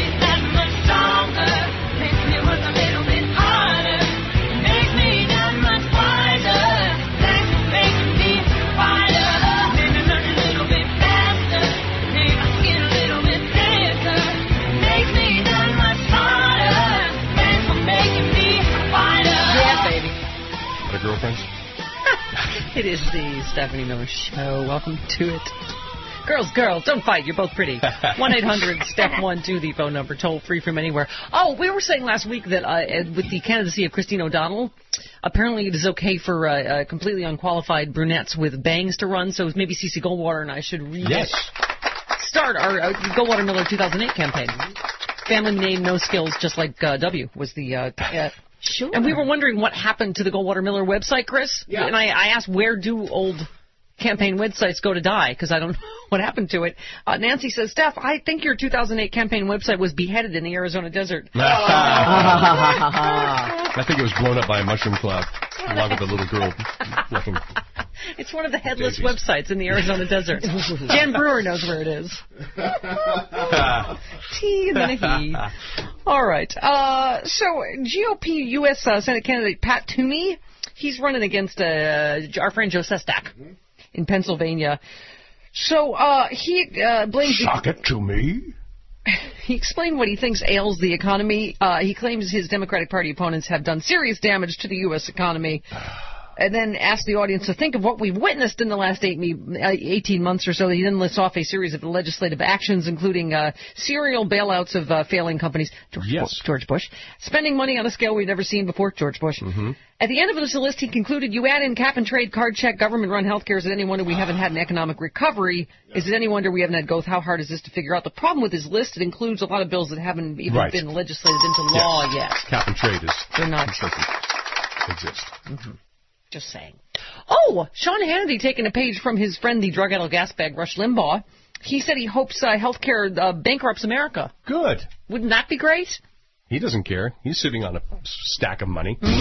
Girlfriends? It is the Stephanie Miller Show. Welcome to it. Girls, girls, don't fight. You're both pretty. one eight hundred step one two, the phone number, toll free from anywhere. Oh, we were saying last week that uh, with the candidacy of Christine O'Donnell, apparently it is okay for uh, uh, completely unqualified brunettes with bangs to run, so maybe Cece Goldwater and I should read yes. start our uh, Goldwater Miller two thousand eight campaign. Family name, no skills, just like uh, W was the... Uh, uh, Sure. And we were wondering what happened to the Goldwater Miller website, Chris. Yeah. And I, I asked, where do old campaign websites go to die? Because I don't know what happened to it. Uh, Nancy says, Steph, I think your two thousand eight campaign website was beheaded in the Arizona desert. I think it was blown up by a mushroom cloud, along with a little girl looking. It's one of the headless daisies. websites in the Arizona desert. Jan Brewer knows where it is. T and then a he. All right. Uh, so G O P U S Uh, Senate candidate Pat Toomey, he's running against uh, our friend Joe Sestak in Pennsylvania. So uh, he uh, blames... Shock it to me. He explained what he thinks ails the economy. Uh, he claims his Democratic Party opponents have done serious damage to the U S economy. And then asked the audience to think of what we've witnessed in the last eight, eighteen months or so. He then lists off a series of legislative actions, including uh, serial bailouts of uh, failing companies. George, yes. Bush, George Bush. Spending money on a scale we've never seen before. George Bush. Mm-hmm. At the end of this list, he concluded, you add in cap and trade, card check, government-run health care. Is it any wonder we haven't had an economic recovery? Is it any wonder we haven't had growth? How hard is this to figure out? The problem with his list, it includes a lot of bills that haven't even right. been legislated into law yes. yet. Cap and trade is They're not. exist. Mm-hmm. Just saying. Oh, Sean Hannity taking a page from his friend, the drug-addled gas bag, Rush Limbaugh. He said he hopes uh, health care uh, bankrupts America. Good. Wouldn't that be great? He doesn't care. He's sitting on a stack of money. Mm-hmm.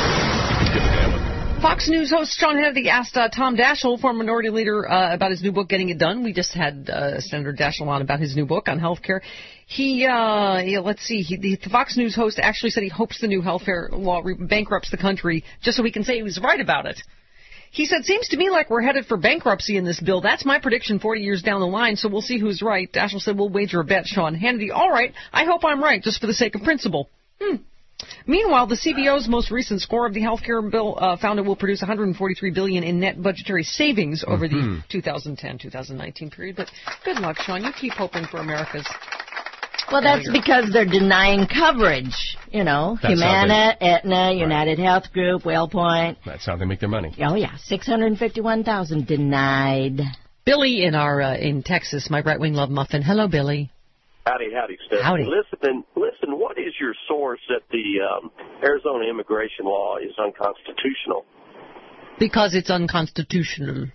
He could give a damn. Fox News host Sean Hannity asked uh, Tom Daschle, former minority leader, uh, about his new book, Getting It Done. We just had uh, Senator Daschle on about his new book on health care. He, uh, yeah, let's see, he, the Fox News host actually said he hopes the new health care law re- bankrupts the country just so he can say he was right about it. He said, seems to me like we're headed for bankruptcy in this bill. That's my prediction forty years down the line, so we'll see who's right. Daschle said, we'll wager a bet, Sean Hannity. All right, I hope I'm right, just for the sake of principle. Hmm. Meanwhile, the C B O's most recent score of the health care bill uh, found it will produce one hundred forty-three billion dollars in net budgetary savings over mm-hmm. the two thousand ten to two thousand nineteen period. But good luck, Sean. You keep hoping for America's... Well, that's because they're denying coverage. You know, that's Humana, they, Aetna, United right. Health Group, WellPoint. That's how they make their money. Oh, yeah. six hundred fifty-one thousand denied. Billy in our uh, in Texas, my right-wing love muffin. Hello, Billy. Howdy, howdy, Steph. Howdy. Listen, listen, what is your source that the um, Arizona immigration law is unconstitutional? Because it's unconstitutional.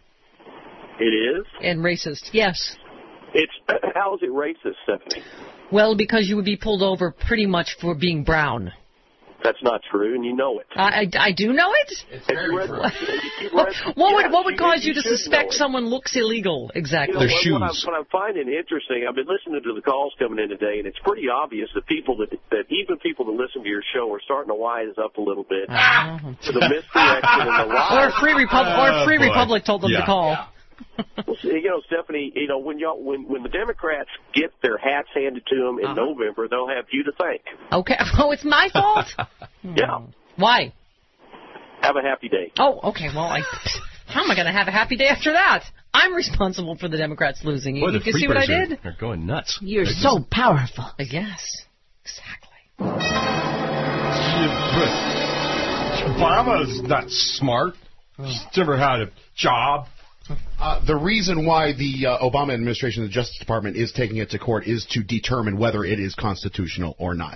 It is? And racist, yes. It's how is it racist, Stephanie? Well, because you would be pulled over pretty much for being brown. That's not true, and you know it. I, I, I do know it? It's very read, true. You what, read, what yeah, would what would you, cause you you to suspect someone looks illegal? Exactly. You know, Their what, shoes. What I'm, what I'm finding interesting, I've been listening to the calls coming in today, and it's pretty obvious that people that, that even people that listen to your show are starting to wise up a little bit uh-huh. to the misdirection and the lies. Or Free, Repub- or Free oh, Republic told them yeah. to call. Yeah. Well, see, you know, Stephanie, you know, when y'all, when when the Democrats get their hats handed to them in uh-huh. November, they'll have you to thank. Okay. Oh, it's my fault? Yeah. Why? Have a happy day. Oh, okay. Well, I, how am I going to have a happy day after that? I'm responsible for the Democrats losing. Boy, you the you see what I did? Are, are going nuts. You're They're so just... powerful. Yes. Exactly. Obama's not smart. He's never had a job. Uh, the reason why the uh, Obama administration, the Justice Department, is taking it to court is to determine whether it is constitutional or not.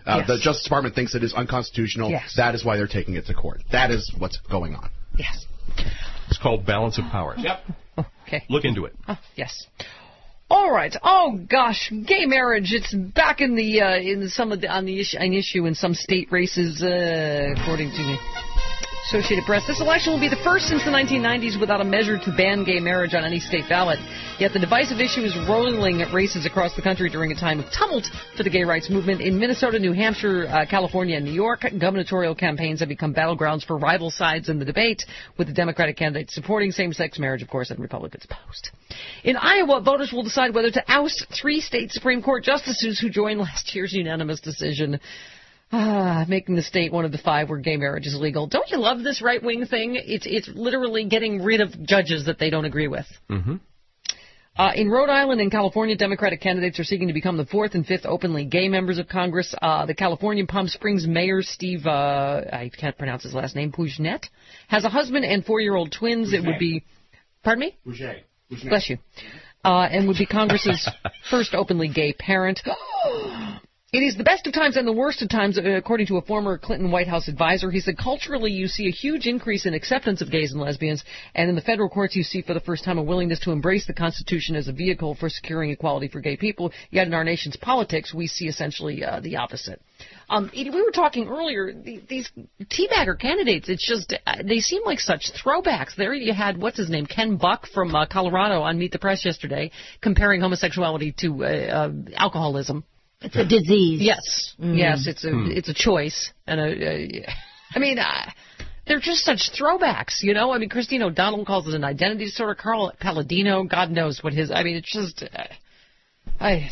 Uh, Yes. The Justice Department thinks it is unconstitutional. Yes. That is why they're taking it to court. That is what's going on. Yes. It's called balance of power. Yep. Okay. Look into it. Oh, yes. All right. Oh gosh, gay marriage. It's back in the uh, in some of the on the issue, an issue in some state races, uh, according to the Associated Press. This election will be the first since the nineteen nineties without a measure to ban gay marriage on any state ballot. Yet the divisive issue is rolling races across the country during a time of tumult for the gay rights movement. In Minnesota, New Hampshire, uh, California, and New York, gubernatorial campaigns have become battlegrounds for rival sides in the debate, with the Democratic candidates supporting same-sex marriage, of course, and Republicans opposed. In Iowa, voters will decide whether to oust three state Supreme Court justices who joined last year's unanimous decision, Ah, making the state one of the five where gay marriage is legal. Don't you love this right-wing thing? It's it's literally getting rid of judges that they don't agree with. Mm-hmm. Uh, in Rhode Island and California, Democratic candidates are seeking to become the fourth and fifth openly gay members of Congress. Uh, the California Palm Springs mayor, Steve, uh, I can't pronounce his last name, Puignet, has a husband and four-year-old twins. Puignet. It would be, pardon me? Puignet. Puignet. Bless you. Uh, and would be Congress's first openly gay parent. It is the best of times and the worst of times, according to a former Clinton White House advisor. He said, culturally, you see a huge increase in acceptance of gays and lesbians, and in the federal courts, you see for the first time a willingness to embrace the Constitution as a vehicle for securing equality for gay people. Yet in our nation's politics, we see essentially uh, the opposite. Um, we were talking earlier, these teabagger candidates, it's just, they seem like such throwbacks. There you had, what's his name, Ken Buck from uh, Colorado on Meet the Press yesterday, comparing homosexuality to uh, uh, alcoholism. It's a disease. Yes, mm. yes, it's a Hmm. it's a choice, and a, a I mean, uh, they're just such throwbacks, you know. I mean, Christine O'Donnell calls it an identity disorder. Carl Palladino, God knows what his. I mean, it's just. Uh, I.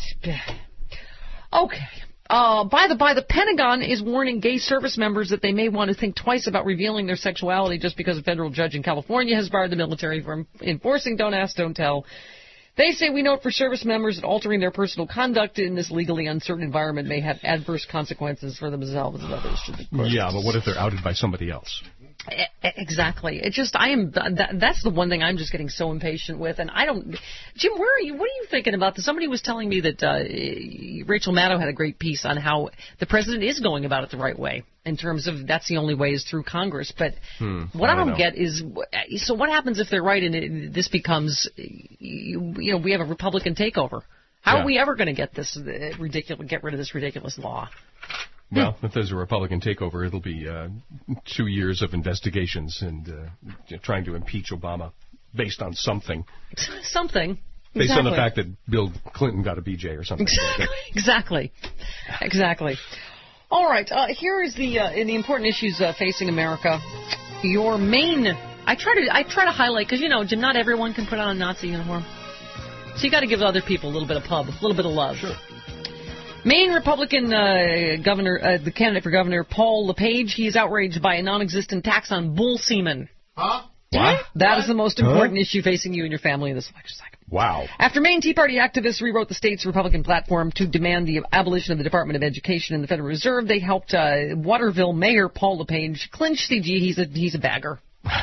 Okay. Uh, by the by, the Pentagon is warning gay service members that they may want to think twice about revealing their sexuality just because a federal judge in California has barred the military from enforcing "Don't Ask, Don't Tell." They say we note for service members that altering their personal conduct in this legally uncertain environment may have adverse consequences for themselves and others. Yeah, but what if they're outed by somebody else? Exactly. It just, I am, that, that's the one thing I'm just getting so impatient with. And I don't, Jim, where are you, what are you thinking about this? Somebody was telling me that uh, Rachel Maddow had a great piece on how the president is going about it the right way in terms of that's the only way is through Congress. But hmm, what I I don't, don't get is, so what happens if they're right and it, this becomes, you, you know, we have a Republican takeover? How Yeah. are we ever going to get this uh, ridiculous, get rid of this ridiculous law? Well, if there's a Republican takeover, it'll be uh, two years of investigations and uh, trying to impeach Obama based on something. Something. Based exactly. on the fact that Bill Clinton got a B J or something. Exactly. Exactly. Exactly. All right. Uh, here is the uh, in the important issues uh, facing America. Your main. I try to I try to highlight because you know Jim, not everyone can put on a Nazi uniform, so you got to give other people a little bit of pub, a little bit of love. Sure. Maine Republican uh, governor, uh, the candidate for governor, Paul LePage, he is outraged by a non-existent tax on bull semen. Huh? What? That what? is the most important huh? issue facing you and your family in this election cycle. Wow. After Maine Tea Party activists rewrote the state's Republican platform to demand the abolition of the Department of Education and the Federal Reserve, they helped uh, Waterville Mayor Paul LePage clinch C G. He's a he's a bagger.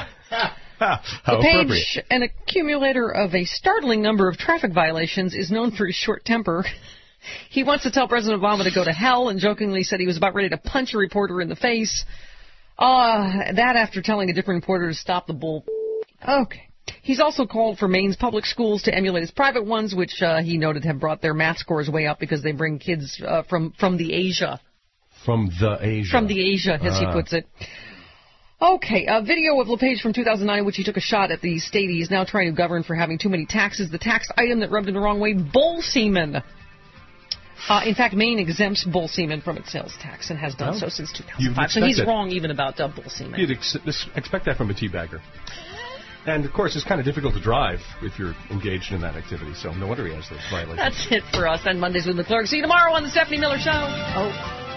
How LePage, an accumulator of a startling number of traffic violations, is known for his short temper. He wants to tell President Obama to go to hell and jokingly said he was about ready to punch a reporter in the face. Uh, that after telling a different reporter to stop the bull. Okay. He's also called for Maine's public schools to emulate his private ones, which uh, he noted have brought their math scores way up because they bring kids uh, from, from the Asia. From the Asia. From the Asia, as uh. he puts it. Okay, a video of LePage from two thousand nine in which he took a shot at the state he is now trying to govern for having too many taxes. The tax item that rubbed him the wrong way, bull semen. Uh, in fact, Maine exempts bull semen from its sales tax and has done well, so since two thousand five. So he's it. wrong even about uh, bull semen. You'd ex- expect that from a teabagger. And, of course, it's kind of difficult to drive if you're engaged in that activity, so no wonder he has those violations. That's it for us on Mondays with McClurg. See you tomorrow on the Stephanie Miller Show. Oh.